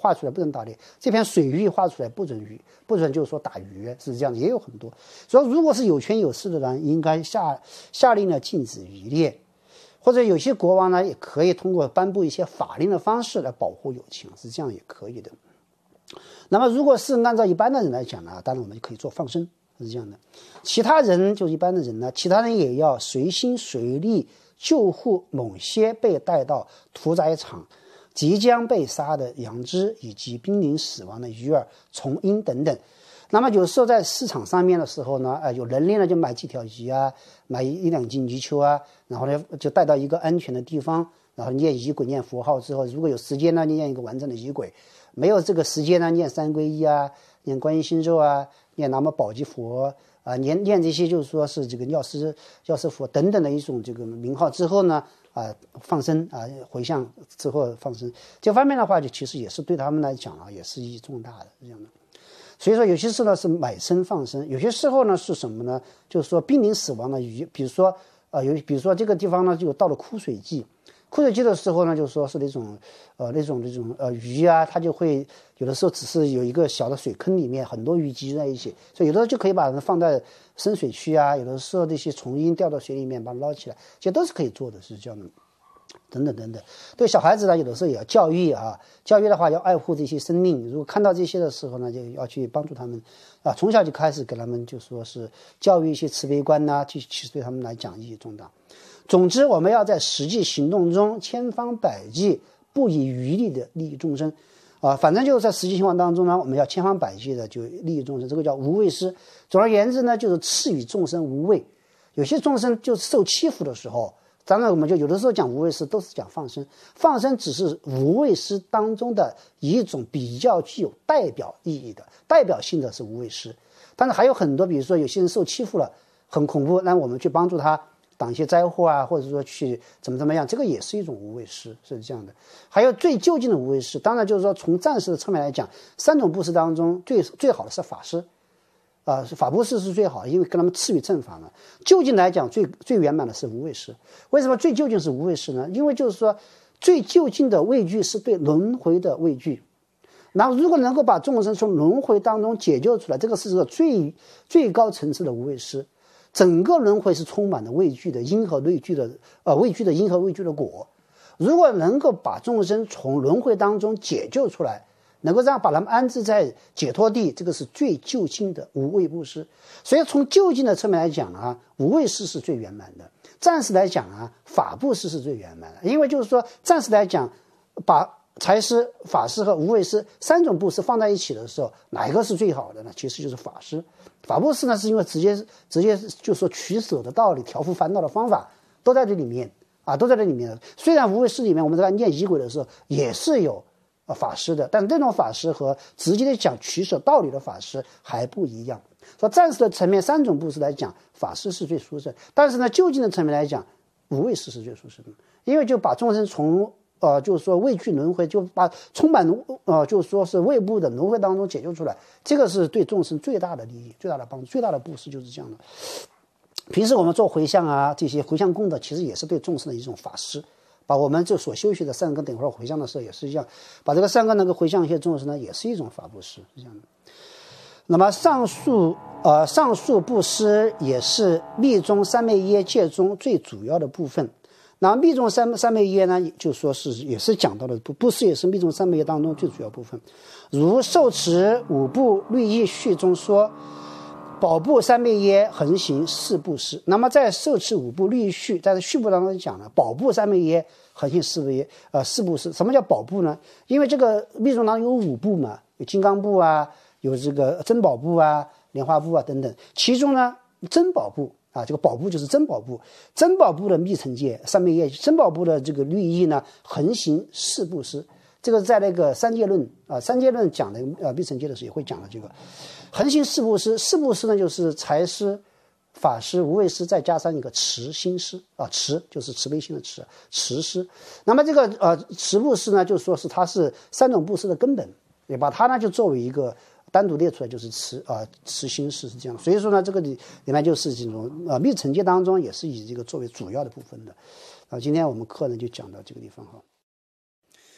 画出来不准打猎，这片水域画出来不准鱼，不准就是说打鱼，是这样的，也有很多。所以如果是有权有势的人，应该下下令呢禁止渔猎，或者有些国王呢也可以通过颁布一些法令的方式来保护友情，是这样也可以的。那么如果是按照一般的人来讲呢，当然我们就可以做放生，是这样的。其他人就一般的人呢，其他人也要随心随力救护某些被带到屠宰场即将被杀的羊只以及濒临死亡的鱼儿、虫鹰等等。那么有时候在市场上面的时候呢，呃，有能力呢就买几条鱼啊，买一一两斤鱼球啊，然后呢就带到一个安全的地方，然后念仪轨、念佛号之后，如果有时间呢，念一个完整的仪轨；没有这个时间呢，念三皈依啊，念观音心咒啊，念南无宝积佛啊，念念这些就是说是这个药师药师佛等等的一种这个名号之后呢，啊，放生啊，回向之后放生，这方面的话，就其实也是对他们来讲啊，也是意义重大的这样的。所以说有些时候呢是买生放生，有些时候呢是什么呢？就是说濒临死亡的鱼，比如说呃有比如说这个地方呢就到了枯水季，枯水季的时候呢，就是说是那种呃那种那种呃鱼啊，它就会有的时候只是有一个小的水坑里面很多鱼集在一起，所以有的时候就可以把它放在深水区啊，有的时候这些虫鹰掉到水里面把它捞起来，这都是可以做的，是这样的。等等等等，对小孩子呢，有的时候也要教育啊，教育的话要爱护这些生命。如果看到这些的时候呢，就要去帮助他们啊，从小就开始给他们就说是教育一些慈悲观呐、啊，其实对他们来讲意义重大。总之，我们要在实际行动中千方百计，不遗余力的利益众生啊。反正就是在实际情况当中呢，我们要千方百计的就利益众生，这个叫无畏施。总而言之呢，就是赐予众生无畏。有些众生就受欺负的时候。当然，我们就有的时候讲无畏施，都是讲放生。放生只是无畏施当中的一种比较具有代表意义的、代表性的是无畏施。但是还有很多，比如说有些人受欺负了，很恐怖，那我们去帮助他挡一些灾祸啊，或者说去怎么怎么样，这个也是一种无畏施，是这样的。还有最就近的无畏施，当然就是说从暂时的侧面来讲，三种布施当中最最好的是法施。啊、呃，法布施是最好的，因为跟他们赐予正法嘛。就近来讲，最最圆满的是无畏施。为什么最就近是无畏施呢？因为就是说，最就近的畏惧是对轮回的畏惧。然后，如果能够把众生从轮回当中解救出来，这个是个最最高层次的无畏施。整个轮回是充满了畏惧的因和畏惧的呃畏惧的因和畏惧的果。如果能够把众生从轮回当中解救出来，能够让把他们安置在解脱地，这个是最就近的无畏布施。所以从就近的侧面来讲啊，无畏施是最圆满的。暂时来讲啊，法布施是最圆满的。因为就是说，暂时来讲，把财施、法施和无畏施三种布施放在一起的时候，哪一个是最好的呢？其实就是法施。法布施呢，是因为直接直接就是说取舍的道理、调伏烦恼的方法都在这里面啊，都在这里面。虽然无畏施里面我们在念仪轨的时候也是有。呃，法施的，但这种法施和直接的讲取舍道理的法施还不一样。说暂时的层面，三种布施来讲，法施是最殊胜；但是呢，就近的层面来讲，无畏施是最殊胜的，因为就把众生从呃，就是说畏惧轮回，就把充满呃，就是说是畏怖的轮回当中解救出来，这个是对众生最大的利益、最大的帮助、最大的布施，就是这样的。平时我们做回向啊，这些回向功德，其实也是对众生的一种法施。把我们这所修习的善根，等会儿回向的时候也是一样，把这个善根能够回向一些众生呢，也是一种法布施，是这样的。那么上述呃上述布施也是密宗三昧耶戒中最主要的部分。那密宗三三昧耶呢，就说是也是讲到的布布施也是密宗三昧耶当中最主要部分。如受持五部律义序中说。宝部三昧耶横行四布施，那么在受持五部律序，在序部当中讲了宝部三昧耶横行四布耶呃四布施。什么叫宝部呢？因为这个密宗当中有五部嘛，有金刚部啊，有这个珍宝部啊、莲花部啊等等。其中呢，珍宝部啊，这个宝部就是珍宝部，珍宝部的密乘戒三昧耶，珍宝部的这个律义呢，横行四布施。这个在那个三界论啊，三界论讲的呃密乘戒的时候也会讲的这个。横行四布施，四布施呢就是财施、法施、无畏施，再加上一个慈心施啊，慈就是慈悲心的慈，慈施。那么这个呃慈布施呢，就说是它是三种布施的根本，也把它呢就作为一个单独列出来，就是慈啊、呃、慈心施是这样。所以说呢，这个里里面就是这种呃密乘戒当中也是以这个作为主要的部分的。啊，今天我们课呢就讲到这个地方哈。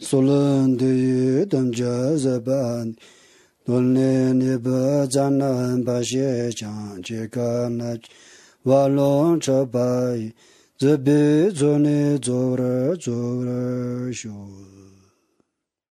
苏伦的一等着日本，伦理你不咱能把些讲这个那瓦隆这白，这辈做你做了做了修。